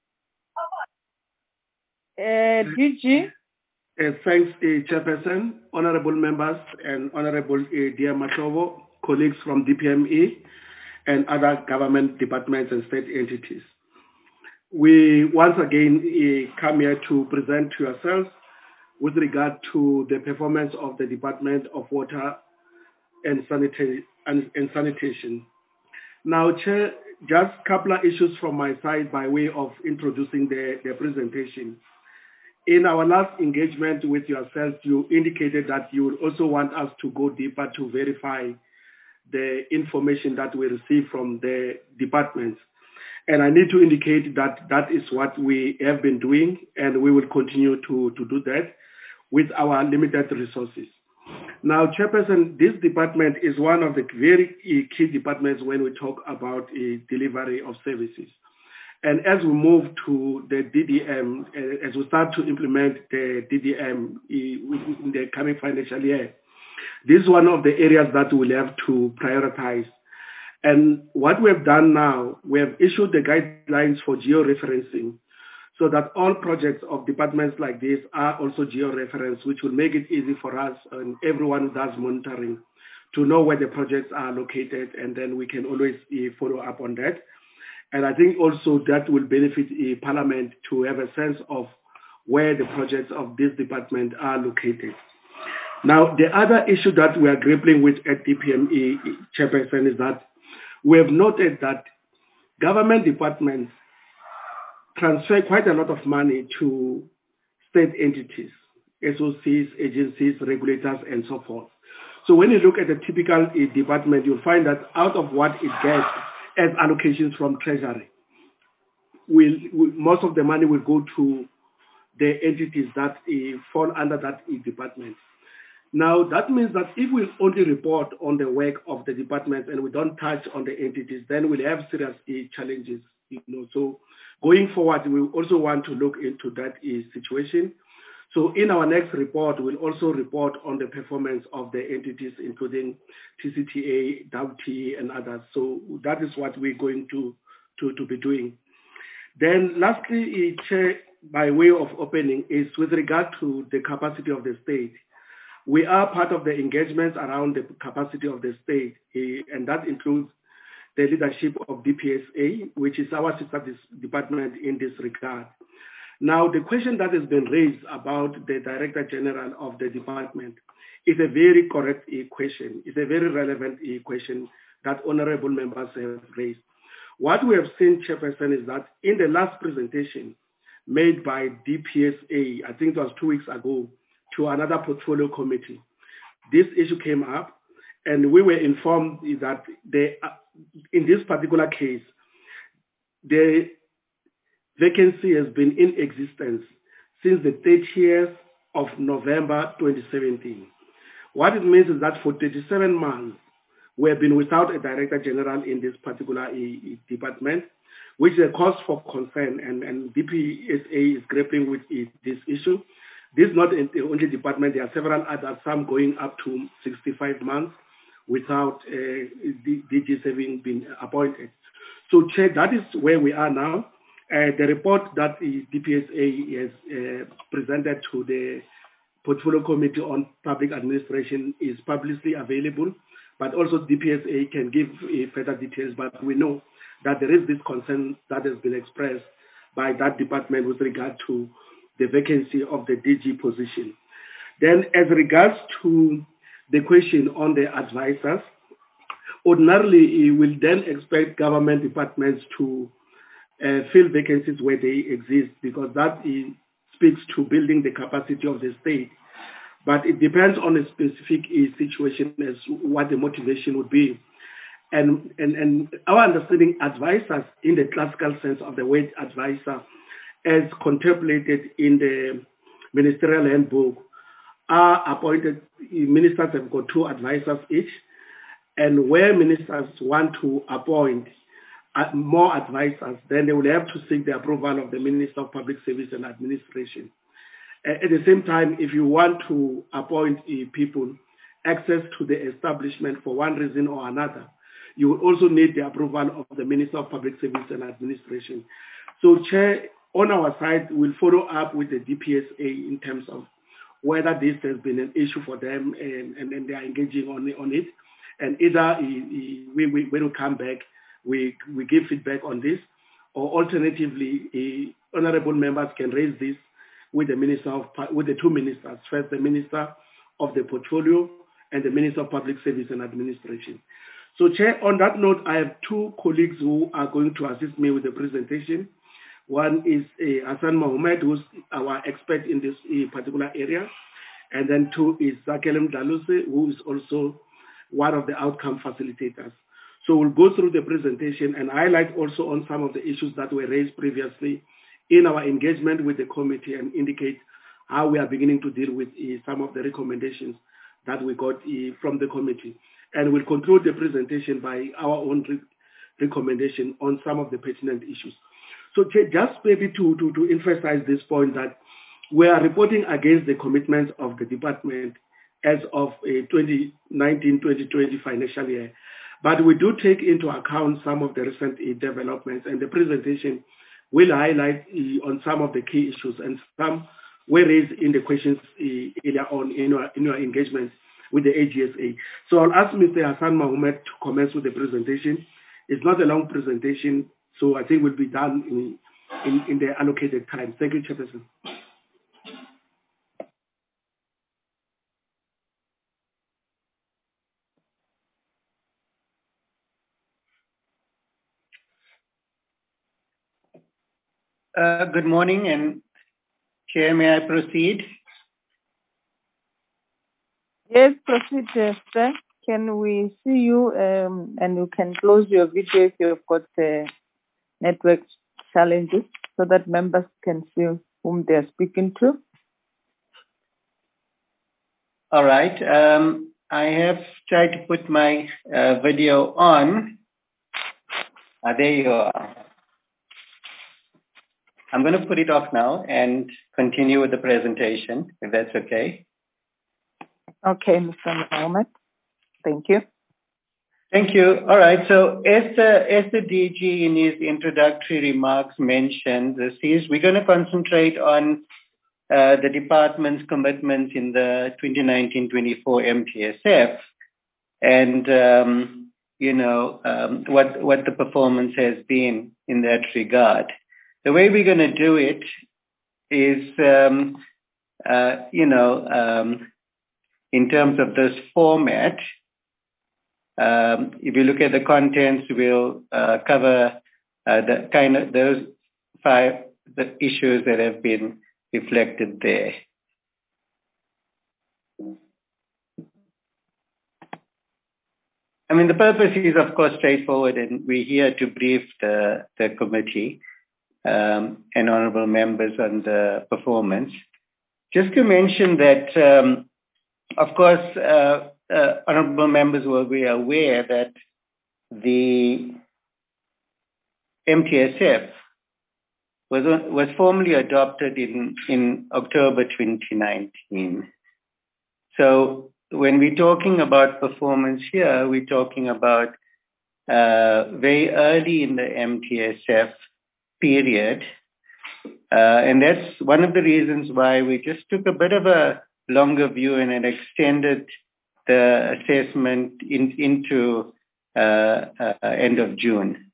uh, D G. Uh, thanks, uh, Chairperson, honourable members, and honourable uh, dear Matovo, colleagues from D P M E and other government departments and state entities. We once again uh, come here to present to yourselves with regard to the performance of the Department of Water and, sanita- and, and Sanitation. Now, Chair, just a couple of issues from my side by way of introducing the, the presentation. In our last engagement with yourselves, you indicated that you would also want us to go deeper to verify the information that we receive from the departments. And I need to indicate that that is what we have been doing, and we will continue to, to do that with our limited resources. Now, Chairperson, this department is one of the very key departments when we talk about a delivery of services. And as we move to the D D M, uh, as we start to implement the D D M in the coming financial year, this is one of the areas that we'll have to prioritize. And what we have done now, we have issued the guidelines for geo-referencing so that all projects of departments like this are also geo-referenced, which will make it easy for us and everyone who does monitoring to know where the projects are located, and then we can always uh, follow up on that. And I think also that will benefit uh, Parliament to have a sense of where the projects of this department are located. Now, the other issue that we are grappling with at D P M E, Chairperson, is that we have noted that government departments transfer quite a lot of money to state entities, S O Cs, agencies, regulators, and so forth. So when you look at a typical uh, department, you'll find that out of what it gets as allocations from Treasury, will, will, most of the money will go to the entities that uh, fall under that uh, department. Now, that means that if we only report on the work of the departments and we don't touch on the entities, then we'll have serious uh, challenges. You know, so going forward, we also want to look into that uh, situation. So in our next report, we'll also report on the performance of the entities, including T C T A, W T E, and others. So that is what we're going to, to, to be doing. Then lastly, Chair, by way of opening, is with regard to the capacity of the state. We are part of the engagements around the capacity of the state, uh, and that includes the leadership of D P S A, which is our sister department in this regard. Now, the question that has been raised about the Director General of the department is a very correct uh, question. It's a very relevant uh, question that honorable members have raised. What we have seen, Chairperson, is that in the last presentation made by D P S A, I think it was two weeks ago, to another portfolio committee, this issue came up, and we were informed that they, in this particular case, the vacancy has been in existence since the thirtieth of November twenty seventeen. What it means is that for thirty-seven months, we have been without a Director General in this particular uh, department, which is a cause for concern, and, and D P S A is grappling with uh, this issue. This is not the only department. There are several others, some going up to sixty-five months without uh, D G having been appointed. So, Chair, that is where we are now. Uh, the report that the D P S A has uh, presented to the Portfolio Committee on Public Administration is publicly available, but also D P S A can give uh, further details, but we know that there is this concern that has been expressed by that department with regard to the vacancy of the D G position. Then as regards to the question on the advisors, ordinarily you will then expect government departments to uh, fill vacancies where they exist, because that is, speaks to building the capacity of the state. But it depends on a specific uh, situation as what the motivation would be. And, and, and our understanding, advisors in the classical sense of the word advisor, as contemplated in the ministerial handbook, are appointed. Ministers have got two advisors each, and where ministers want to appoint more advisors, then they will have to seek the approval of the Minister of Public Service and Administration. At the same time, if you want to appoint people access to the establishment for one reason or another, you will also need the approval of the Minister of Public Service and Administration. So, Chair, on our side, we'll follow up with the D P S A in terms of whether this has been an issue for them and, and, and they are engaging on, on it. And either we, we, when we come back, we, we give feedback on this, or alternatively, uh, honorable members can raise this with the minister of, with the two ministers. First, the Minister of the Portfolio and the Minister of Public Service and Administration. So, Chair, on that note, I have two colleagues who are going to assist me with the presentation. One is uh, Hassan Mohamed, who's our expert in this uh, particular area. And then two is Zakelem Daluse, who is also one of the outcome facilitators. So we'll go through the presentation and highlight also on some of the issues that were raised previously in our engagement with the committee and indicate how we are beginning to deal with uh, some of the recommendations that we got uh, from the committee. And we'll conclude the presentation by our own re recommendation on some of the pertinent issues. So just maybe to, to, to emphasize this point that we are reporting against the commitments of the department as of a twenty nineteen twenty twenty financial year. But we do take into account some of the recent uh, developments, and the presentation will highlight uh, on some of the key issues, and some were raised in the questions uh, earlier on in our, in our engagement with the A G S A. So I'll ask Mister Hassan Mohamed to commence with the presentation. It's not a long presentation, so I think we'll be done in, in, in the allocated time. Thank you, Chairperson. Uh, good morning, and Chair, may I proceed? Yes, proceed, sir. Can we see you, um, and you can close your video if you've got uh, network challenges, so that members can see whom they are speaking to. All right. Um, I have tried to put my uh, video on. Ah, there you are. I'm going to put it off now and continue with the presentation, if that's okay. Okay, Mister Mohamed. Thank you. Thank you. All right. So as the, as the D G in his introductory remarks mentioned, this is, we're going to concentrate on uh, the department's commitments in the twenty nineteen twenty-four M T S F and, um, you know, um, what, what the performance has been in that regard. The way we're going to do it is, um, uh, you know, um, in terms of this format, um, if you look at the contents, we'll uh, cover uh, the kind of those five the issues that have been reflected there. I mean, the purpose is, of course, straightforward, and we're here to brief the, the committee um, and honourable members on the performance. Just to mention that, um, of course, uh, uh, honourable members will be aware that the M T S F was, was formally adopted in, in October twenty nineteen. So when we're talking about performance here, we're talking about uh, very early in the M T S F period. Uh, and that's one of the reasons why we just took a bit of a longer view and it extended the assessment in, into uh, uh, end of June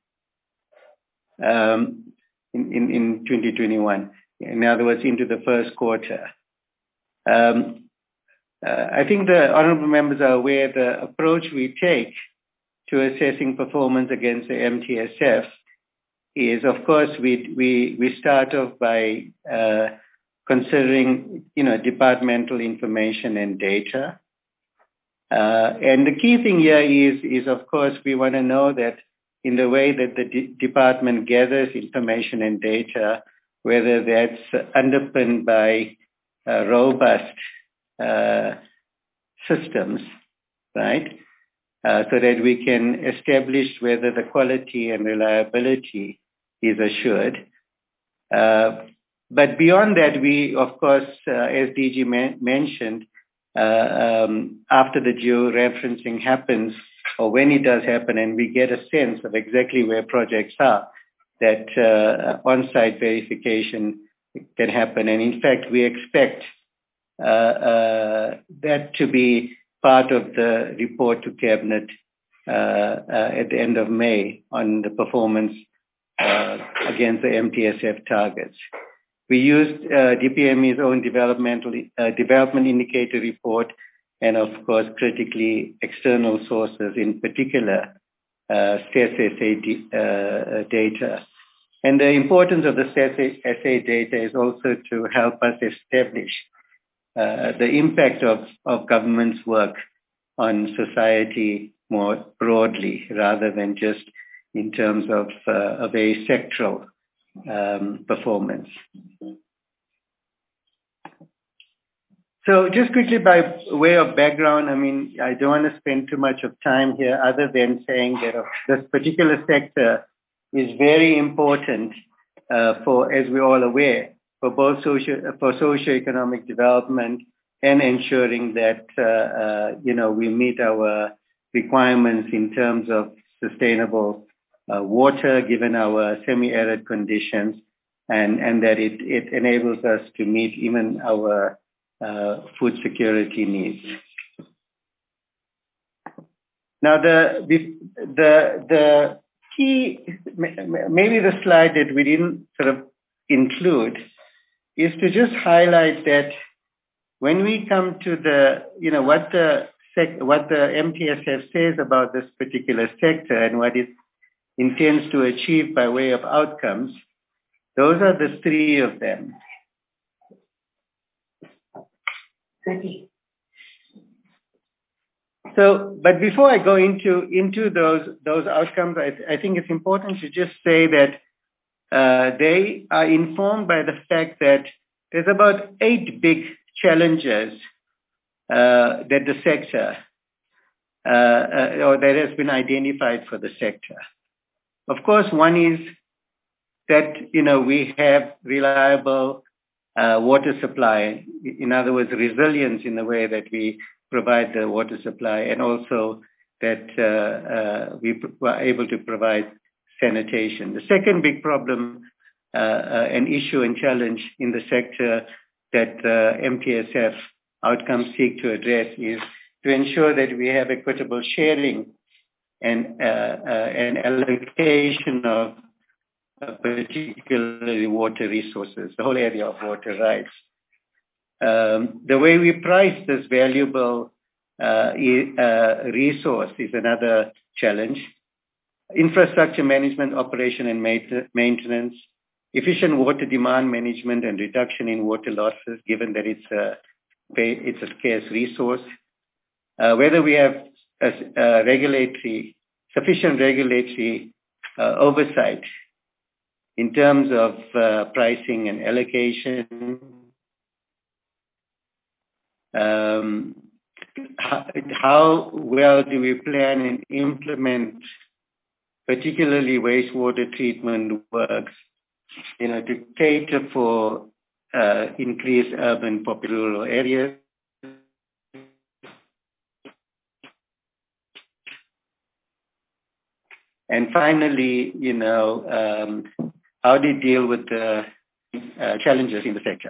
um, in, in, in twenty twenty-one. In other words, into the first quarter. Um, uh, I think the honourable members are aware the approach we take to assessing performance against the M T S F is, of course, we we we start off by uh, considering, you know, departmental information and data. Uh, and the key thing here is, is of course, we want to know that in the way that the de- department gathers information and data, whether that's underpinned by uh, robust uh, systems, right? Uh, so that we can establish whether the quality and reliability is assured. Uh, but beyond that, we, of course, uh, as D G man- mentioned, uh, um, after the geo-referencing happens, or when it does happen, and we get a sense of exactly where projects are, that uh, on-site verification can happen. And in fact, we expect uh, uh, that to be part of the report to Cabinet uh, uh, at the end of May on the performance uh, against the M T S F targets. We used uh, D P M E's own developmental uh, development indicator report, and of course, critically external sources, in particular, uh, S E S S A uh, data. And the importance of the S E S A data is also to help us establish uh, the impact of, of government's work on society more broadly, rather than just in terms of uh, a very sectoral um, performance. So just quickly by way of background, I mean, I don't want to spend too much of time here other than saying that this particular sector is very important uh, for, as we're all aware, for both socio, for socio-economic development and ensuring that, uh, uh, you know, we meet our requirements in terms of sustainable uh, water, given our semi-arid conditions, and, and that it, it enables us to meet even our uh, food security needs. Now, the, the, the, the key, maybe the slide that we didn't sort of include, is to just highlight that when we come to the, you know, what the sec, what the M T S F says about this particular sector and what it intends to achieve by way of outcomes, those are the three of them. So, but before I go into into those those outcomes, I, I think it's important to just say that uh, they are informed by the fact that there's about eight big challenges uh, that the sector, uh, uh, or that has been identified for the sector. Of course, one is that, you know, we have reliable uh, water supply, in other words, resilience in the way that we provide the water supply, and also that uh, uh, we were able to provide sanitation. The second big problem, uh, uh, an issue and challenge in the sector that uh, M T S F outcomes seek to address is to ensure that we have equitable sharing and, uh, uh, and allocation of uh, particularly water resources, the whole area of water rights. Um, the way we price this valuable uh, e- uh, resource is another challenge. Infrastructure management, operation and maintenance, efficient water demand management and reduction in water losses, given that it's a, it's a scarce resource. Uh, whether we have a, a regulatory, sufficient regulatory uh, oversight in terms of uh, pricing and allocation. Um, how, how well do we plan and implement particularly wastewater treatment works, you know, to cater for uh, increased urban popular areas? And finally, you know, um, how do you deal with the uh, challenges in the sector?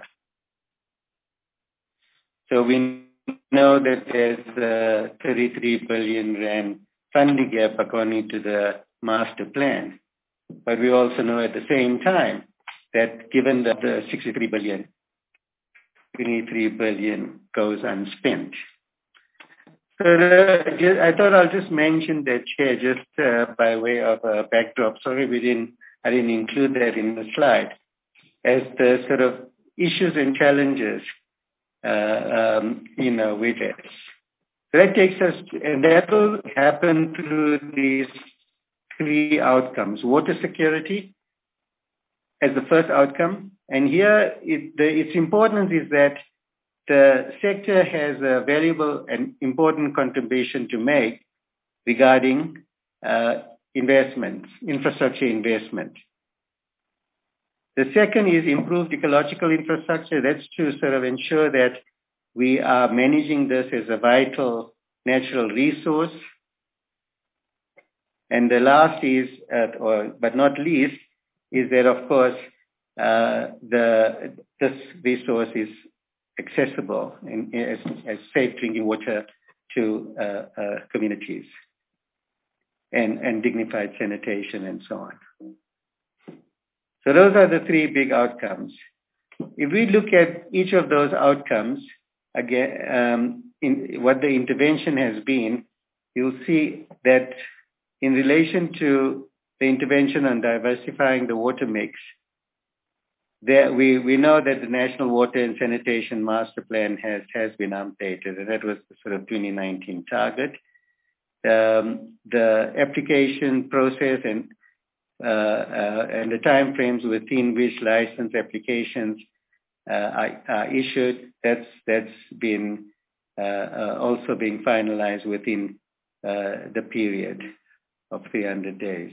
So we know that there's a thirty-three billion rand funding gap according to the master plan. But we also know at the same time that given that the sixty-three billion, twenty-three billion goes unspent. So uh, I thought I'll just mention that, Chair, just uh, by way of a backdrop. Sorry, we didn't, I didn't include that in the slide. As the sort of issues and challenges, uh, um, you know, with it. So that takes us, to, and that will happen through these three outcomes. Water security as the first outcome. And here, it, the, its importance is that the sector has a valuable and important contribution to make regarding uh, investments, infrastructure investment. The second is improved ecological infrastructure. That's to sort of ensure that we are managing this as a vital natural resource. And the last is, uh, or, but not least, is that, of course, uh, the, this resource is accessible in, as, as safe drinking water to uh, uh, communities and, and dignified sanitation and so on. So those are the three big outcomes. If we look at each of those outcomes, again, um, in what the intervention has been, you'll see that in relation to the intervention on diversifying the water mix, there, we, we know that the National Water and Sanitation Master Plan has, has been updated, and that was the sort of twenty nineteen target. Um, the application process and, uh, uh, and the timeframes within which license applications uh, are, are issued, that's, that's been uh, uh, also being finalized within uh, the period of three hundred days.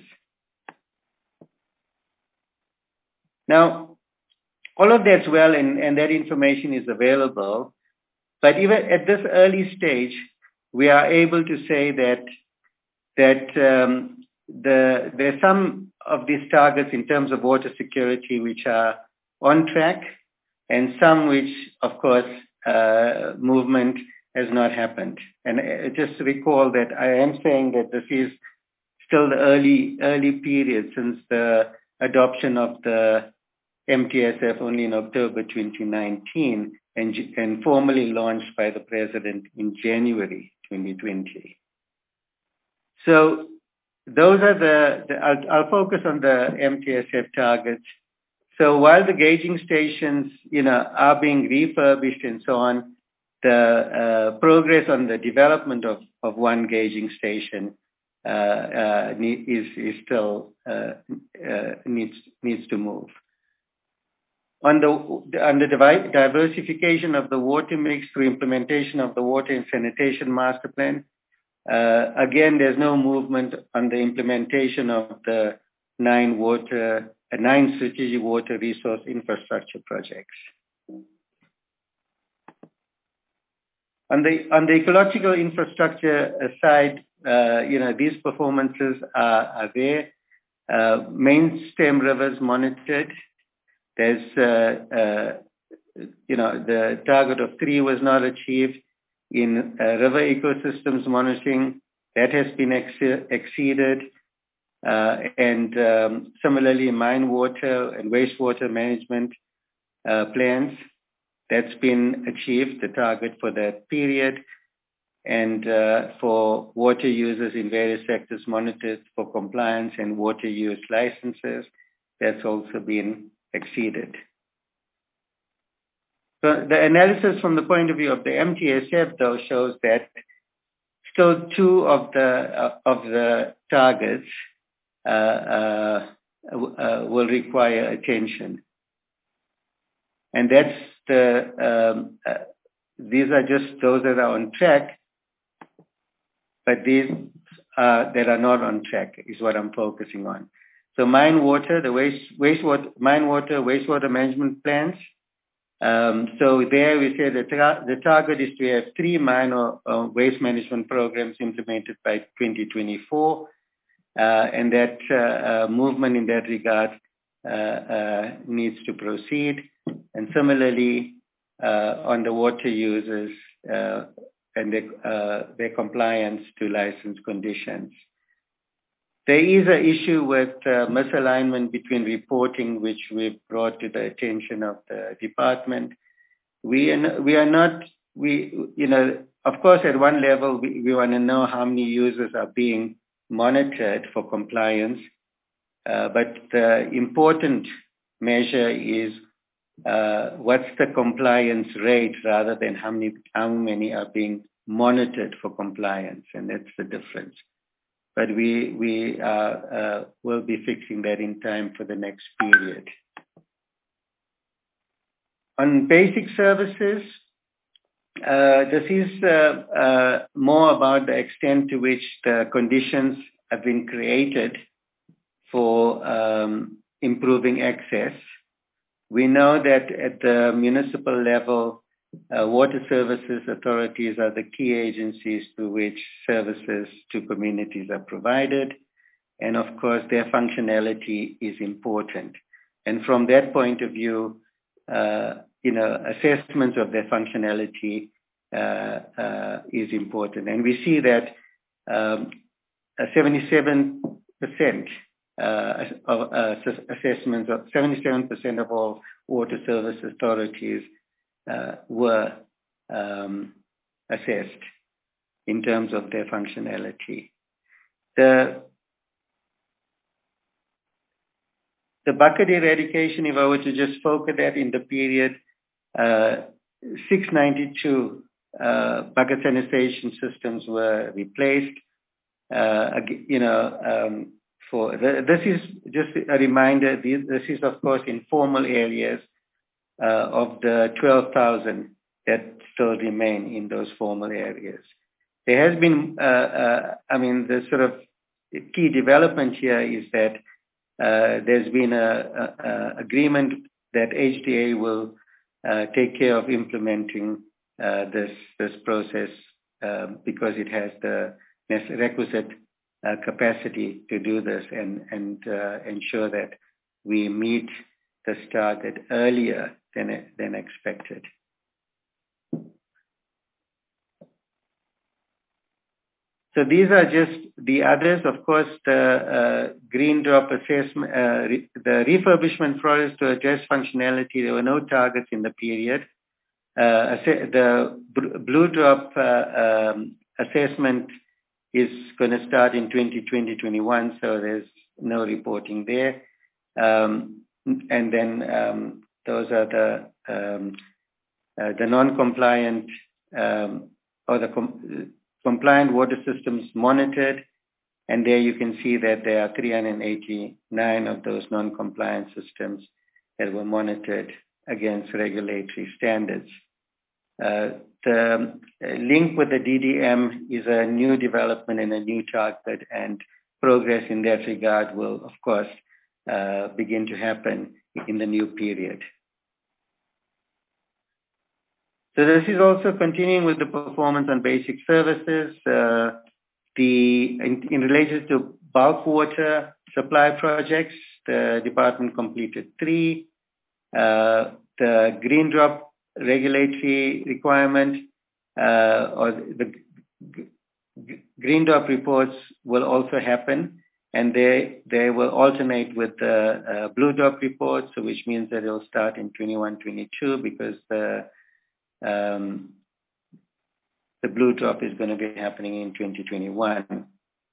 Now, all of that's well, and, and that information is available. But even at this early stage, we are able to say that that um, the there are some of these targets in terms of water security which are on track, and some which, of course, uh, movement has not happened. And uh, just recall that I am saying that this is still the early early period since the adoption of the M T S F only in October twenty nineteen and, and formally launched by the President in January twenty twenty. So those are the, the I'll, I'll focus on the M T S F targets. So while the gauging stations, you know, are being refurbished and so on, the uh, progress on the development of, of one gauging station uh, uh, is, is still uh, uh, needs needs to move. On the, on the diversification of the water mix through implementation of the Water and Sanitation Master Plan, uh, again, there's no movement on the implementation of the nine water, uh, nine strategic water resource infrastructure projects. On the, on the ecological infrastructure side, uh, you know, these performances are, are there. Uh, main stem rivers monitored. There's uh, uh, you know, the target of three was not achieved. In uh, river ecosystems monitoring, that has been ex- exceeded. Uh, and um, similarly, mine water and wastewater management uh, plans, that's been achieved, the target for that period. And uh, for water users in various sectors monitored for compliance and water use licenses, that's also been exceeded. So the analysis from the point of view of the M T S F, though, shows that still two of the uh, of the targets uh, uh, uh, will require attention, and that's the um, uh, these are just those that are on track, but these uh, that are not on track is what I'm focusing on. So mine water, the waste wastewater mine water wastewater management plans. Um, so there we say that tra- the target is to have three minor uh, waste management programs implemented by twenty twenty-four, uh, and that uh, uh, movement in that regard uh, uh, needs to proceed. And similarly, uh, on the water users uh, and their, uh, their compliance to license conditions. There is an issue with uh, misalignment between reporting, which we've brought to the attention of the department. We are, we are not, we, you know, of course, at one level, we, we want to know how many users are being monitored for compliance. Uh, but the important measure is uh, what's the compliance rate rather than how many, how many are being monitored for compliance. And that's the difference. But we we uh, uh, will be fixing that in time for the next period. On basic services, uh, this is uh, uh, more about the extent to which the conditions have been created for um, improving access. We know that at the municipal level, Uh, water services authorities are the key agencies to which services to communities are provided. And of course, their functionality is important. And from that point of view, uh, you know, assessments of their functionality uh, uh, is important. And we see that um, seventy-seven percent uh, of uh, assessments, of seventy-seven percent of all water service authorities Uh, were um, assessed in terms of their functionality. The, the bucket eradication, if I were to just focus that in the period, uh, six hundred ninety-two uh, bucket sanitation systems were replaced. Uh, you know, um, for the, this is just a reminder, this, this is of course in formal areas. Uh, of the twelve thousand that still remain in those formal areas. There has been, uh, uh, I mean, the sort of key development here is that uh, there's been a, a, a agreement that H D A will uh, take care of implementing uh, this this process uh, because it has the requisite uh, capacity to do this and and uh, ensure that we meet this target earlier than, than expected. So these are just the others. Of course, the uh, green drop assessment, uh, re- the refurbishment projects to address functionality, there were no targets in the period. Uh, the blue drop uh, um, assessment is going to start in twenty twenty, twenty-one, so there's no reporting there. Um, and then um, those are the um, uh, the non-compliant um, or the com- compliant water systems monitored, and there you can see that there are three hundred eighty-nine of those non-compliant systems that were monitored against regulatory standards. Uh, the link with the D D M is a new development and a new target, and progress in that regard will, of course, uh, begin to happen in the new period. So this is also continuing with the performance on basic services. Uh, the in, in relation to bulk water supply projects, the department completed three. Uh, the green drop regulatory requirement, uh, or the g- g- green dot reports will also happen, and they they will alternate with the uh, blue dot reports, so which means that it'll start in twenty-one twenty-two because the um, the blue drop is going to be happening in twenty twenty-one.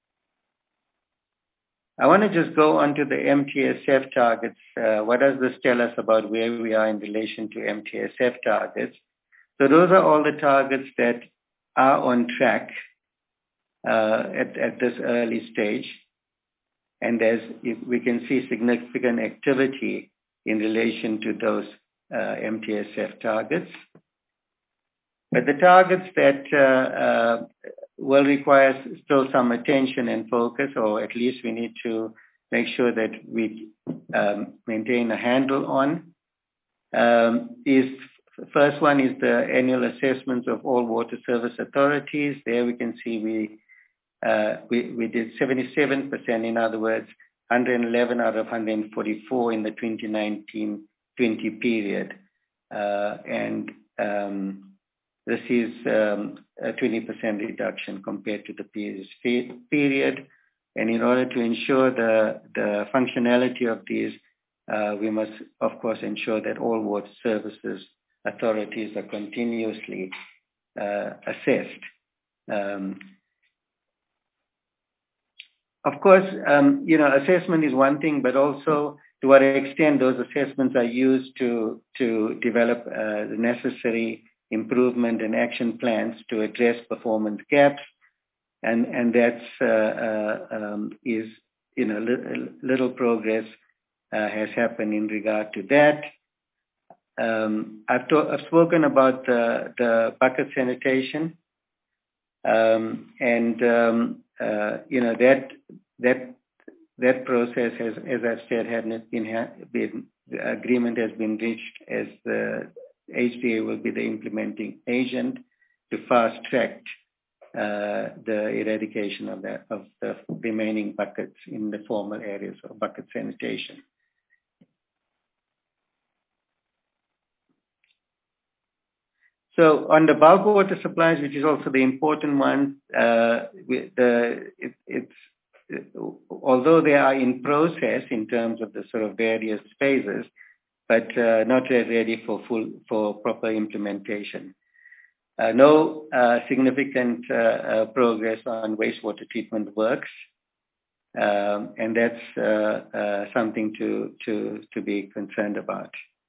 I want to just go on to the M T S F targets. Uh, what does this tell us about where we are in relation to M T S F targets? So those are all the targets that are on track uh, at, at this early stage. And there's, we can see significant activity in relation to those uh, M T S F targets. But the targets that uh, uh, will require still some attention and focus, or at least we need to make sure that we um, maintain a handle on, um, is first one is the annual assessments of all water service authorities. There we can see we uh, we, we did seventy-seven percent, in other words, one hundred eleven out of one hundred forty-four in the twenty nineteen twenty period. Uh, and um, this is um, a twenty percent reduction compared to the previous period. And in order to ensure the, the functionality of these, uh, we must, of course, ensure that all water services authorities are continuously uh, assessed. Um, of course, um, you know, assessment is one thing, but also to what extent those assessments are used to, to develop uh, the necessary improvement and action plans to address performance gaps, and and that's uh, uh, um, is you know li- little progress uh, has happened in regard to that. Um, I've, to- I've spoken about the the bucket sanitation, um, and um, uh, you know that that that process has, as I've said, hadn't been, been the agreement has been reached as the H D A will be the implementing agent to fast track uh, the eradication of the, of the remaining buckets in the formal areas of bucket sanitation. So on the bulk water supplies, which is also the important one, uh, the, it, it's, although they are in process in terms of the sort of various phases, but uh, not yet ready for full for proper implementation. Uh, no uh, significant uh, uh, progress on wastewater treatment works, um, and that's uh, uh, something to to to be concerned about.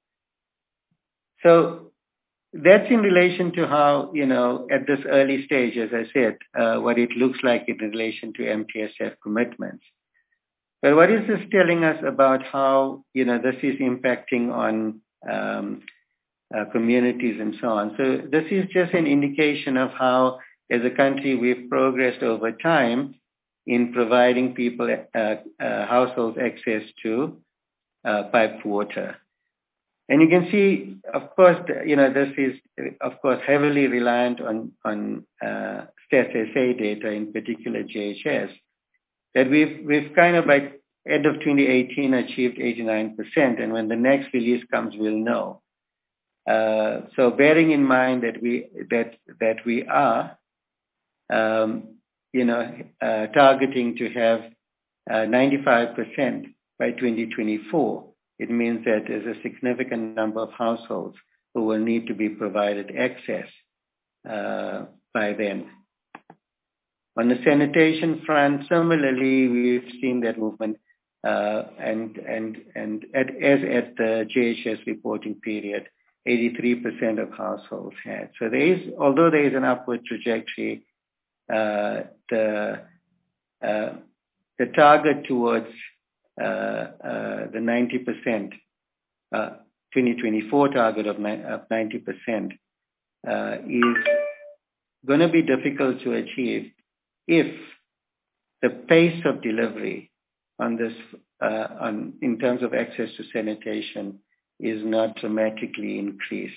So that's in relation to how, you know, at this early stage, as I said, uh, what it looks like in relation to M T S F commitments. But what is this telling us about how, you know, this is impacting on um, uh, communities and so on? So this is just an indication of how, as a country, we've progressed over time in providing people, uh, uh, households access to uh, piped water. And you can see, of course, you know, this is, of course, heavily reliant on, on uh, Stats S A data, in particular J H S. That we've we've kind of by end of twenty eighteen achieved eighty-nine percent, and when the next release comes, we'll know. Uh, so bearing in mind that we that that we are, um, you know, uh, targeting to have uh, ninety-five percent by twenty twenty-four, it means that there's a significant number of households who will need to be provided access uh, by then. On the sanitation front, similarly, we've seen that movement, uh, and and and at, as at the J H S reporting period, eighty-three percent of households had. So there is, although there is an upward trajectory, uh, the uh, the target towards uh, uh, the ninety percent, uh, twenty twenty-four target of, ni- of ninety percent uh, is going to be difficult to achieve if the pace of delivery on this, uh, on, in terms of access to sanitation, is not dramatically increased.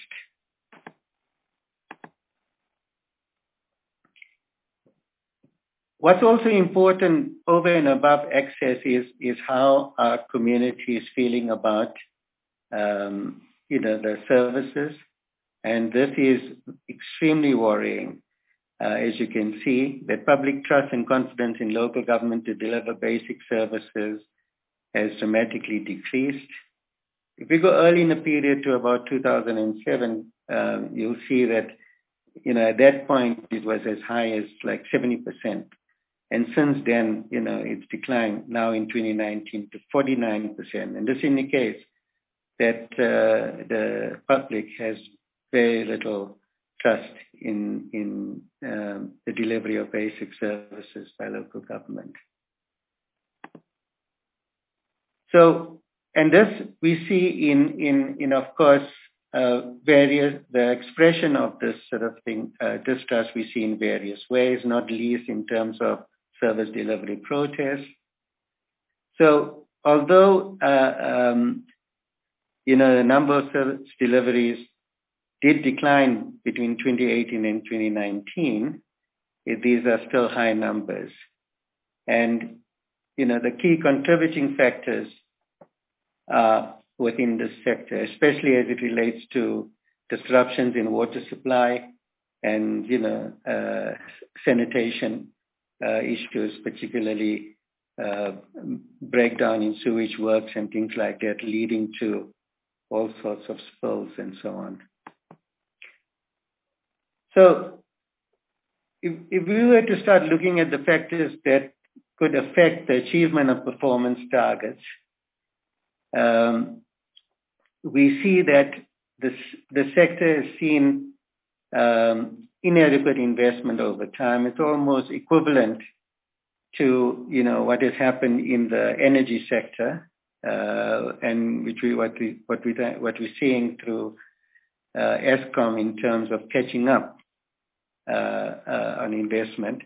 What's also important over and above access is, is how our community is feeling about, um, you know, the services And this is extremely worrying. Uh, as you can see, that public trust and confidence in local government to deliver basic services has dramatically decreased. If we go early in the period to about two thousand seven, um, you'll see that, you know, at that point it was as high as like seventy percent. And since then, you know, it's declined now in twenty nineteen to forty-nine percent. And this indicates that uh, the public has very little trust in, in um, the delivery of basic services by local government. So, and this we see in, in, in of course, uh, various, the expression of this sort of thing, uh, distrust we see in various ways, not least in terms of service delivery protests. So, although, uh, um, you know, the number of service deliveries did decline between twenty eighteen and twenty nineteen, these are still high numbers. And, you know, the key contributing factors uh, within this sector, especially as it relates to disruptions in water supply and, you know, uh, sanitation uh, issues, particularly uh, breakdown in sewage works and things like that, leading to all sorts of spills and so on. So if, if we were to start looking at the factors that could affect the achievement of performance targets, um, we see that this, the sector has seen um, inadequate investment over time. It's almost equivalent to, you know, what has happened in the energy sector, uh, and which we what we what we what we're seeing through uh, Eskom in terms of catching up uh, uh, on investment.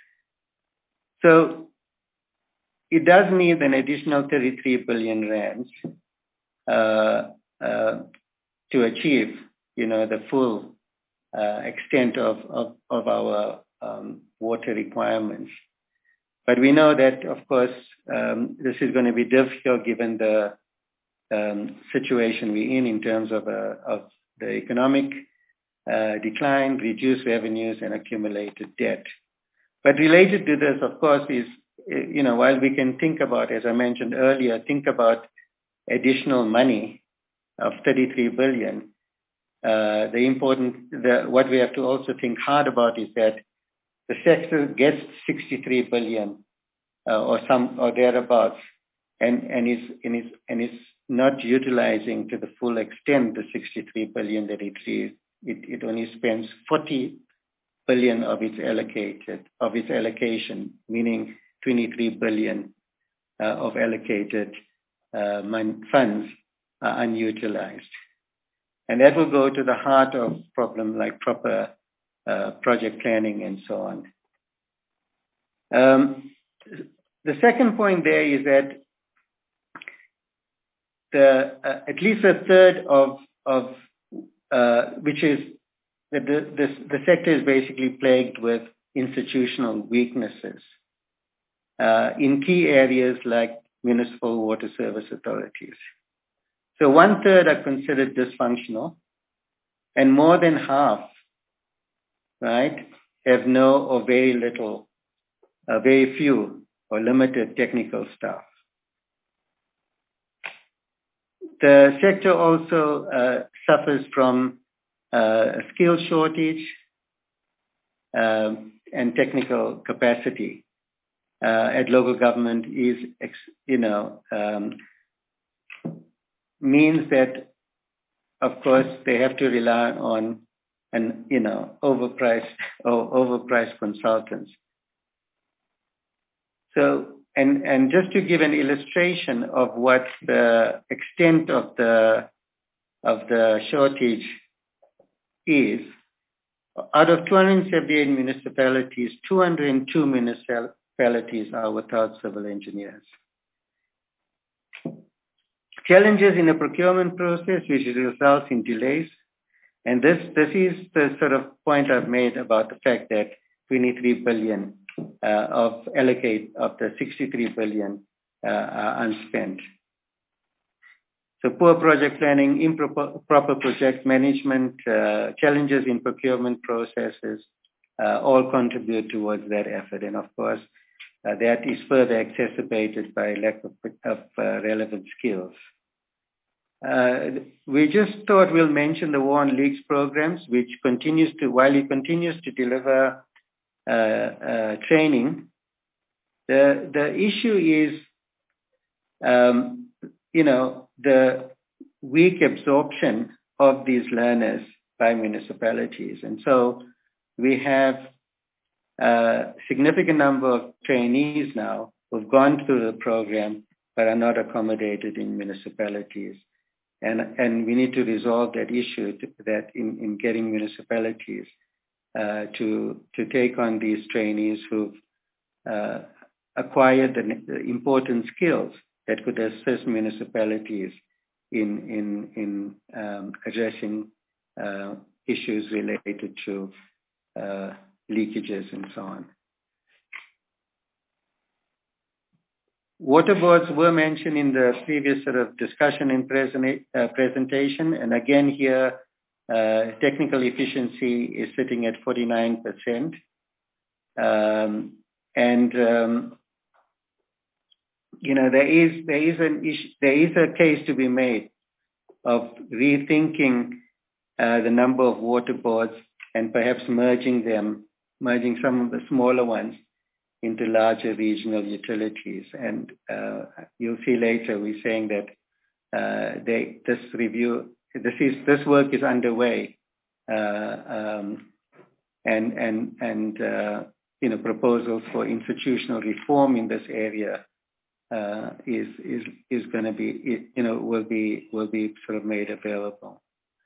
So it does need an additional thirty-three billion rands uh, uh, to achieve, you know, the full uh, extent of, of, of our um, water requirements. But we know that, of course, um, this is going to be difficult given the um, situation we're in in terms of, uh, of the economic uh, decline, reduced revenues, and accumulated debt. But related to this, of course, is, you know, while we can think about, as I mentioned earlier, think about additional money of thirty-three billion, uh, the important, the, what we have to also think hard about is that the sector gets sixty-three billion uh, or some or thereabouts, and and is and is and is not utilizing to the full extent the sixty-three billion that it is. It, it only spends forty billion of its allocated of its allocation, meaning twenty-three billion uh, of allocated uh, funds are unutilized, and that will go to the heart of problem like proper uh, project planning and so on. Um, the second point there is that the uh, at least a third of of uh, which is that the, this, the sector is basically plagued with institutional weaknesses uh, in key areas like municipal water service authorities. So one third are considered dysfunctional, and more than half, right, have no or very little, uh, very few or limited technical staff. The sector also uh, suffers from uh, a skill shortage um, and technical capacity uh, at local government is, you know, um, means that, of course, they have to rely on, an, you know, overpriced or overpriced consultants. So, and and just to give an illustration of what the extent of the of the shortage is, out of two hundred seventy-eight municipalities, two hundred two municipalities are without civil engineers. Challenges in the procurement process, which results in delays. And this, this is the sort of point I've made about the fact that twenty-three billion uh, of allocate of the sixty-three billion uh, are unspent. So poor project planning, improper proper project management, uh, challenges in procurement processes, uh, all contribute towards that effort. And of course, uh, that is further exacerbated by lack of, of uh, relevant skills. Uh, we just thought we'll mention the War on Leaks programs, which continues to, while it continues to deliver uh, uh, training, the the issue is, um, you know, the weak absorption of these learners by municipalities. And so we have a significant number of trainees now who've gone through the program but are not accommodated in municipalities. And, and we need to resolve that issue to, that in, in getting municipalities uh, to, to take on these trainees who've uh, acquired the, the important skills that could assist municipalities in in in um, addressing uh, issues related to uh, leakages and so on. Water boards were mentioned in the previous sort of discussion and present, uh, presentation, and again here, uh, technical efficiency is sitting at forty-nine percent, um, and um, you know, there is there is an issue, there is a case to be made of rethinking uh, the number of water boards and perhaps merging them, merging some of the smaller ones into larger regional utilities. And uh, you'll see later we're saying that uh, they, this review, this is this work is underway, uh, um, and and and uh, you know, proposals for institutional reform in this area. Uh, is is is going to be, you know, will be will be sort of made available.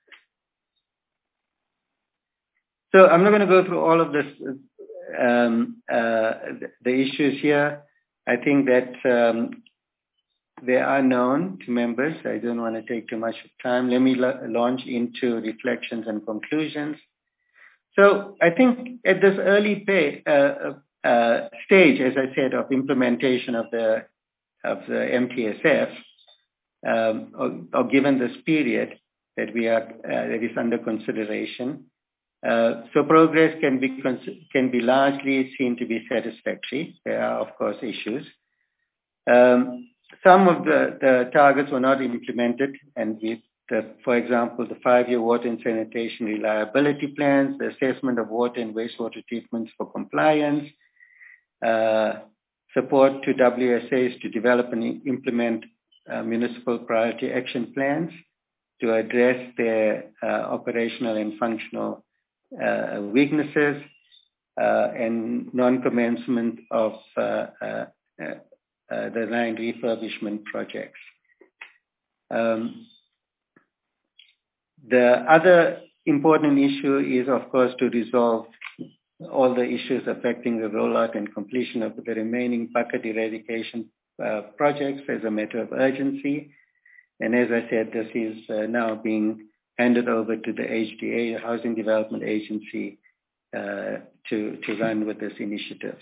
So I'm not going to go through all of this, um, uh, the issues here. I think that um, they are known to members. I don't want to take too much of time. Let me la- launch into reflections and conclusions. So I think at this early pay, uh, uh, stage, as I said, of implementation of the of the M T S F, um, or, or given this period that we are uh, that is under consideration, uh, so progress can be cons- can be largely seen to be satisfactory. There are, of course, issues. Um, some of the, the targets were not implemented, and we, the, for example, the five-year water and sanitation reliability plans, the assessment of water and wastewater treatments for compliance. Uh, support to W S As to develop and implement uh, municipal priority action plans to address their uh, operational and functional uh, weaknesses, uh, and non-commencement of uh, uh, uh, uh, the line refurbishment projects. Um, the other important issue is, of course, to resolve all the issues affecting the rollout and completion of the remaining bucket eradication uh, projects as a matter of urgency. And as I said, this is uh, now being handed over to the H D A, Housing Development Agency, uh, to, to run with this initiative.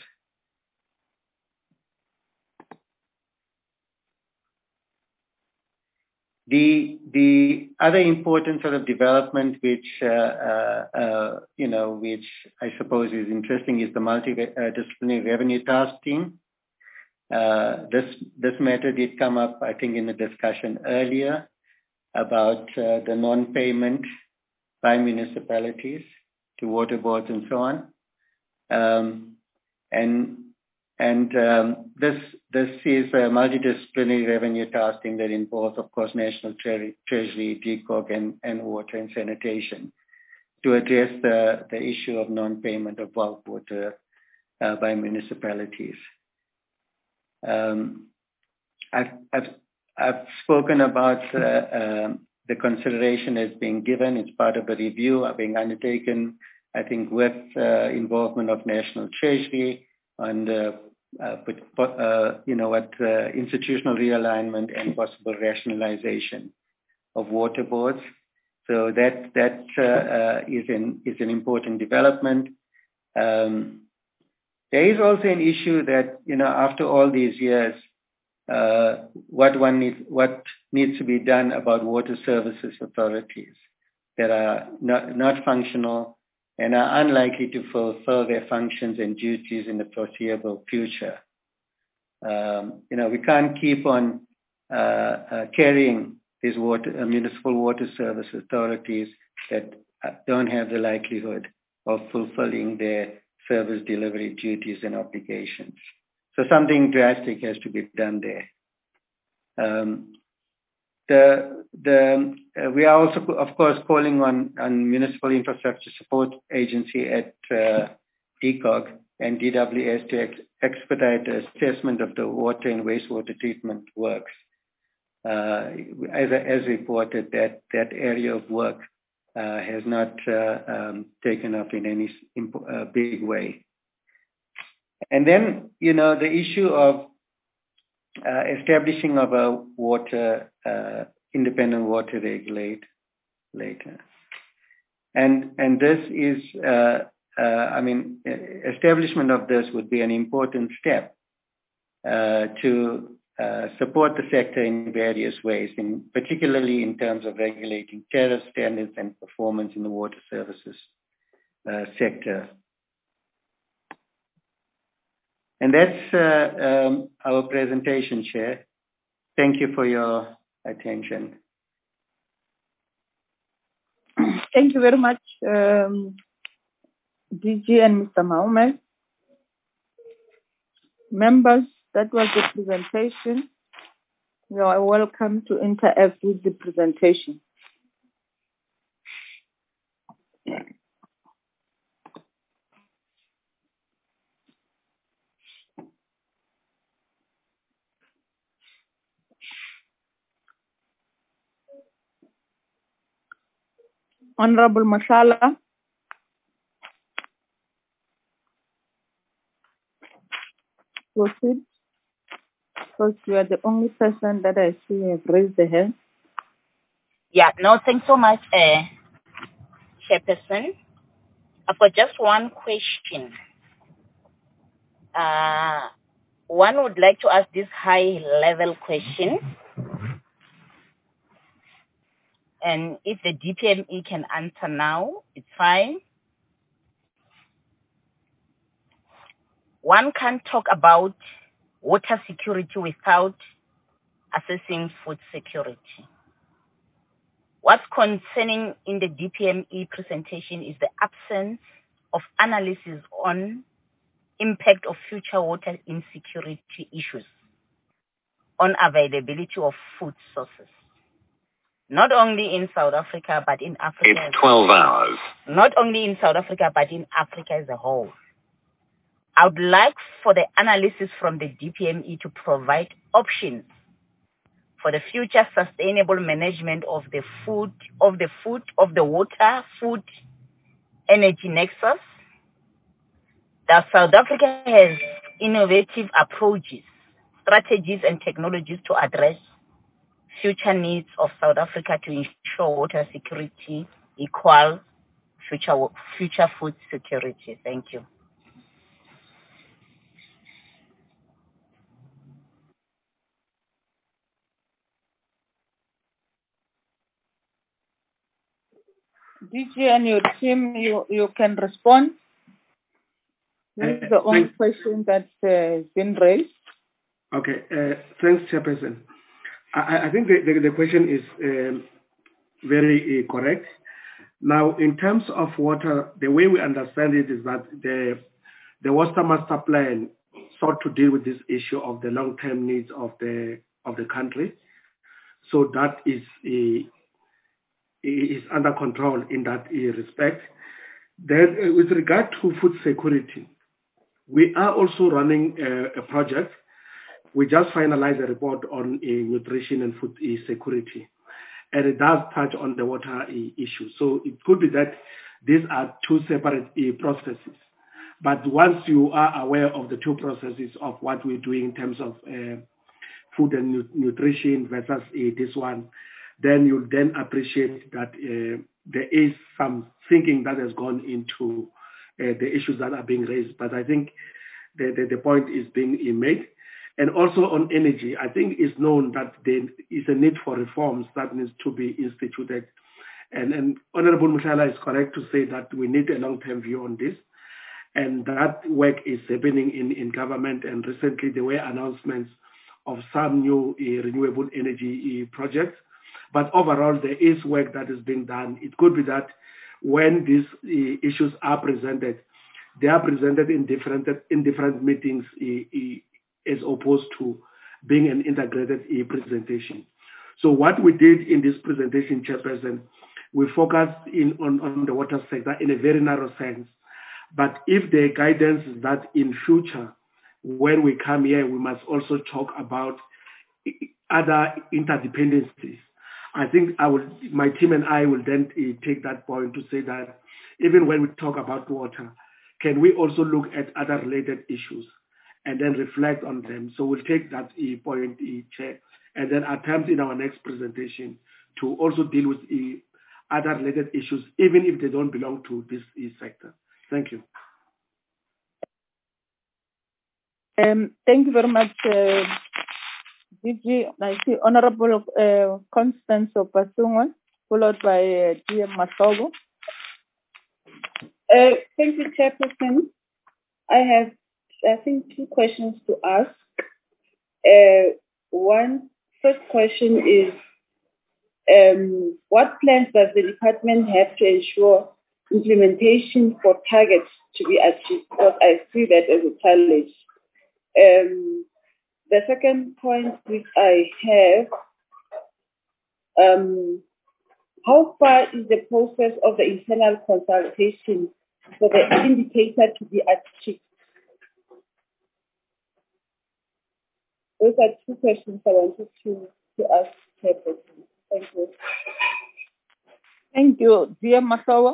The the other important sort of development, which uh, uh, uh, you know, which I suppose is interesting, is the multidisciplinary revenue task team. Uh, this this matter did come up, I think, in the discussion earlier about uh, the non-payment by municipalities to water boards and so on, um, and and um, this this is a multidisciplinary revenue task team that involves, of course, National Tre- Treasury, D C O G, and, and water and sanitation to address the, the issue of non-payment of bulk water uh, by municipalities. Um, I've, I've, I've spoken about uh, um, the consideration that's being given. It's part of the review being undertaken, I think, with uh, involvement of National Treasury and uh, Uh, but, uh, you know, what uh, institutional realignment and possible rationalization of water boards. So that that uh, uh, is an is an important development. Um, there is also an issue that, you know, after all these years, uh, what one needs, what needs to be done about water services authorities that are not, not functional and are unlikely to fulfill their functions and duties in the foreseeable future. Um, you know, we can't keep on uh, uh, carrying these water, uh, municipal water service authorities that don't have the likelihood of fulfilling their service delivery duties and obligations. So something drastic has to be done there. Um, the the uh, we are also, of course, calling on, on Municipal Infrastructure Support Agency at uh, D C O G and D W S to ex- expedite the assessment of the water and wastewater treatment works. Uh, as, as reported, that, that area of work uh, has not uh, um, taken up in any imp- uh, big way. And then, you know, the issue of uh, establishing of a water, uh, independent water regulator. And, and this is, uh, uh, I mean, establishment of this would be an important step uh, to uh, support the sector in various ways, in, particularly in terms of regulating tariff standards and performance in the water services uh, sector. And that's uh, um, our presentation, Chair. Thank you for your attention. Thank you very much, um, D G and Mister Mohammed. Members, that was the presentation. You are welcome to interact with the presentation. Honorable Mashala. Proceed. Because you are the only person that I see have raised the hand. Yeah, no, thanks so much, uh, Chairperson. I've got just one question. Uh, one would like to ask this high-level question. And if the D P M E can answer now, it's fine. One can't talk about water security without assessing food security. What's concerning in the D P M E presentation is the absence of analysis on impact of future water insecurity issues on availability of food sources. Not only in South Africa, but in Africa. It's twelve hours. Not only in South Africa, but in Africa as a whole. I would like for the analysis from the D P M E to provide options for the future sustainable management of the food, of the food, of the water, food, energy nexus. That South Africa has innovative approaches, strategies, and technologies to address future needs of South Africa to ensure water security equals future future food security. Thank you. D G and your team, you, you can respond. This is the only question that uh, has been raised. Okay, uh, thanks, Chairperson. I, I think the, the, the question is um, very uh, correct. Now, in terms of water, the way we understand it is that the the Water Master Plan sought to deal with this issue of the long-term needs of the of the country. So that is uh, is under control in that uh, respect. Then, uh, with regard to food security, we are also running a, a project. We just finalized a report on uh, nutrition and food uh, security, and it does touch on the water uh, issue. So it could be that these are two separate uh, processes. But once you are aware of the two processes of what we're doing in terms of uh, food and nu- nutrition versus uh, this one, then you'll then appreciate that uh, there is some thinking that has gone into uh, the issues that are being raised. But I think the, the, the point is being made. And also on energy, I think it's known that there is a need for reforms that needs to be instituted. And, and Honorable Mushala is correct to say that we need a long-term view on this. And that work is happening in, in government. And recently there were announcements of some new uh, renewable energy uh, projects. But overall, there is work that is being done. It could be that when these uh, issues are presented, they are presented in different in different meetings uh, uh, as opposed to being an integrated uh, presentation. So what we did in this presentation, Chairperson, we focused in on, on the water sector in a very narrow sense. But if the guidance is that in future, when we come here, we must also talk about other interdependencies. I think I will, my team and I will then uh, take that point to say that even when we talk about water, can we also look at other related issues and then reflect on them? So we'll take that uh, point, uh, Chair, and then attempt in our next presentation to also deal with uh, other related issues, even if they don't belong to this uh, sector. Thank you. Um, thank you very much, uh, D G. I see Honorable uh, Constance Opasungwe, followed by uh, D M Mahlobo. Uh, thank you, Chairperson. I have, I think, two questions to ask. Uh, one, first question is, um, what plans does the department have to ensure implementation for targets to be achieved? Because I see that as a challenge. Um, the second point which I have, um, how far is the process of the internal consultation for the indicator to be achieved? Those are two questions I wanted to, to ask Chairperson. Thank you. Thank you. D M Mahlobo.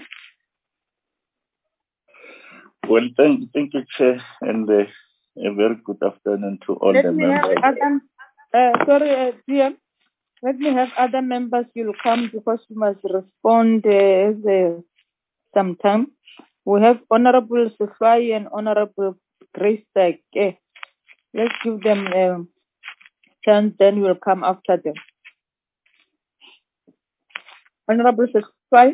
Well, thank, thank you, Chair, and uh, a very good afternoon to all Let the me members. have Adam, uh, sorry, uh, D M. Let me have other members. You'll come because you must respond uh, as uh, some time. We have Honorable Sifai and Honorable Grace Sake. Let's give them a chance, then we'll come after them. Honorable Sifai.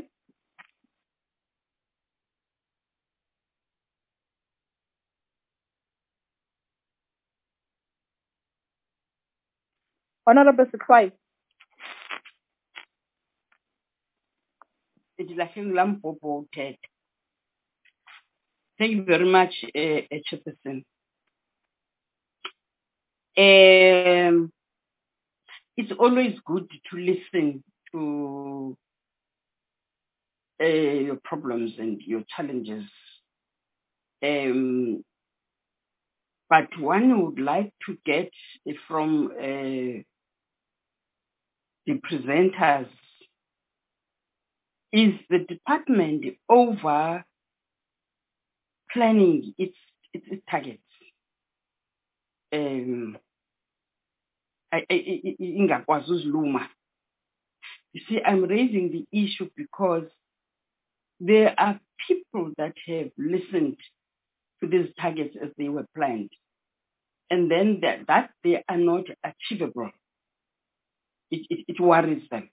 Honorable Sifai. Thank you very much, uh, Chairperson. Um, it's always good to listen to uh, your problems and your challenges. Um, but one would like to get from uh, the presenters, is the department over planning its, its, its targets? Um, I, I, I, you see, I'm raising the issue because there are people that have listened to these targets as they were planned, and then that, that they are not achievable. It, it, it worries them.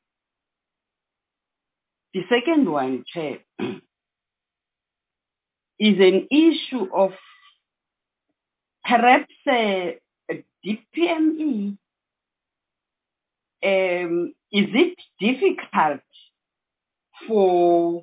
The second one, Chair, is an issue of perhaps uh, D P M E. Um, is it difficult for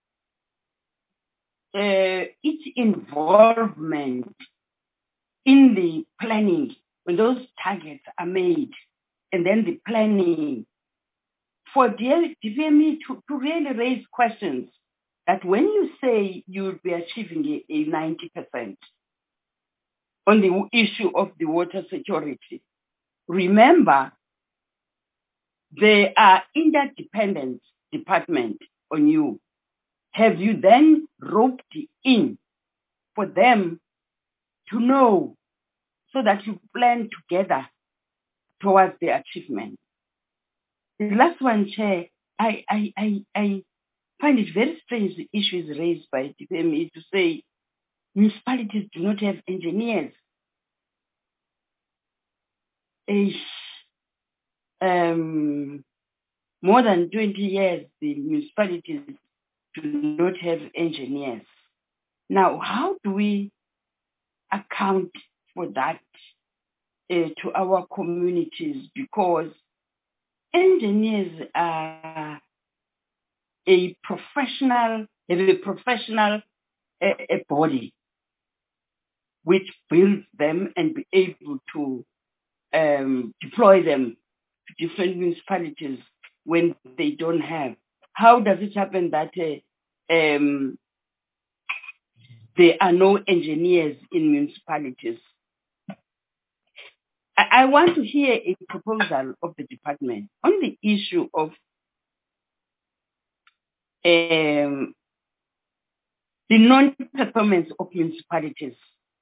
uh, its involvement in the planning when those targets are made, and then the planning for D P M E to, to really raise questions that when you say you'll be achieving a, a ninety percent on the issue of the water security, remember they are interdependent department on you. Have you then roped in for them to know so that you plan together towards the achievement? The last one, Chair, I, I, I, I find it very strange the issue is raised by D P M E to say municipalities do not have engineers. eh, um, more than twenty years, the municipalities do not have engineers. Now, how do we account for that uh, to our communities? Because engineers are a professional, have a professional uh, a body which builds them and be able to um, deploy them to different municipalities when they don't have. How does it happen that uh, um, there are no engineers in municipalities? I, I want to hear a proposal of the department on the issue of um, the non-performance of municipalities.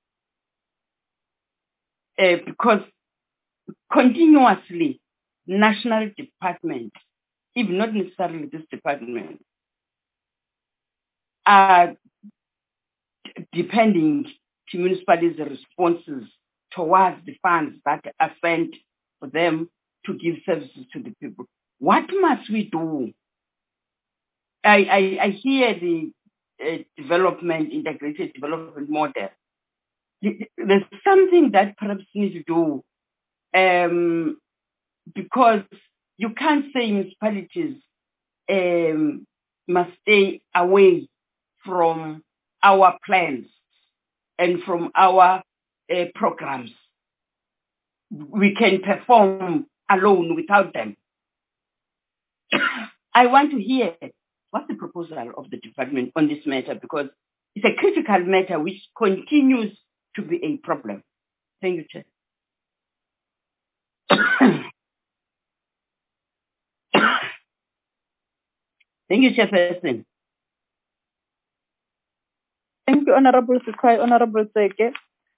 Uh, because continuously, national department, if not necessarily this department, are depending to municipalities' responses towards the funds that are sent for them to give services to the people. What must we do? I, I, I hear the uh, development, integrated development model. There's something that perhaps needs to do um, because you can't say municipalities um, must stay away from our plans and from our uh, programs. We can perform alone without them. I want to hear what's the proposal of the department on this matter, because it's a critical matter which continues to be a problem. Thank you, Chair. Thank you, Chairperson. Thank you, Honorable Sikai, Honorable Seke.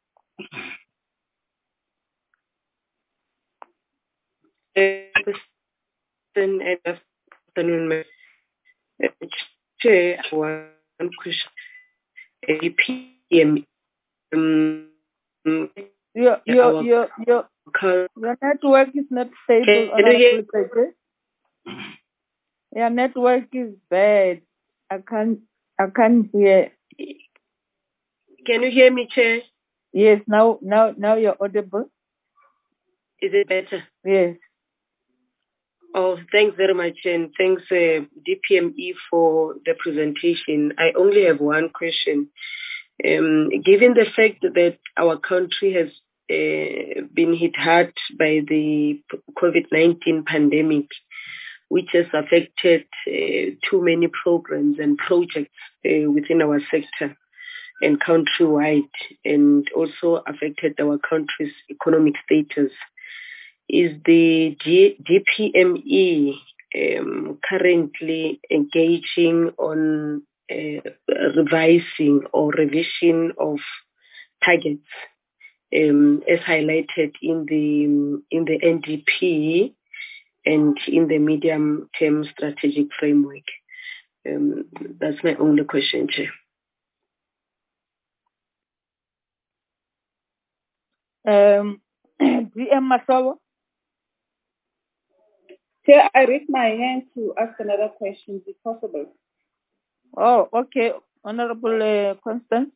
Good afternoon, Chair. One question. A P M. Um, your, your, your, your, your network is not stable, Honorable Seke. Your network is bad. I can't, I can't hear. Can you hear me, Chair? Yes, now, now, now you're audible. Is it better? Yes. Oh, thanks very much, and thanks, uh, D P M E, for the presentation. I only have one question. Um, given the fact that our country has uh, been hit hard by the COVID nineteen pandemic, which has affected uh, too many programs and projects uh, within our sector and countrywide, and also affected our country's economic status, is the D P M E um, currently engaging on uh, revising or revision of targets, um, as highlighted in the in the N D P and in the medium-term strategic framework? Um, that's my only question, Chair. Um, D M Masawa. Chair, I raise my hand to ask another question, if possible. Oh, okay. Honorable uh, Constance.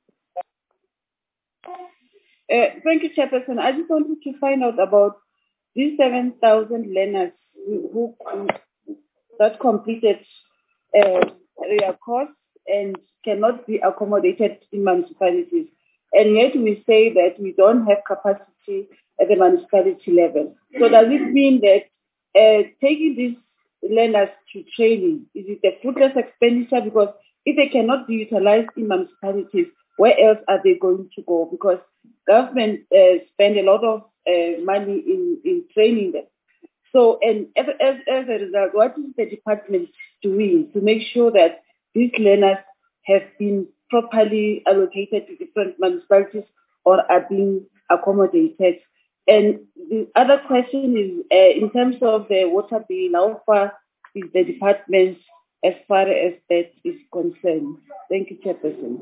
Uh, thank you, Chairperson. I just wanted to find out about these seven thousand learners who, who that completed uh, their course and cannot be accommodated in municipalities. And yet we say that we don't have capacity at the municipality level. So does it mean that uh, taking these learners to training, is it a fruitless expenditure? Because if they cannot be utilized in municipalities, where else are they going to go? Because government uh, spend a lot of uh, money in, in training them. So, and as, as, as a result, what is the department doing to make sure that these learners have been properly allocated to different municipalities or are being accommodated? And the other question is, uh, in terms of the water bill, how far is the department as far as that is concerned? Thank you, Chairperson.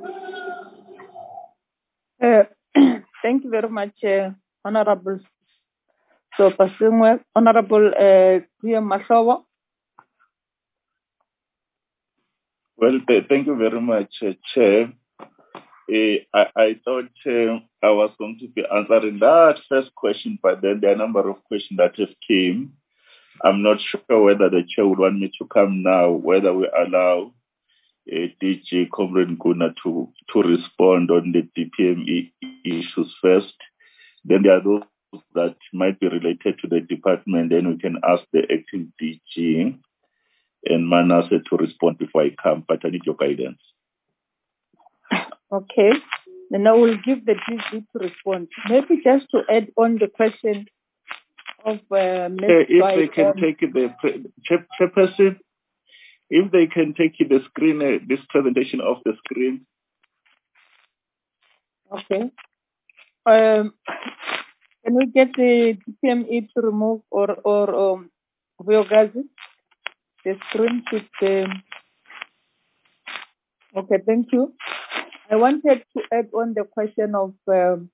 Uh, thank you very much, uh, Honorable So, Pasingwe, Honorable uh, Pierre Mashawa. Well, th- thank you very much, uh, Chair. Uh, I, I thought uh, I was going to be answering that first question, but then there are a number of questions that have came. I'm not sure whether the Chair would want me to come now, whether we allow uh, D G Comrade Guna to, to respond on the D P M E issues first. Then there are those that might be related to the department. Then we can ask the acting D G and Manasseh to respond before I come, but I need your guidance. Okay. Then I will give the D G to respond. Maybe just to add on the question of uh, Miz Uh, if White, they can um, take the pre- chair- chairperson, if they can take the screen, uh, this presentation off the screen. Okay. Um, can we get the D P M E to remove or or um, Vyogazi? The screen should. Um, okay, thank you. I wanted to add on the question of um,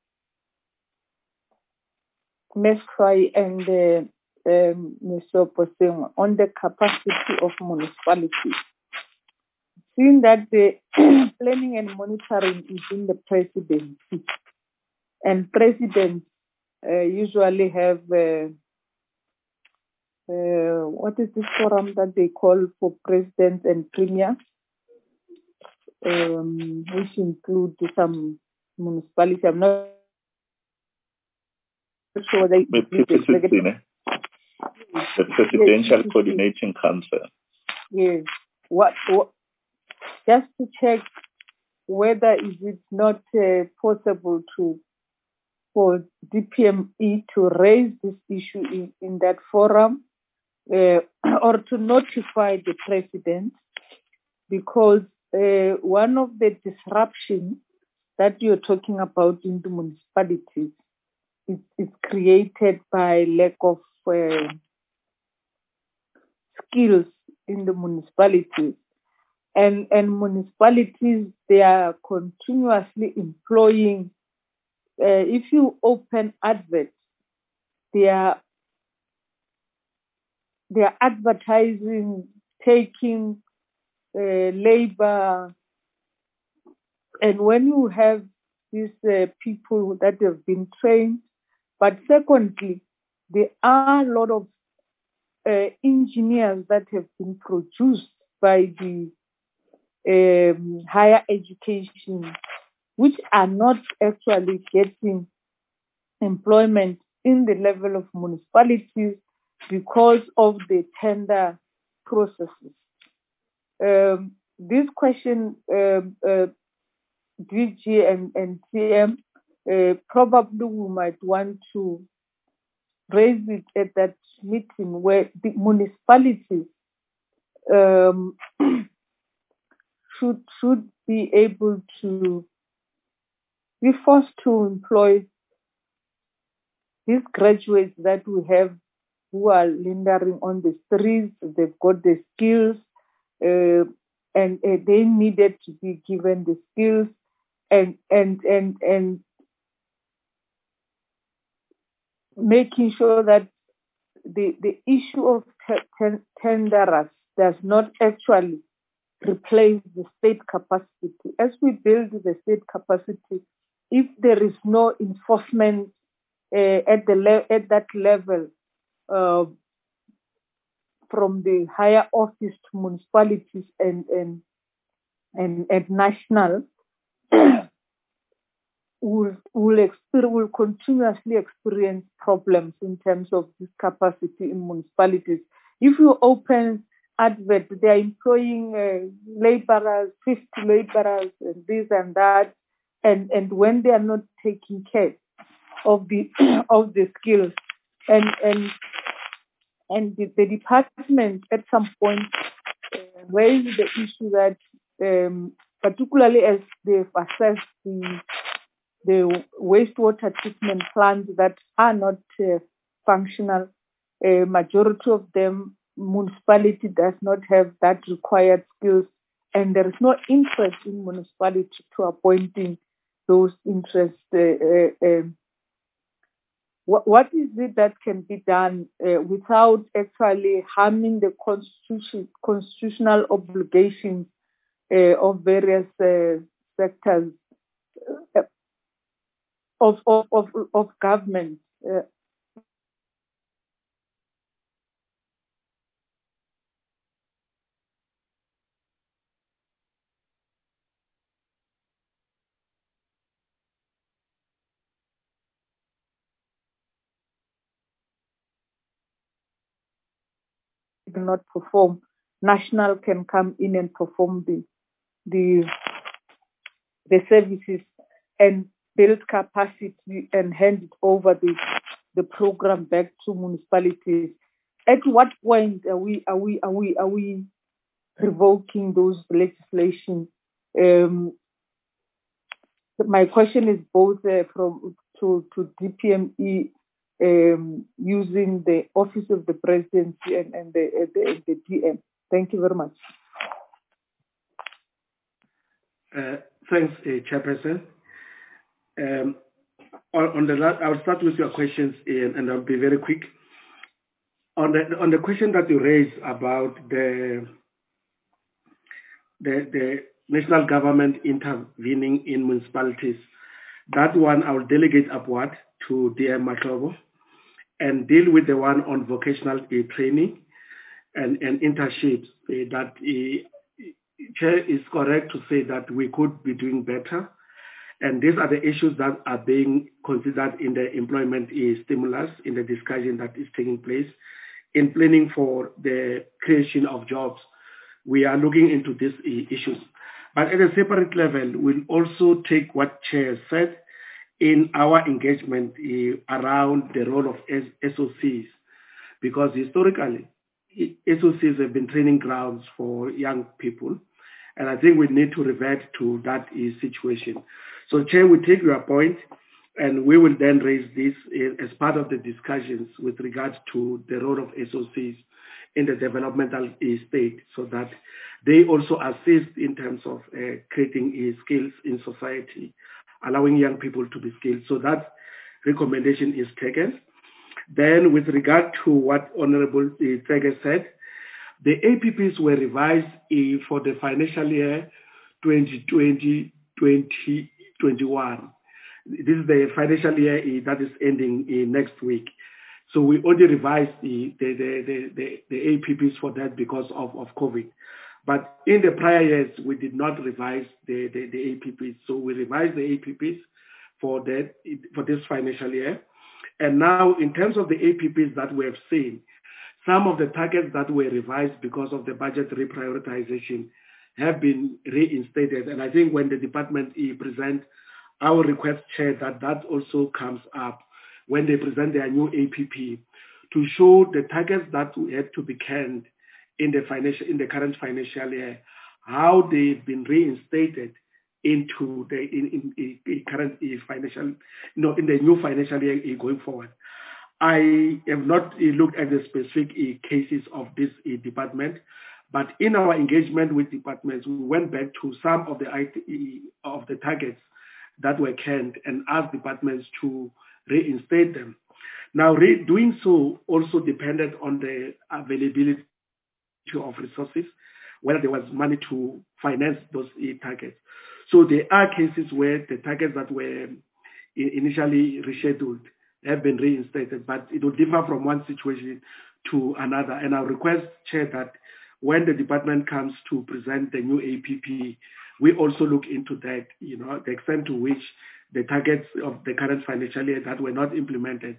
Miz Fry and uh, um, Mister Poseng on the capacity of municipalities. Seeing that the planning and monitoring is in the presidency, and presidents uh, usually have uh, uh, what is this forum that they call for presidents and premiers, um, which include some municipalities. I'm not sure they The P C C, the Presidential yes, Coordinating Council. yes. What, what? Just to check whether is it not uh, possible to for D P M E to raise this issue in, in that forum uh, or to notify the president, because uh, one of the disruptions that you're talking about in the municipalities is, is created by lack of uh, skills in the municipalities. And, and municipalities, they are continuously employing, uh, if you open adverts, they are, they are advertising, taking uh, labor. And when you have these uh, people that have been trained, but secondly, there are a lot of uh, engineers that have been produced by the um, higher education, which are not actually getting employment in the level of municipalities because of the tender processes. Um, this question, um, uh, D G and, and C M, uh, probably we might want to raise it at that meeting where the municipalities um, should should be able to be forced to employ these graduates that we have who are lingering on the streets. They've got the skills, uh, and uh, they needed to be given the skills, and and and and making sure that the the issue of t- tenderers does not actually replace the state capacity. As we build the state capacity, if there is no enforcement uh, at the le- at that level, uh, from the higher office to municipalities and and and, and national, will will exper- will continuously experience problems in terms of this capacity in municipalities. If you open advert, they are employing uh, laborers, fifty laborers, and this and that, and and when they are not taking care of the of the skills, and and and the, the department at some point uh, raised the issue that, um, particularly as they've assessed the the wastewater treatment plants that are not uh, functional, a majority of them, municipality does not have that required skills, and there is no interest in municipality to appointing those interest uh, uh, what, what is it that can be done uh, without actually harming the constitution, constitutional obligations uh, of various uh, sectors uh, of, of, of, of government? Uh, not perform, national can come in and perform the the the services and build capacity and hand it over the the program back to municipalities. At what point are we are we are we are we revoking those legislation? Um, my question is both uh, from to to D P M E. Um, using the Office of the Presidency and, and the, uh, the, the D M. Thank you very much. Uh, thanks, uh, Chairperson. Um, on, on the last, I'll start with your questions, Ian, and I'll be very quick. On the on the question that you raised about the the, the national government intervening in municipalities, that one I will delegate upward to D M Mahlobo and deal with the one on vocational uh, training and, and internships. Uh, that uh, Chair is correct to say that we could be doing better. And these are the issues that are being considered in the employment uh, stimulus, in the discussion that is taking place. In planning for the creation of jobs, we are looking into these uh, issues. But at a separate level, we'll also take what Chair said in our engagement uh, around the role of S O Cs, because historically, S O Cs have been training grounds for young people, and I think we need to revert to that uh, situation. So, Chair, we take your point, and we will then raise this uh, as part of the discussions with regards to the role of S O Cs in the developmental uh, state, so that they also assist in terms of uh, creating uh, skills in society, allowing young people to be skilled. So that recommendation is taken. Then with regard to what Honorable Tsege said, the A P Ps were revised uh, for the financial year twenty twenty to twenty twenty-one. This is the financial year uh, that is ending uh, next week. So we only revised the, the, the, the, the A P Ps for that because of, of COVID. But in the prior years, we did not revise the, the, the A P Ps. So we revised the A P Ps for that for this financial year. And now, in terms of the A P Ps that we have seen, some of the targets that were revised because of the budget reprioritization have been reinstated. And I think when the department present our request, Chair, that that also comes up when they present their new A P P to show the targets that had to be canned in the financial in the current financial year, how they've been reinstated into the in, in, in current financial, no, in the new financial year going forward. I have not looked at the specific cases of this department, but in our engagement with departments, we went back to some of the of the targets that were canned and asked departments to reinstate them. Now, re- doing so also depended on the availability of resources, whether there was money to finance those uh, targets. So there are cases where the targets that were initially rescheduled have been reinstated, but it will differ from one situation to another. And I request, Chair, that when the department comes to present the new A P P, we also look into that, you know, the extent to which the targets of the current financial year that were not implemented,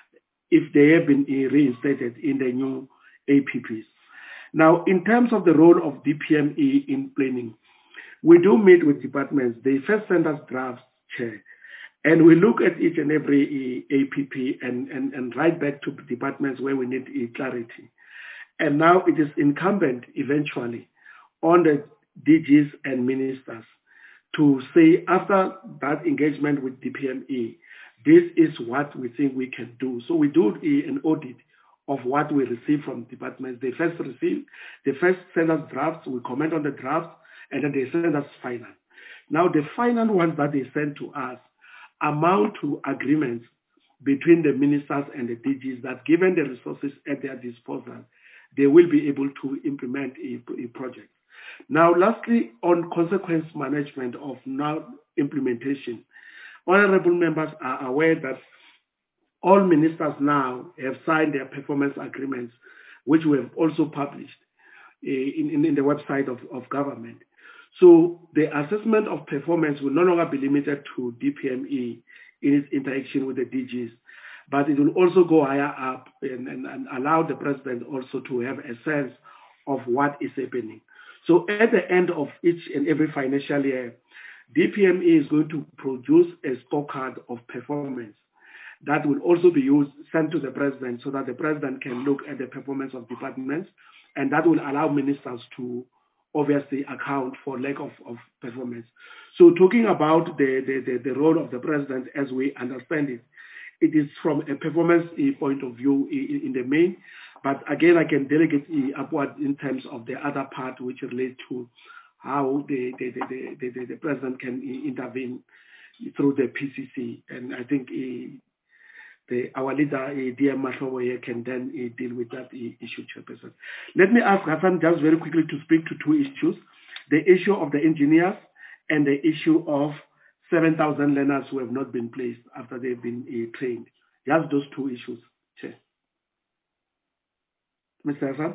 if they have been reinstated in the new A P Ps. Now, in terms of the role of D P M E in planning, we do meet with departments. They first send us drafts, Chair, and we look at each and every A P P and, and, and write back to departments where we need clarity. And now it is incumbent eventually on the D Gs and ministers to say, after that engagement with D P M E, this is what we think we can do. So we do an audit of what we receive from departments. They first receive, they first send us drafts, we comment on the drafts, and then they send us final. Now the final ones that they send to us amount to agreements between the ministers and the D Gs that given the resources at their disposal, they will be able to implement a, a project. Now, lastly, on consequence management of now implementation, honorable members are aware that all ministers now have signed their performance agreements, which we have also published in, in, in the website of, of government. So the assessment of performance will no longer be limited to D P M E in its interaction with the D Gs, but it will also go higher up and, and, and allow the president also to have a sense of what is happening. So at the end of each and every financial year, D P M E is going to produce a scorecard of performance that will also be used, sent to the president so that the president can look at the performance of departments, and that will allow ministers to obviously account for lack of, of performance. So talking about the, the, the, the role of the president as we understand it, it is from a performance point of view in, in the main, but again, I can delegate upward in terms of the other part which relates to how the, the, the, the, the, the president can intervene through the P C C. And I think uh, the, our leader, uh, D M Mahlobo, can then uh, deal with that uh, issue, Chairperson. Let me ask Hassan just very quickly to speak to two issues, the issue of the engineers and the issue of seven thousand learners who have not been placed after they've been uh, trained. Just those two issues, Chair. Mister Hassan?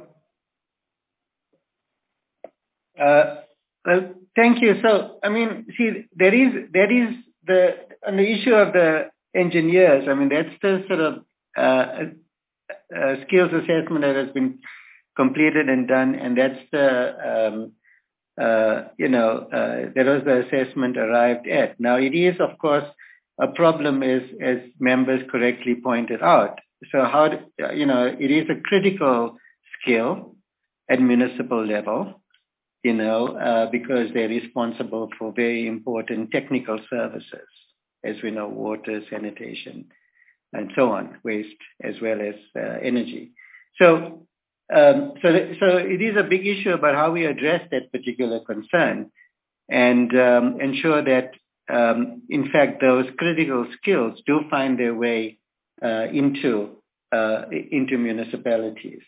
Uh, well, thank you. So, I mean, see, there is, there is the, on the issue of the engineers, I mean, that's the sort of uh, uh, skills assessment that has been completed and done, and that's the, um, uh, you know, uh, that was the assessment arrived at. Now, it is, of course, a problem, as, as members correctly pointed out. So how, do, you know, it is a critical skill at municipal level, you know, uh, because they're responsible for very important technical services, as we know, water, sanitation, and so on, waste, as well as uh, energy. So, um, so, th- so it is a big issue about how we address that particular concern and um, ensure that, um, in fact, those critical skills do find their way uh, into uh, into municipalities.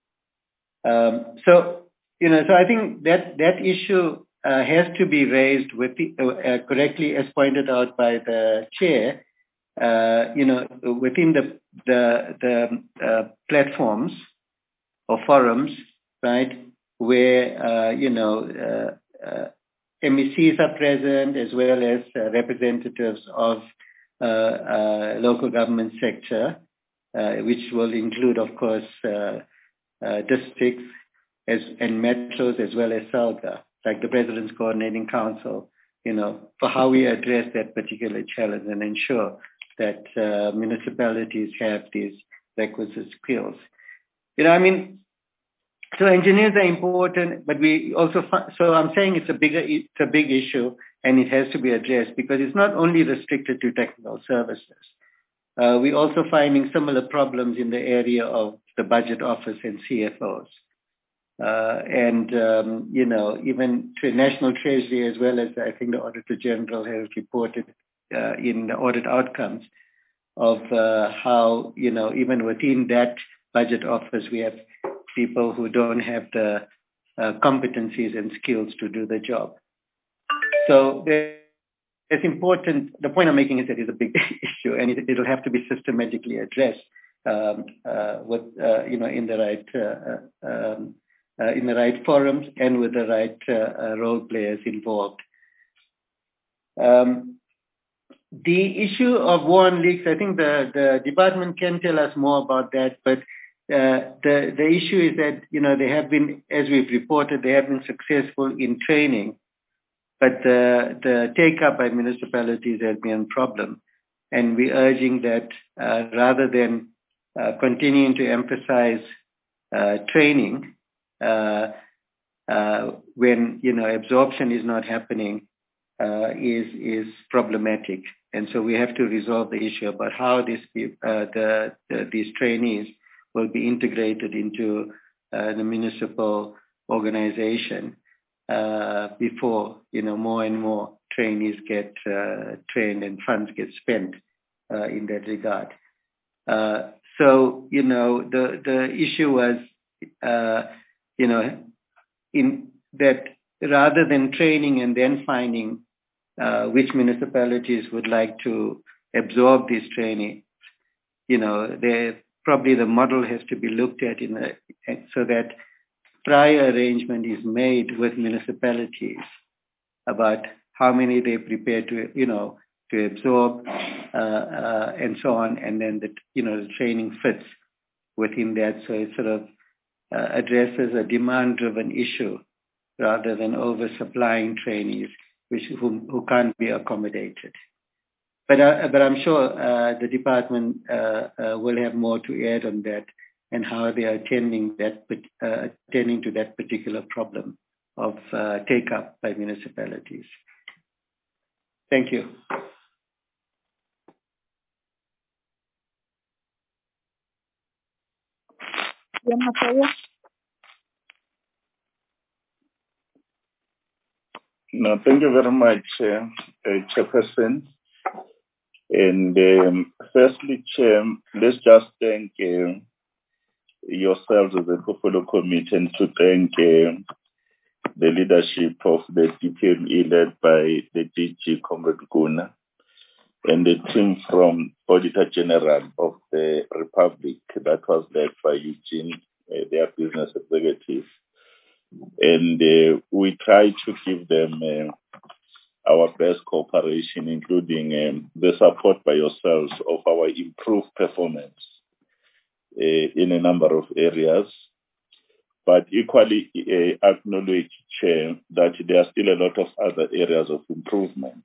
Um, so, you know, so I think that that issue uh, has to be raised with the, uh, correctly, as pointed out by the chair. Uh, you know, within the the the uh, platforms or forums, right, where uh, you know uh, uh, M E Cs are present as well as uh, representatives of uh, uh, local government sector, uh, which will include, of course, uh, uh, districts as and metros as well as SALGA, like the President's Coordinating Council, you know, for how we address that particular challenge and ensure that uh, municipalities have these requisite skills. You know, I mean, so engineers are important, but we also, so I'm saying it's a bigger, it's a big issue and it has to be addressed because it's not only restricted to technical services. Uh, we're also finding similar problems in the area of the budget office and C F Os. Uh, and, um, you know, even to National Treasury as well as I think the Auditor General has reported uh, in the audit outcomes of uh, how, you know, even within that budget office, we have people who don't have the uh, competencies and skills to do the job. So it's important. The point I'm making is that it's a big issue and it, it'll have to be systematically addressed um, uh, with, uh, you know, in the right uh, um, Uh, in the right forums and with the right uh, uh, role players involved. Um, the issue of war on leaks, I think the, the department can tell us more about that, but uh, the, the issue is that, you know, they have been, as we've reported, they have been successful in training, but the, the take-up by municipalities has been a problem. And we're urging that uh, rather than uh, continuing to emphasize uh, training, Uh, uh, when, you know, absorption is not happening, uh, is is problematic. And so we have to resolve the issue about how this, uh, the, the these trainees will be integrated into uh, the municipal organization uh, before, you know, more and more trainees get uh, trained and funds get spent uh, in that regard. Uh, so, you know, the, the issue was, uh, you know, in that rather than training and then finding uh, which municipalities would like to absorb this training, you know, they, probably the model has to be looked at in a, so that prior arrangement is made with municipalities about how many they prepare to, you know, to absorb uh, uh, and so on, and then the, you know, the training fits within that, so it sort of uh, addresses a demand-driven issue rather than oversupplying trainees which who, who can't be accommodated. But uh, but I'm sure uh, the department uh, uh, will have more to add on that and how they are attending that uh, attending to that particular problem of uh, take up by municipalities. Thank you. No, thank you very much, uh, uh, Chairperson. And um, firstly, Chair, let's just thank uh, yourselves as a portfolio committee and to thank uh, the leadership of the D P M E led by the D G, Comrade Guna, and the team from Auditor General of the Republic that was led by Eugene, uh, their business executive. And uh, we try to give them uh, our best cooperation, including um, the support by yourselves of our improved performance uh, in a number of areas. But equally uh, acknowledge, Chair, that there are still a lot of other areas of improvement.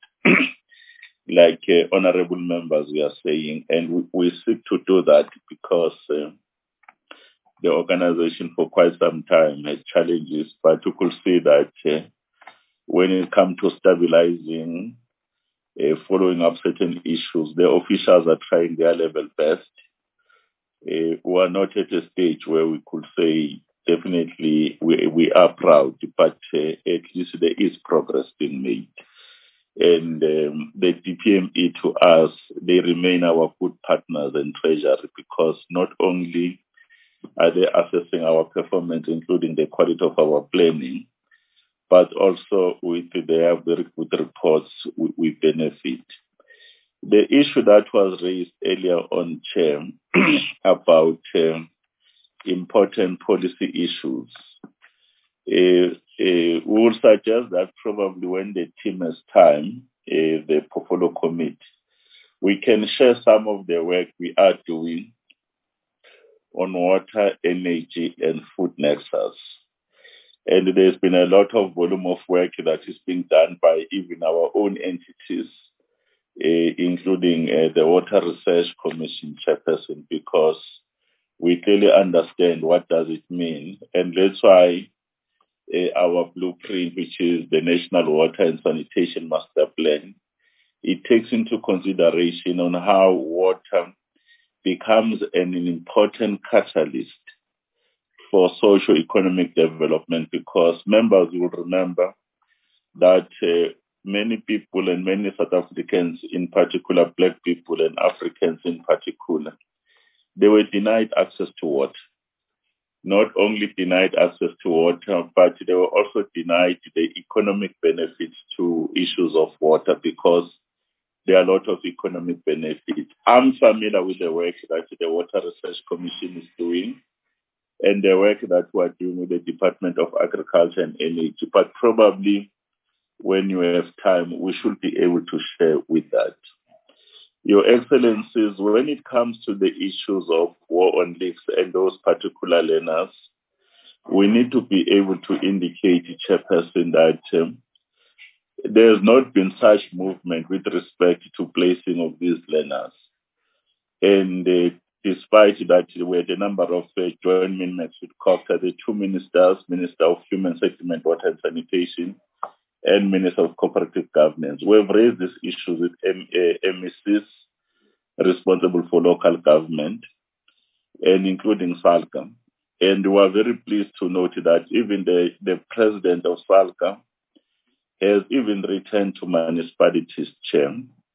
Like uh, honorable members we are saying, and we, we seek to do that because uh, the organization for quite some time had challenges, but you could see that uh, when it comes to stabilizing, uh, following up certain issues, the officials are trying their level best. Uh, we are not at a stage where we could say definitely we, we are proud, but uh, at least there is progress being made. And um, the D P M E to us, they remain our good partners and treasury because not only are they assessing our performance, including the quality of our planning, but also with their very good reports, we, we benefit. The issue that was raised earlier on, Chair, about um, important policy issues, uh, uh, we will suggest that probably when the team has time, uh, the portfolio committee, we can share some of the work we are doing on water, energy, and food nexus. And there's been a lot of volume of work that is being done by even our own entities, uh, including uh, the Water Research Commission chairperson, because we clearly understand what does it mean. And that's why uh, our blueprint, which is the National Water and Sanitation Master Plan, it takes into consideration on how water becomes an important catalyst for socio-economic development, because members will remember that uh, many people and many South Africans in particular, Black people and Africans in particular, they were denied access to water. Not only denied access to water, but they were also denied the economic benefits to issues of water because there are a lot of economic benefits. I'm familiar with the work that the Water Research Commission is doing and the work that we're doing with the Department of Agriculture and Energy, but probably when you have time, we should be able to share with that. Your Excellencies, when it comes to the issues of war on leaks and those particular learners, we need to be able to indicate, Chairperson, that um, there has not been such movement with respect to placing of these learners. And uh, despite that, we had a number of uh, joint minutes with COPTA, the two ministers, Minister of Human Settlement, Water and Sanitation, and Minister of Cooperative Governance. We have raised these issues with M- uh, M E Cs responsible for local government, and including SALCA. And we are very pleased to note that even the, the president of SALCA has even returned to municipalities chair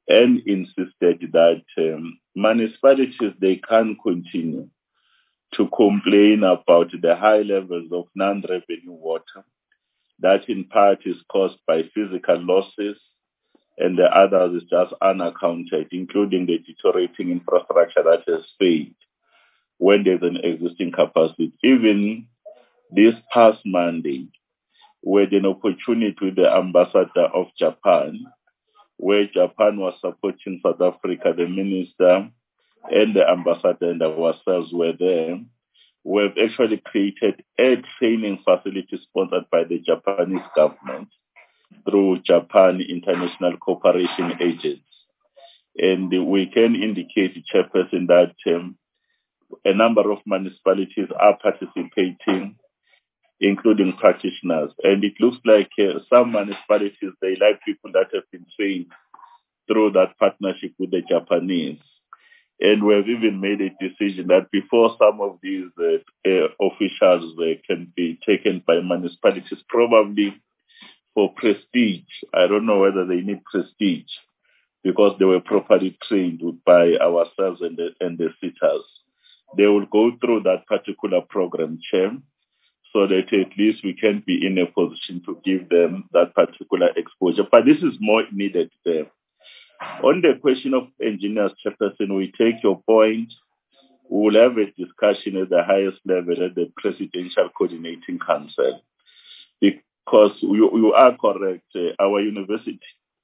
and insisted that um, municipalities, they can't continue to complain about the high levels of non-revenue water that in part is caused by physical losses, and the others is just unaccounted, including the deteriorating infrastructure that has failed when there's an existing capacity. Even this past Monday, we had an opportunity with the ambassador of Japan, where Japan was supporting South Africa, the minister and the ambassador and ourselves were there. We've actually created a training facility sponsored by the Japanese government through Japan International Cooperation Agents. And we can indicate, Chairperson, that um, a number of municipalities are participating, including practitioners. And it looks like uh, some municipalities, they like people that have been trained through that partnership with the Japanese. And we've even made a decision that before some of these uh, uh, officials uh, can be taken by municipalities, probably for prestige. I don't know whether they need prestige because they were properly trained by ourselves and the, and the sitters. They will go through that particular program, Chair, so that at least we can be in a position to give them that particular exposure. But this is more needed there. On the question of engineers, Chairperson, we take your point. We will have a discussion at the highest level at the Presidential Coordinating Council. Because you, you are correct, uh, our universities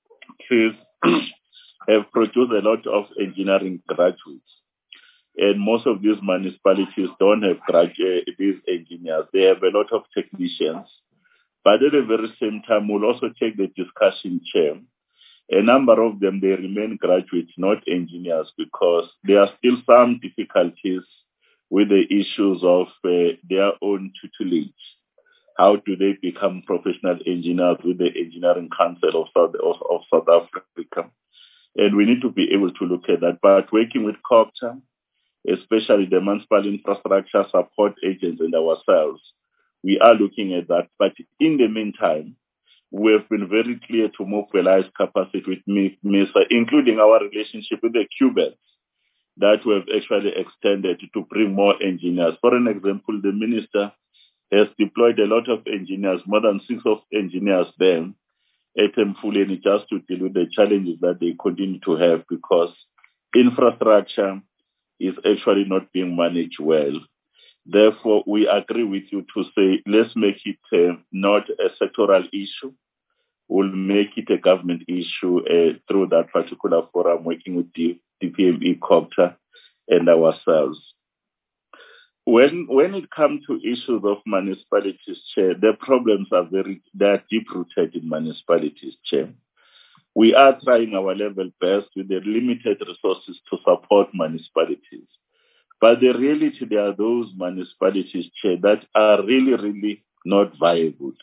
have produced a lot of engineering graduates. And most of these municipalities don't have graduate, these engineers. They have a lot of technicians. But at the very same time, we'll also take the discussion, Chair. A number of them, they remain graduates, not engineers, because there are still some difficulties with the issues of uh, their own tutelage. How do they become professional engineers with the Engineering Council of South, of, of South Africa? And we need to be able to look at that. But working with COGTA, especially the municipal infrastructure support agents and ourselves, we are looking at that. But in the meantime, we have been very clear to mobilize capacity with MISA, including our relationship with the Cubans that we have actually extended to bring more engineers. For an example, the minister has deployed a lot of engineers, more than six of engineers there at Mfuleni, just to deal with the challenges that they continue to have because infrastructure is actually not being managed well. Therefore, we agree with you to say, let's make it uh, not a sectoral issue. We'll make it a government issue uh, through that particular forum, working with the D P M E, COGTA, and ourselves. When when it comes to issues of municipalities, Chair, the problems are very, they are deep-rooted in municipalities, Chair. We are trying our level best with the limited resources to support municipalities. But the reality, there are those municipalities, Chair, that are really, really not viable.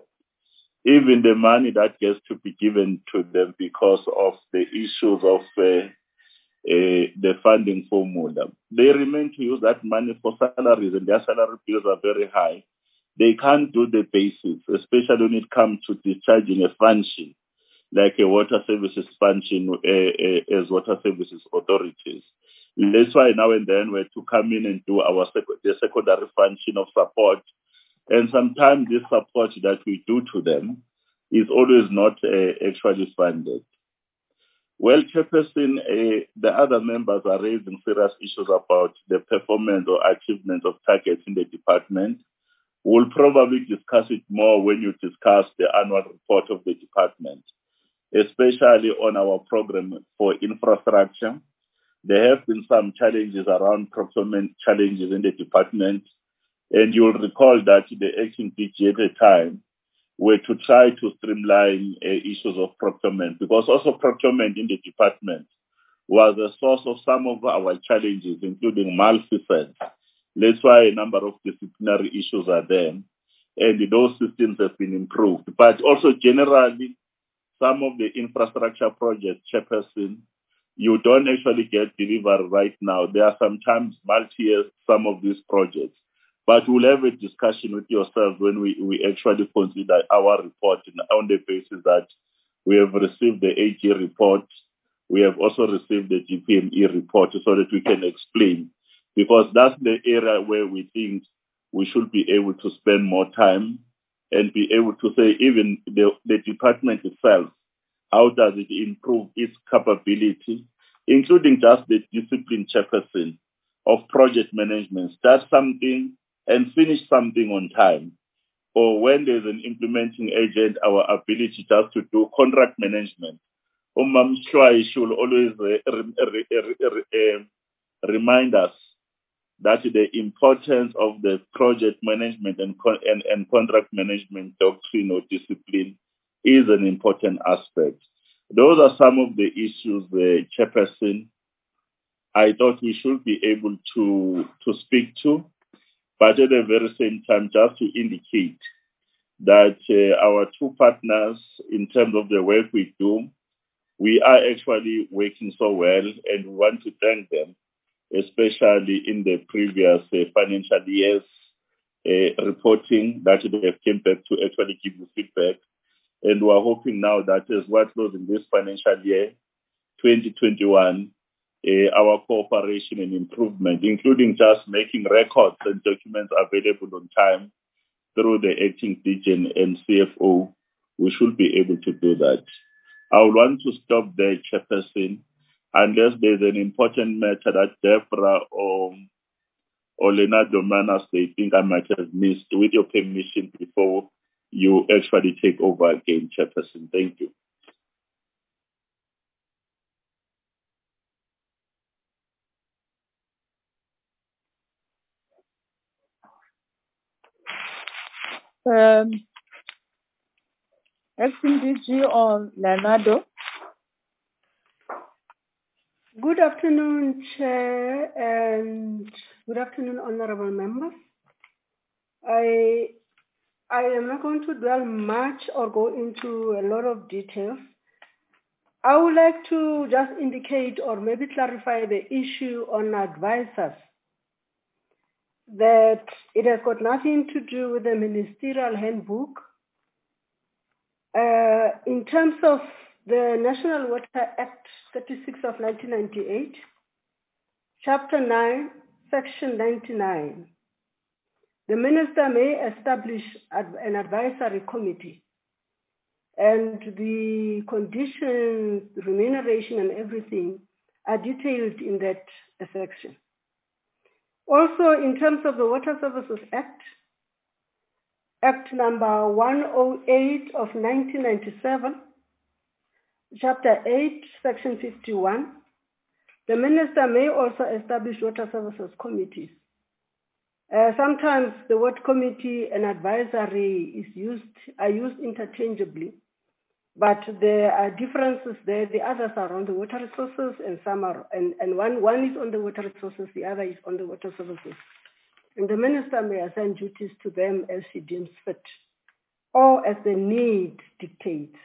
Even the money that gets to be given to them because of the issues of uh, uh, the funding formula, they remain to use that money for salaries, and their salary bills are very high. They can't do the basics, especially when it comes to discharging a function like a water services function uh, uh, as water services authorities. That's why now and then we're to come in and do our sec- the secondary function of support. And sometimes this support that we do to them is always not uh, actually funded. Well, Chairperson, uh, the other members are raising serious issues about the performance or achievement of targets in the department. We'll probably discuss it more when you discuss the annual report of the department, especially on our program for infrastructure. There have been some challenges around procurement challenges in the department. And you'll recall that the acting D G at the time were to try to streamline uh, issues of procurement, because also procurement in the department was a source of some of our challenges, including malfeasance. That's why a number of disciplinary issues are there. And those systems have been improved. But also generally, some of the infrastructure projects, Chairperson, you don't actually get delivered right now. There are sometimes multi-year, some of these projects. But we'll have a discussion with yourselves when we, we actually consider our report on the basis that we have received the A G report we have also received the D P M E report so that we can explain, because that's the area where we think we should be able to spend more time and be able to say even the, the department itself, how does it improve its capability, including just the discipline chairperson of project management, start something and finish something on time. Or when there's an implementing agent, our ability just to do contract management. Um, I'm sure I should always uh, re- re- re- re- uh, remind us that the importance of the project management and, con- and, and contract management doctrine or discipline is an important aspect. Those are some of the issues, the chairperson, I thought we should be able to, to speak to, but at the very same time, just to indicate that uh, our two partners, in terms of the work we do, we are actually working so well, and we want to thank them, especially in the previous uh, financial years uh, reporting that they have came back to actually give you feedback. And we are hoping now that as we're closing this financial year, twenty twenty-one, uh, our cooperation and improvement, including just making records and documents available on time through the acting D G N and C F O, we should be able to do that. I would want to stop there, Chairperson, unless there's an important matter that Deborah or, or Leonardo Manas, they think I might have missed, with your permission, before you actually take over again, Chairperson. Thank you. Um, Acting D G or Leonardo. Good afternoon, Chair, and good afternoon, honorable members. I I am not going to dwell much or go into a lot of details. I would like to just indicate or maybe clarify the issue on advisors, that it has got nothing to do with the ministerial handbook. Uh, in terms of the National Water Act thirty-six of nineteen ninety-eight, Chapter nine, Section ninety-nine, the Minister may establish an advisory committee, and the conditions, remuneration, and everything are detailed in that section. Also, in terms of the Water Services Act, Act number one oh eight of nineteen ninety-seven, Chapter eight, Section fifty-one, the Minister may also establish water services committees. Uh, sometimes the word committee and advisory is used, are used interchangeably, but there are differences there. The others are on the water resources, and some are, and, and one, one is on the water resources, the other is on the water services. And the Minister may assign duties to them as he deems fit, or as the need dictates.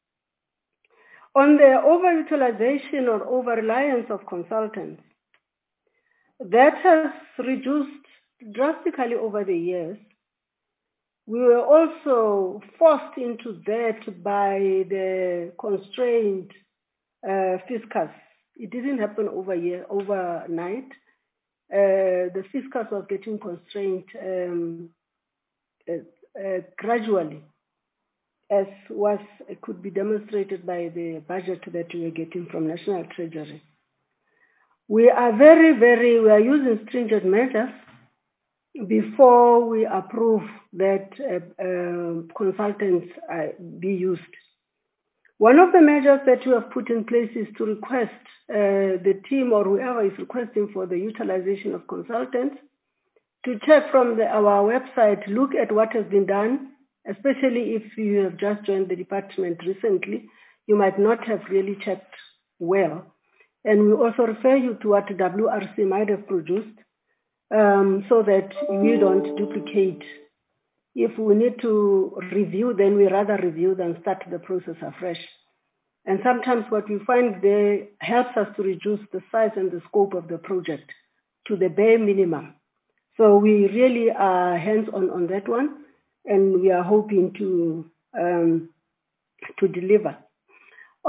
On the overutilization or over-reliance of consultants, that has reduced drastically over the years. We were also forced into that by the constrained uh, fiscus. It didn't happen over year, overnight. Uh, the fiscus was getting constrained um, uh, uh, gradually, as was could be demonstrated by the budget that we are getting from National Treasury. We are very, very, we are using stringent measures before we approve that uh, uh, consultants uh, be used. One of the measures that we have put in place is to request uh, the team or whoever is requesting for the utilization of consultants to check from the, our website, look at what has been done, especially if you have just joined the department recently. You might not have really checked well. And we also refer you to what W R C might have produced, um, so that we don't duplicate. If we need to review, then we rather review than start the process afresh. And sometimes what we find there helps us to reduce the size and the scope of the project to the bare minimum. So we really are hands-on on that one, and we are hoping to um, to deliver.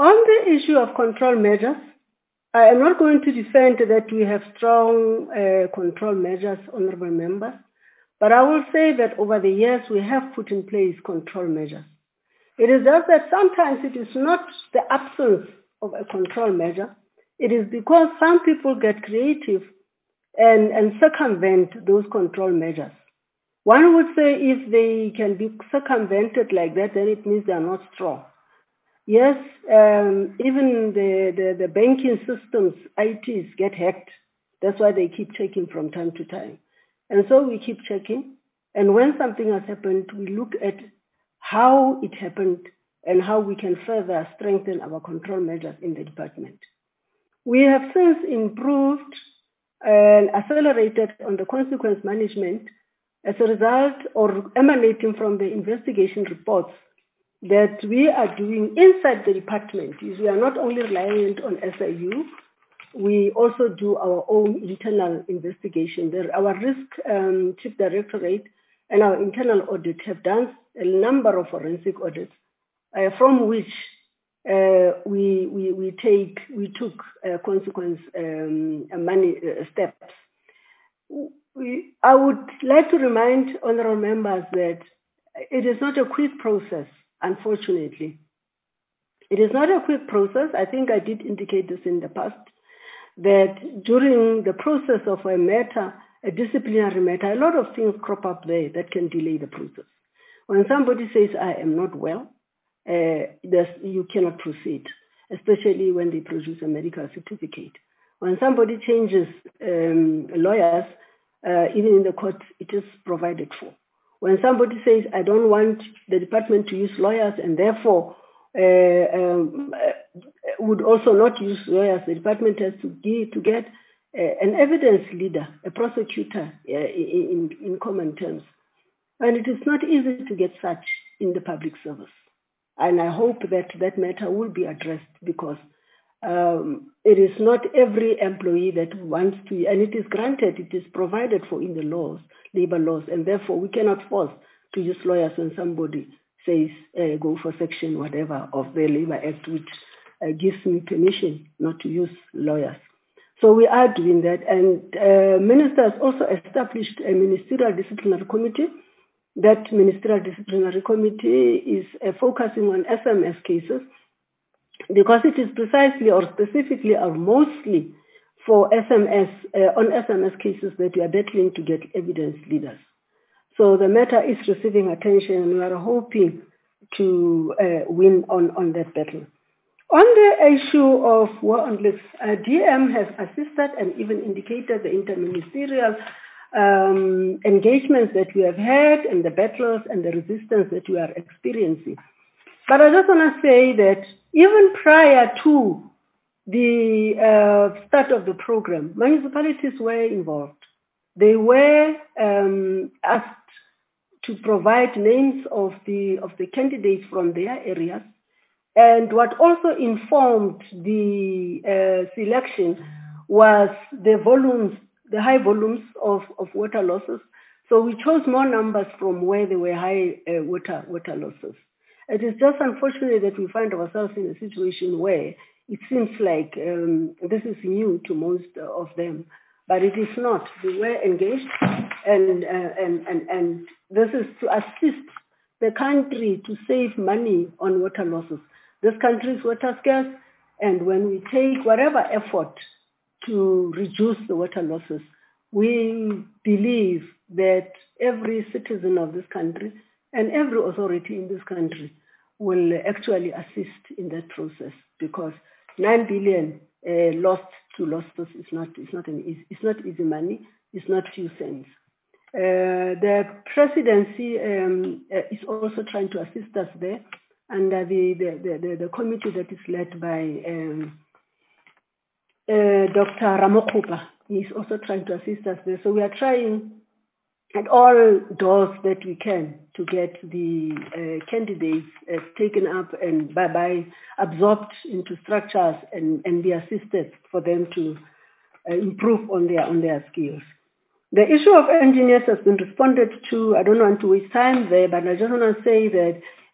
On the issue of control measures, I am not going to defend that we have strong uh, control measures, honorable members, but I will say that over the years we have put in place control measures. It is just that sometimes it is not the absence of a control measure. It is because some people get creative and, and circumvent those control measures. One would say if they can be circumvented like that, then it means they are not strong. Yes, um, even the, the, the banking systems, I Ts, get hacked. That's why they keep checking from time to time. And so we keep checking. And when something has happened, we look at how it happened and how we can further strengthen our control measures in the department. We have since improved and accelerated on the consequence management as a result or emanating from the investigation reports that we are doing inside the department. Is we are not only reliant on S I U, we also do our own internal investigation. There, our risk um, chief directorate and our internal audit have done a number of forensic audits, uh, from which uh, we, we we take we took uh, consequence um, money uh, steps. We, I would like to remind honourable members that it is not a quick process. Unfortunately, it is not a quick process. I think I did indicate this in the past, that during the process of a matter, a disciplinary matter, a lot of things crop up there that can delay the process. When somebody says, I am not well, uh, you cannot proceed, especially when they produce a medical certificate. When somebody changes um, lawyers, uh, even in the court, it is provided for. When somebody says, I don't want the department to use lawyers and therefore uh, um, uh, would also not use lawyers, the department has to, give, to get uh, an evidence leader, a prosecutor uh, in, in common terms. And it is not easy to get such in the public service. And I hope that that matter will be addressed because um, it is not every employee that wants to, and it is granted, it is provided for in the laws, labor laws, and therefore we cannot force to use lawyers when somebody says uh, go for section whatever of the Labor Act, which uh, gives me permission not to use lawyers. So we are doing that, and uh, Minister has also established a ministerial disciplinary committee. That ministerial disciplinary committee is uh, focusing on S M S cases because it is precisely or specifically or mostly for S M S, uh, on S M S cases that we are battling to get evidence leaders. So the matter is receiving attention and we are hoping to uh, win on, on that battle. On the issue of war on drugs, uh, D M has assisted and even indicated the interministerial um, engagements that we have had and the battles and the resistance that we are experiencing. But I just want to say that even prior to the uh, start of the program, municipalities were involved. They were um, asked to provide names of the of the candidates from their areas. And what also informed the uh, selection was the volumes, the high volumes of, of water losses. So we chose more numbers from where there were high uh, water water losses. It is just unfortunate that we find ourselves in a situation where it seems like um, this is new to most of them, but it is not. They were engaged, and uh, and and and this is to assist the country to save money on water losses. This country is water scarce, and when we take whatever effort to reduce the water losses, we believe that every citizen of this country and every authority in this country will actually assist in that process, because nine billion uh, lost to losses is not is not an easy, it's not easy money. It's not few cents. Uh, the presidency um, uh, is also trying to assist us there, under the the, the, the, the committee that is led by um, uh, Doctor Ramokhupa. He is also trying to assist us there. So we are trying at all doors that we can to get the uh, candidates uh, taken up and by, by absorbed into structures and, and be assisted for them to uh, improve on their on their skills. The issue of engineers has been responded to. I don't want to waste time there, but I just want to say that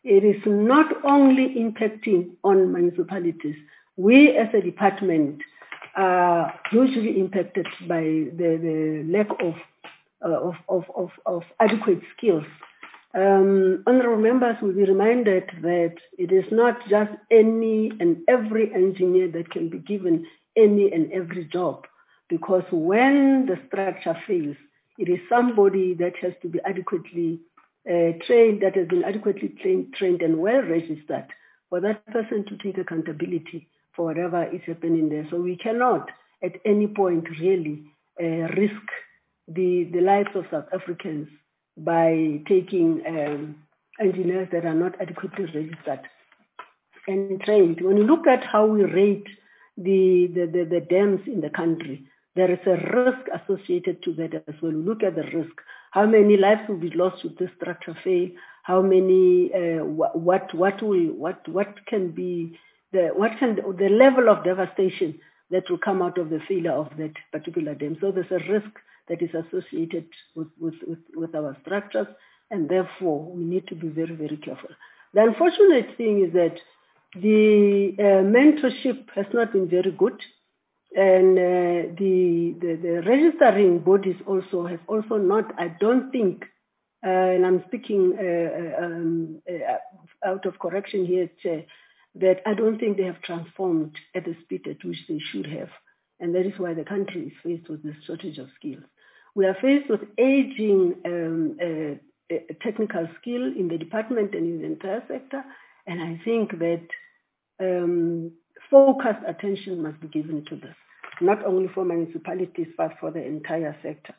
it is not only impacting on municipalities. We as a department are hugely impacted by the, the lack of, uh, of, of, of, of adequate skills. Um, honorable members will be reminded that it is not just any and every engineer that can be given any and every job, because when the structure fails, it is somebody that has to be adequately uh, trained, that has been adequately trained, trained and well registered for that person to take accountability for whatever is happening there. So we cannot at any point really uh, risk the, the lives of South Africans by taking um, engineers that are not adequately registered and trained. When you look at how we rate the, the, the, the dams in the country, there is a risk associated to that as well. Look at the risk. How many lives will be lost should this structure fail? How many? Uh, what what will what what can be the what can the level of devastation that will come out of the failure of that particular dam? So there's a risk that is associated with with with, with our structures, and therefore we need to be very very careful. The unfortunate thing is that the uh, mentorship has not been very good. And uh, the, the the registering bodies also have also not, I don't think, uh, and I'm speaking uh, um, uh, out of correction here, Chair, that I don't think they have transformed at the speed at which they should have. And that is why the country is faced with this shortage of skills. We are faced with aging um, uh, uh, technical skill in the department and in the entire sector. And I think that um, focused attention must be given to this, not only for municipalities, but for the entire sector.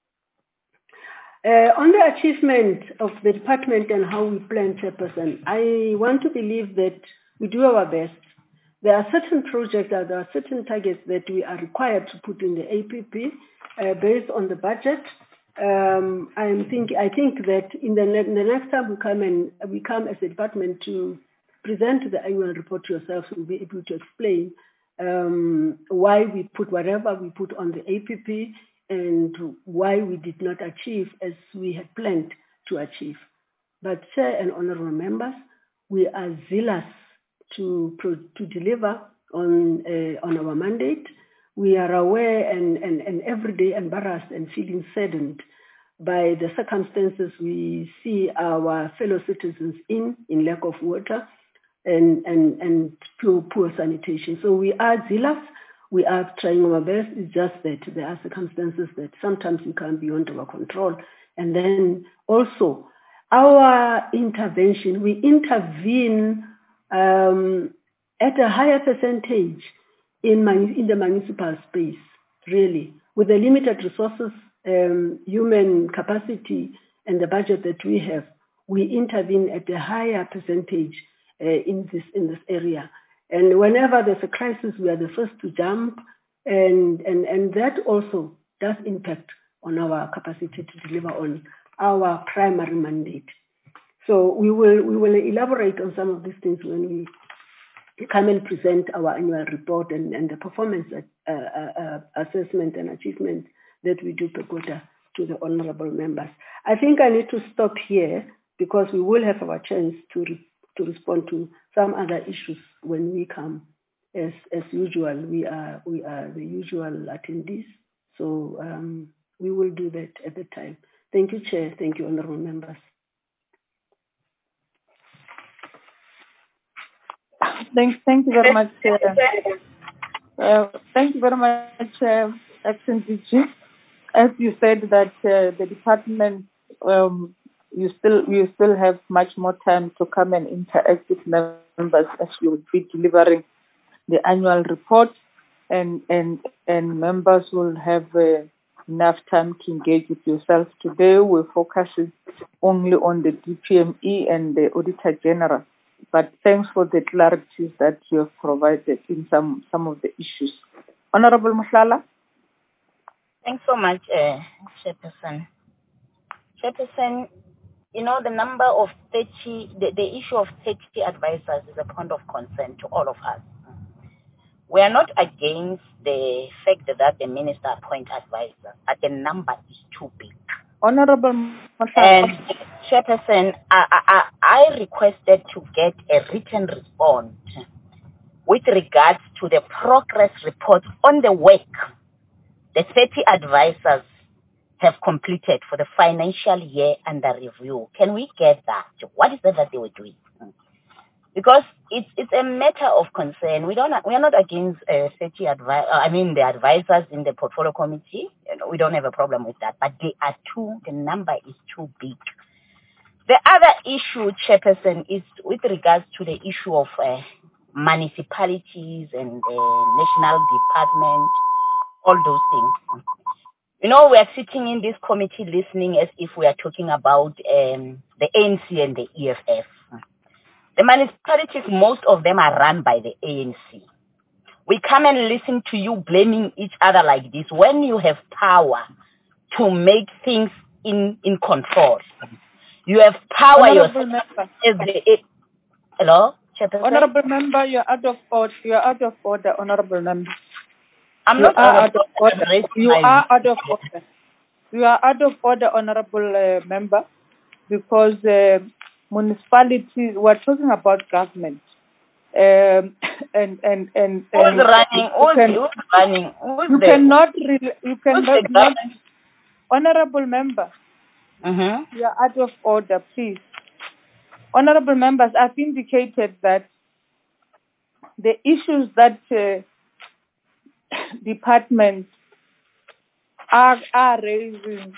Uh, on the achievement of the department and how we plan, Chairperson, I want to believe that we do our best. There are certain projects, there are certain targets that we are required to put in the A P P uh, based on the budget. Um, I'm think, I think that in the, in the next time we come and we come as a department to present the annual report to yourselves, we'll be able to explain um, why we put whatever we put on the A P P and why we did not achieve as we had planned to achieve. But Chair and honorable members, we are zealous to to deliver on uh, on our mandate. We are aware and, and, and every day embarrassed and feeling saddened by the circumstances we see our fellow citizens in, in lack of water and, and, and poor, poor sanitation. So we are zealous. We are trying our best. It's just that there are circumstances that sometimes we can't beyond our control. And then also our intervention, we intervene um, at a higher percentage in, in the municipal space, really, with the limited resources, um, human capacity, and the budget that we have. We intervene at a higher percentage uh, in this in this area. And whenever there's a crisis, we are the first to jump, and, and, and that also does impact on our capacity to deliver on our primary mandate. So we will we will elaborate on some of these things when we come and present our annual report and, and the performance uh, uh, assessment and achievement that we do per quarter to the honorable members. I think I need to stop here because we will have our chance to re- to respond to some other issues when we come. As as usual, we are we are the usual attendees, so um, we will do that at the time. Thank you, Chair. Thank you, honorable members. Thank, thank you very much, Chair. Uh, thank you very much, uh, Acting D G. As you said that uh, the department, um, you still you still have much more time to come and interact with members as you will be delivering the annual report, and and and members will have uh, enough time to engage with yourself. Today we're focusing only on the D P M E and the Auditor General. But thanks for the clarities that you have provided in some, some of the issues. Honorable Mohlala? Thanks so much, uh, Chairperson. Chairperson, you know, the number of thirty, the, the issue of thirty advisors is a point of concern to all of us. We are not against the fact that the minister appoint advisors, but the number is too big. Honorable Mohlala. And Chairperson, I, I, I requested to get a written response with regards to the progress report on the work the thirty advisors have completed for the financial year under review. Can we get that? What is it that they were doing? Because it's it's a matter of concern. We don't we are not against uh, thirty advi- I mean the advisors in the portfolio committee. You know, we don't have a problem with that. But they are too. The number is too big. The other issue, Chairperson, is with regards to the issue of uh, municipalities and uh, national department, all those things. You know, we are sitting in this committee listening as if we are talking about um, the A N C and the E F F. The municipalities, most of them are run by the A N C. We come and listen to you blaming each other like this when you have power to make things in, in control. You have power Honorable yourself. Member. As the, it, hello? Chairperson? Honorable Member, you're out of order. You're out of order, Honorable Member. I'm you not are out out of of order. order. You are out of order. You are out of order, Honorable uh, Member, because uh, municipalities, we're talking about government. Um, and and and, Who's and running? Who's, can, who's running? Who's you the, cannot re, you cannot the not, Honorable Member. Mm-hmm. You are out of order, please. Honorable members, I've indicated that the issues that uh, departments are are raising,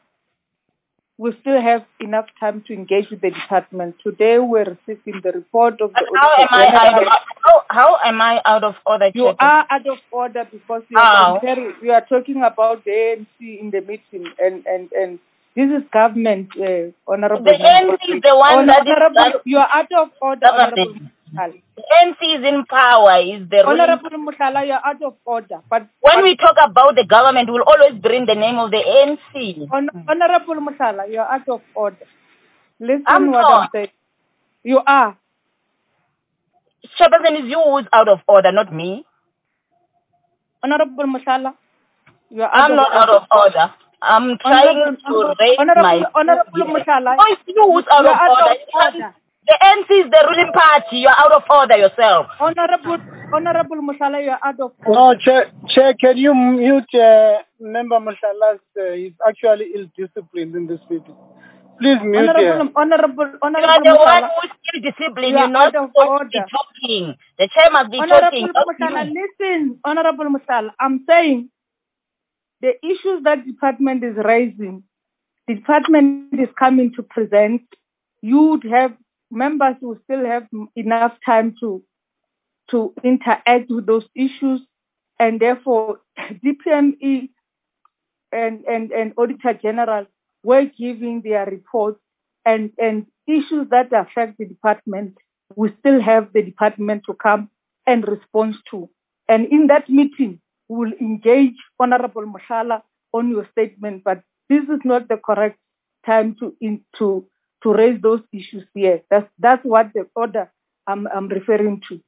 we still have enough time to engage with the department. Today we're receiving the report of the how am I out of, how, how am I out of order? You are out of order because you are comparing, you are talking about the A N C in the meeting, and and and this is government, uh, Honorable. The A N C is the one that is. You are out of order, Honorable. The A N C is in power. Is the Honorable Muthala, you are out of order. But when but, we talk about the government, we'll always bring the name of the A N C. Hon- Honorable Muthala, you are out of order. Listen I'm what not. I'm saying. You are. Chairperson, is you who's out of order, not me. Honorable Muthala, you are out I'm of not order. out of order. I'm trying Honorable, to raise Honorable, my... Honorable Muthala, no, it's you who's out you of are order. out of order. The A N C is the ruling party. You're out of order yourself. Honorable, Honorable Muthala, you are out of order. No, Chair, Chair, can you mute uh, Member Muthala's? Uh, he's actually ill-disciplined in this meeting. Please mute Honorable, him. Honorable, Honorable You are the Muthala, one who's still disciplined. you You're are not out of supposed to be order. talking. The chair must be Honorable talking. Muthala, listen, Honorable Muthala, I'm saying the issues that department is raising, the department is coming to present. You would have members who still have enough time to to interact with those issues, and therefore D P M E and, and, and Auditor General were giving their reports, and, and issues that affect the department, we still have the department to come and respond to. And in that meeting, we'll engage Honorable Muthala on your statement, but this is not the correct time to in, to to raise those issues here. That's that's what the order I'm I'm referring to.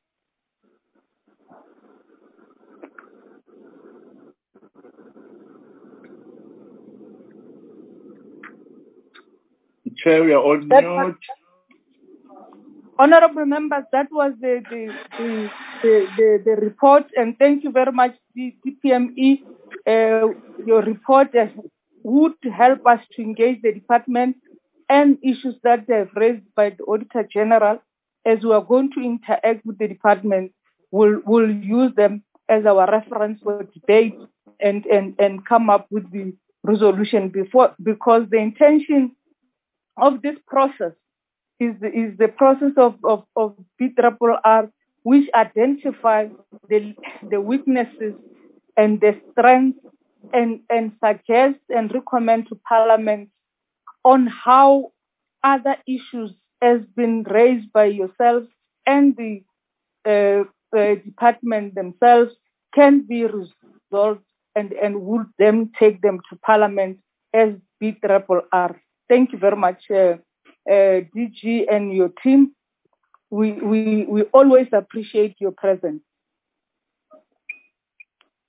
Chair, we are on mute. Honorable members, that was the the, the the, the, the report, and thank you very much, D P M E. Uh, your report uh, would help us to engage the department and issues that they have raised by the Auditor General. As we are going to interact with the department, we'll, we'll use them as our reference for debate and, and, and come up with the resolution before, because the intention of this process is the, is the process of, of, of B R R R, which identifies the, the weaknesses and the strengths, and, and suggest and recommend to Parliament on how other issues has been raised by yourselves and the uh, uh, department themselves can be resolved, and, and would then take them to Parliament as B R R R. Thank you very much, uh, uh, D G and your team. We, we, we always appreciate your presence.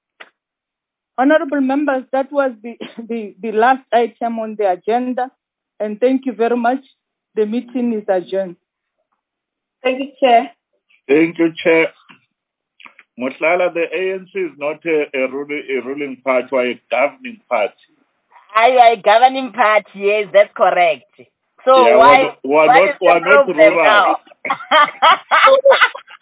Honorable members, that was the, the, the last item on the agenda. And thank you very much. The meeting is adjourned. Thank you, Chair. Thank you, Chair. Motlala, the A N C is not a, a, ruling, a ruling party or a governing party. Are you a governing party? Yes, that's correct. So yeah, why, we're, we're what not, is the we're not problem rural. now?